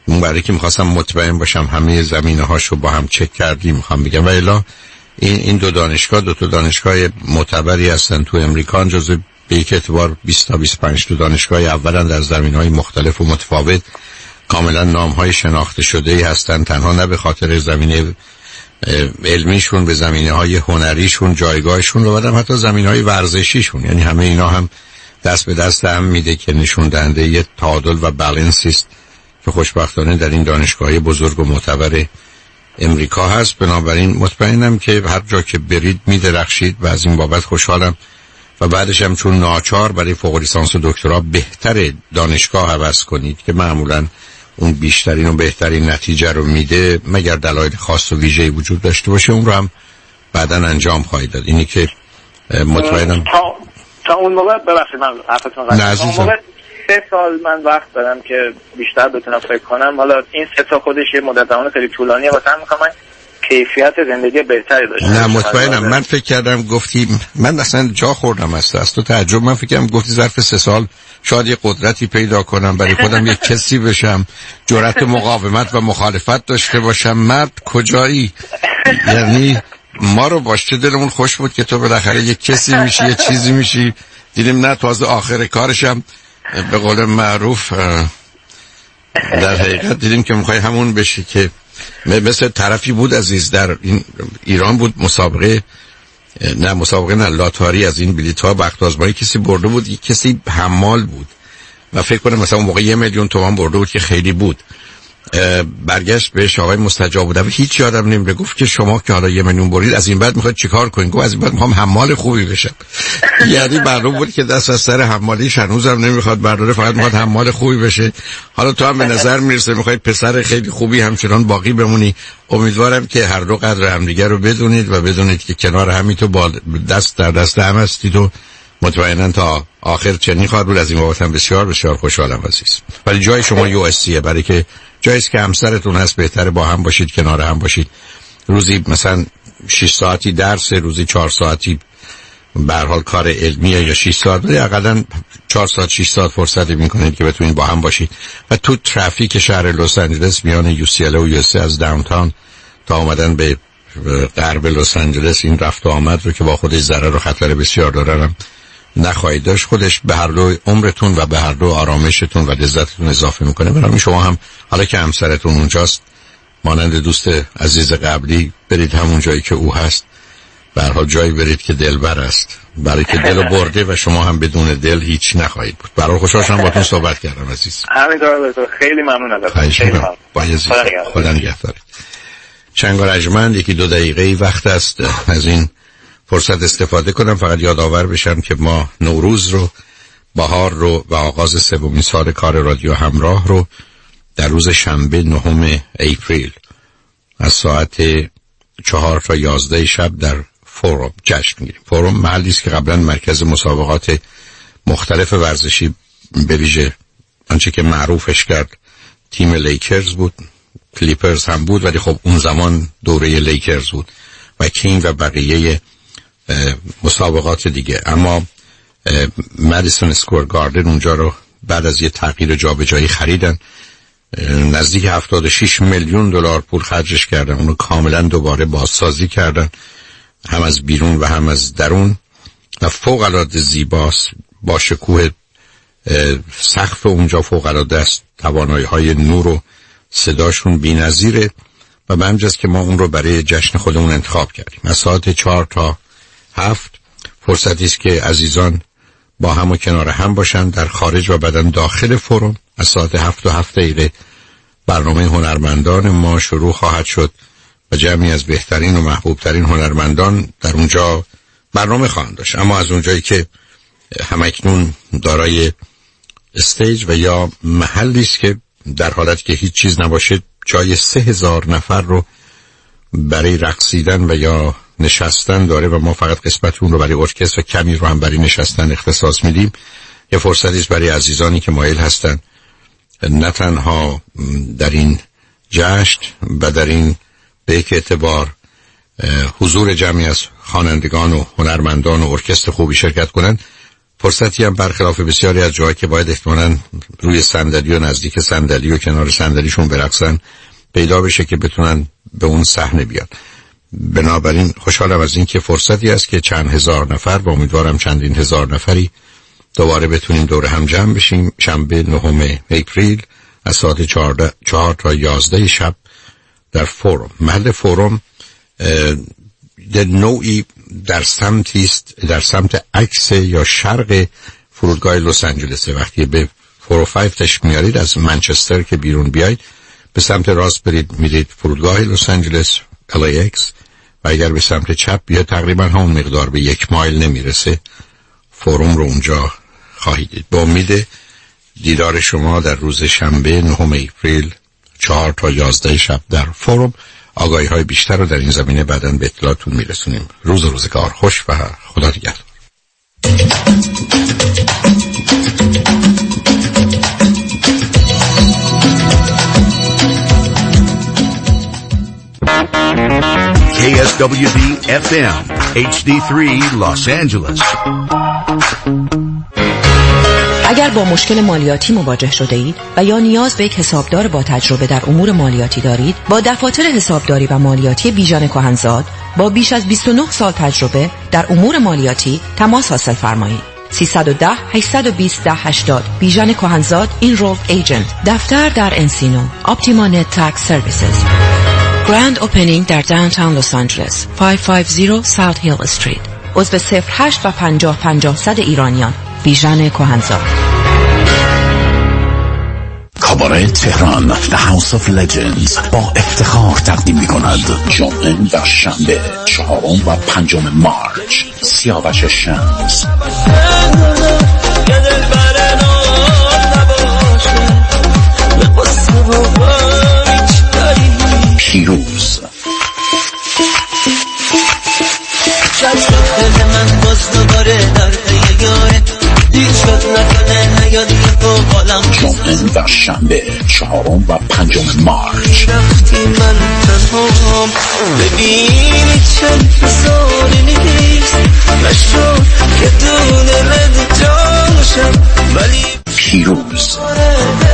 اون برای که میخواستم مطمئن باشم همه زمینه هاشو با هم چک کردیم میخوام بگم. و الا این این دو دانشگاه دو تا دانشگاه معتبری هستن تو امریکا، جزو به یک اعتبار بیست تا بیست و پنج تا دانشگاه اولا در زمینه‌های مختلف و متفاوت، کاملا نام‌های شناخته شده‌ای هستن، تنها نه به خاطر زمینه علمیشون، به زمینه‌های هنریشون، جایگاهشون و بعدم حتی زمینه‌های ورزشیشون. یعنی همه اینا هم دست به دست هم میده که نشون دهنده یه تعادل و بالانس است که خوشبختانه در این دانشگاه‌های بزرگ و معتبر امریکا هست. بنابراین مطمئنم که هر جا که برید میدرخشید و از این بابت خوشحالم. و بعدش هم چون ناچار برای فوق لیسانس و دکترا بهتر دانشگاه عوض کنید که معمولاً اون بیشترین و بهترین نتیجه رو میده، مگر دلایل خاص و ویژه‌ای وجود داشته باشه، اون رو هم بعداً انجام خواهید داد. اینی که مطمئنم تا تا اون موقع ببخشید من حرفتون قطع کردم. اون موقع سه سال من وقت دارم که بیشتر بتونم فکر کنم. حالا این سه تا خودش یه مدت زمان خیلی طولانیه، واسه همین می‌خوام کیفیت زندگی بهتری داشته. نه مطمئنم. من فکر کردم گفتی، من اصلا جا خوردم است از تو تعجب. من فکر کردم گفتی ظرف سه سال شاید یه قدرتی پیدا کنم برای خودم، یک کسی بشم، جرأت مقاومت و مخالفت داشته باشم. مرد کجایی؟ یعنی ما رو باشه دلمون خوش بود که تو بالاخره یک کسی میشی، یه چیزی میشی. دیدیم نه، تازه آخر کارشم به قول معروف در حقیقت دیدیم که میخوای همون بشی که مثل طرفی بود عزیز در این ایران بود، مسابقه نه مسابقه نه لاتاری از این بلیط ها وقت آزمایی کسی برده بود، یک کسی حمال بود و فکر کنم مثلا اون موقع یه میلیون تومان برده بود که خیلی بود. برگشت بهش آقای مستجاب بود و هیچ یادم نمیره، گفت که شما که حالا یه میلیون برید از این بعد میخواید چیکار کنید؟ گفت از این بعد میخوام حمال خوبی بشم. یعنی معلوم بود که دست از سر حمالیش هنوزم نمیخواد برداره، فقط میخواد حمال خوبی بشه. حالا تو هم به نظر میرسه میخواید پسر خیلی خوبی همچنان باقی بمونی. امیدوارم که هر دو قدر همدیگه رو بدونید و بدونید که کنار همی تو با دست در دست هم هستید و مطمئنا تا آخر چنین خواهد بود. از این بابت هم بسیار بسیار خوشحالم عزیز. ولی جای شما یو اس سی برای که جایی که همسرتون هست بهتره با هم باشید، کنار هم باشید. روزی مثلا شش ساعتی درس، روزی چهار ساعتی به هر حال کار علمیه یا شش ساعت، ولی حداقل چهار ساعت شش ساعت فرصت میکنید که بتونید با هم باشید. و تو ترافیک شهر لس آنجلس میان یو سی ال و یو اس از داونتاون تا اومدن به غرب لس آنجلس، این رفت و آمد رو که با خودش ضرر و خطر بسیار داره نخواهید داشت. خودش به هر دو عمرتون و به هر دو آرامشتون و لذتتون اضافه میکنه. برای شما هم حالا که همسرتون اونجاست، مانند دوست عزیز قبلی برید همون جایی که او هست، به هر حال جایی برید که دلبر است، برای که دلو برده و شما هم بدون دل هیچ نخواهید بود. برای خوشحال شدم باهاتون صحبت کردم عزیز. همینطور. خیلی ممنون ازتون. خیلی ممنون. با عزیز. خدا نگهدارت. چنگ و رجمند یکی دو دقیقه وقت است از این فرصت استفاده کنم. فقط یادآور بشم که ما نوروز رو، بهار رو و آغاز سومین سال کار رادیو همراه رو در روز شنبه نهم اپریل از ساعت چهار تا یازده شب در فوروم جشن میگیریم. فوروم محلی است که قبلا مرکز مسابقات مختلف ورزشی به ویژه آنچه که معروفش کرد تیم لیکرز بود، کلیپرز هم بود، ولی خب اون زمان دوره لیکرز بود و کینگ و بقیه مسابقات دیگه. اما مادیسون اسکوئر گاردن اونجا رو بعد از یه تغییر جابجایی خریدن، نزدیک هفتاد و شش میلیون دلار پول خرجش کردن، اونو کاملا دوباره بازسازی کردن، هم از بیرون و هم از درون، و فوق العاده زیباست، با شکوه سقف اونجا فوق العاده است، توانایی های نور و صداشون بی‌نظیره و به همجاست که ما اون رو برای جشن خودمون انتخاب کردیم. از ساعت چهار تا هفت فرصتی است که عزیزان با هم و کنار هم باشن در خارج و بعدن داخل فروم. از ساعت هفت و هفت دقیقه برنامه هنرمندان ما شروع خواهد شد و جمعی از بهترین و محبوبترین هنرمندان در اونجا برنامه خواهند داشت. اما از اونجایی که همکنون دارای استیج و یا محلی است که در حالت که هیچ چیز نباشه جای سه هزار نفر رو برای رقصیدن و یا نشستن داره و ما فقط قسمت اون رو برای ارکستر و کمی رو هم برای نشستن اختصاص میدیم. یه فرصتی است برای عزیزانی که مایل هستن نه تنها در این جشن و در این به یک اعتبار حضور جمعی از خوانندگان و هنرمندان و ارکستر خوبی شرکت کنند، فرصتی هم برخلاف بسیاری از جاهایی که باید احتمالاً روی صندلی و نزدیک صندلی و کنار صندلیشون برقصن پیدا بشه که بتونن به اون صحنه بیان. بنابراین خوشحالم از این که فرصتی است که چند هزار نفر و امیدوارم چندین هزار نفری دوباره بتونیم دور هم جمع بشیم شنبه نهم اپریل از ساعت چهار تا یازده شب در فورم. محل فورم در نوعی در سمتی است، در سمت عکس یا شرق فرودگاه لس آنجلس. وقتی به چهار و پنج تش میارید از منچستر که بیرون بیاید به سمت راست برید میرید فرودگاه لس آنجلس ال ای اکس و اگر به سمت چپ بیاید تقریبا همون مقدار به یک مایل نمیرسه فورم رو اونجا خواهید دید. با امید دیدار شما در روز شنبه نهم اپریل چهار تا یازده شب در فورم. آگاهی های بیشتر رو در این زمینه بعداً به اطلاعتون میرسونیم. روز و روزگار خوش و خدا نگهدار. کی اس دبلیو دی اف ام اچ دی سه Los Angeles. اگر با مشکل مالیاتی مواجه شده اید و یا نیاز به یک حسابدار با تجربه در امور مالیاتی دارید، با دفاتر حسابداری و مالیاتی بیژن کهنزاد با بیش از بیست و نه سال تجربه در امور مالیاتی تماس حاصل فرمایید. سیصد و ده هشتصد و بیست ده هشتاد بیژن کهنزاد اینرولد ایجنت. دفتر در انسینو. اپتیما نت تکس سرویسز. گراند اوپنینگ در داونتاون لس آنجلس. پانصد و پنجاه ساوت هیل استریت. عضو صفر هشت و پنجاه پنجاه صد ایرانیان. بیژن کهنزاد. کاباره تهران The House of Legends با افتخار تقدیم می کند جمعه و شنبه چهارم و پنجم مارچ سیاوش شمس. پیروز جمعه و شنبه چهارم و پنجم مارچ. پیروز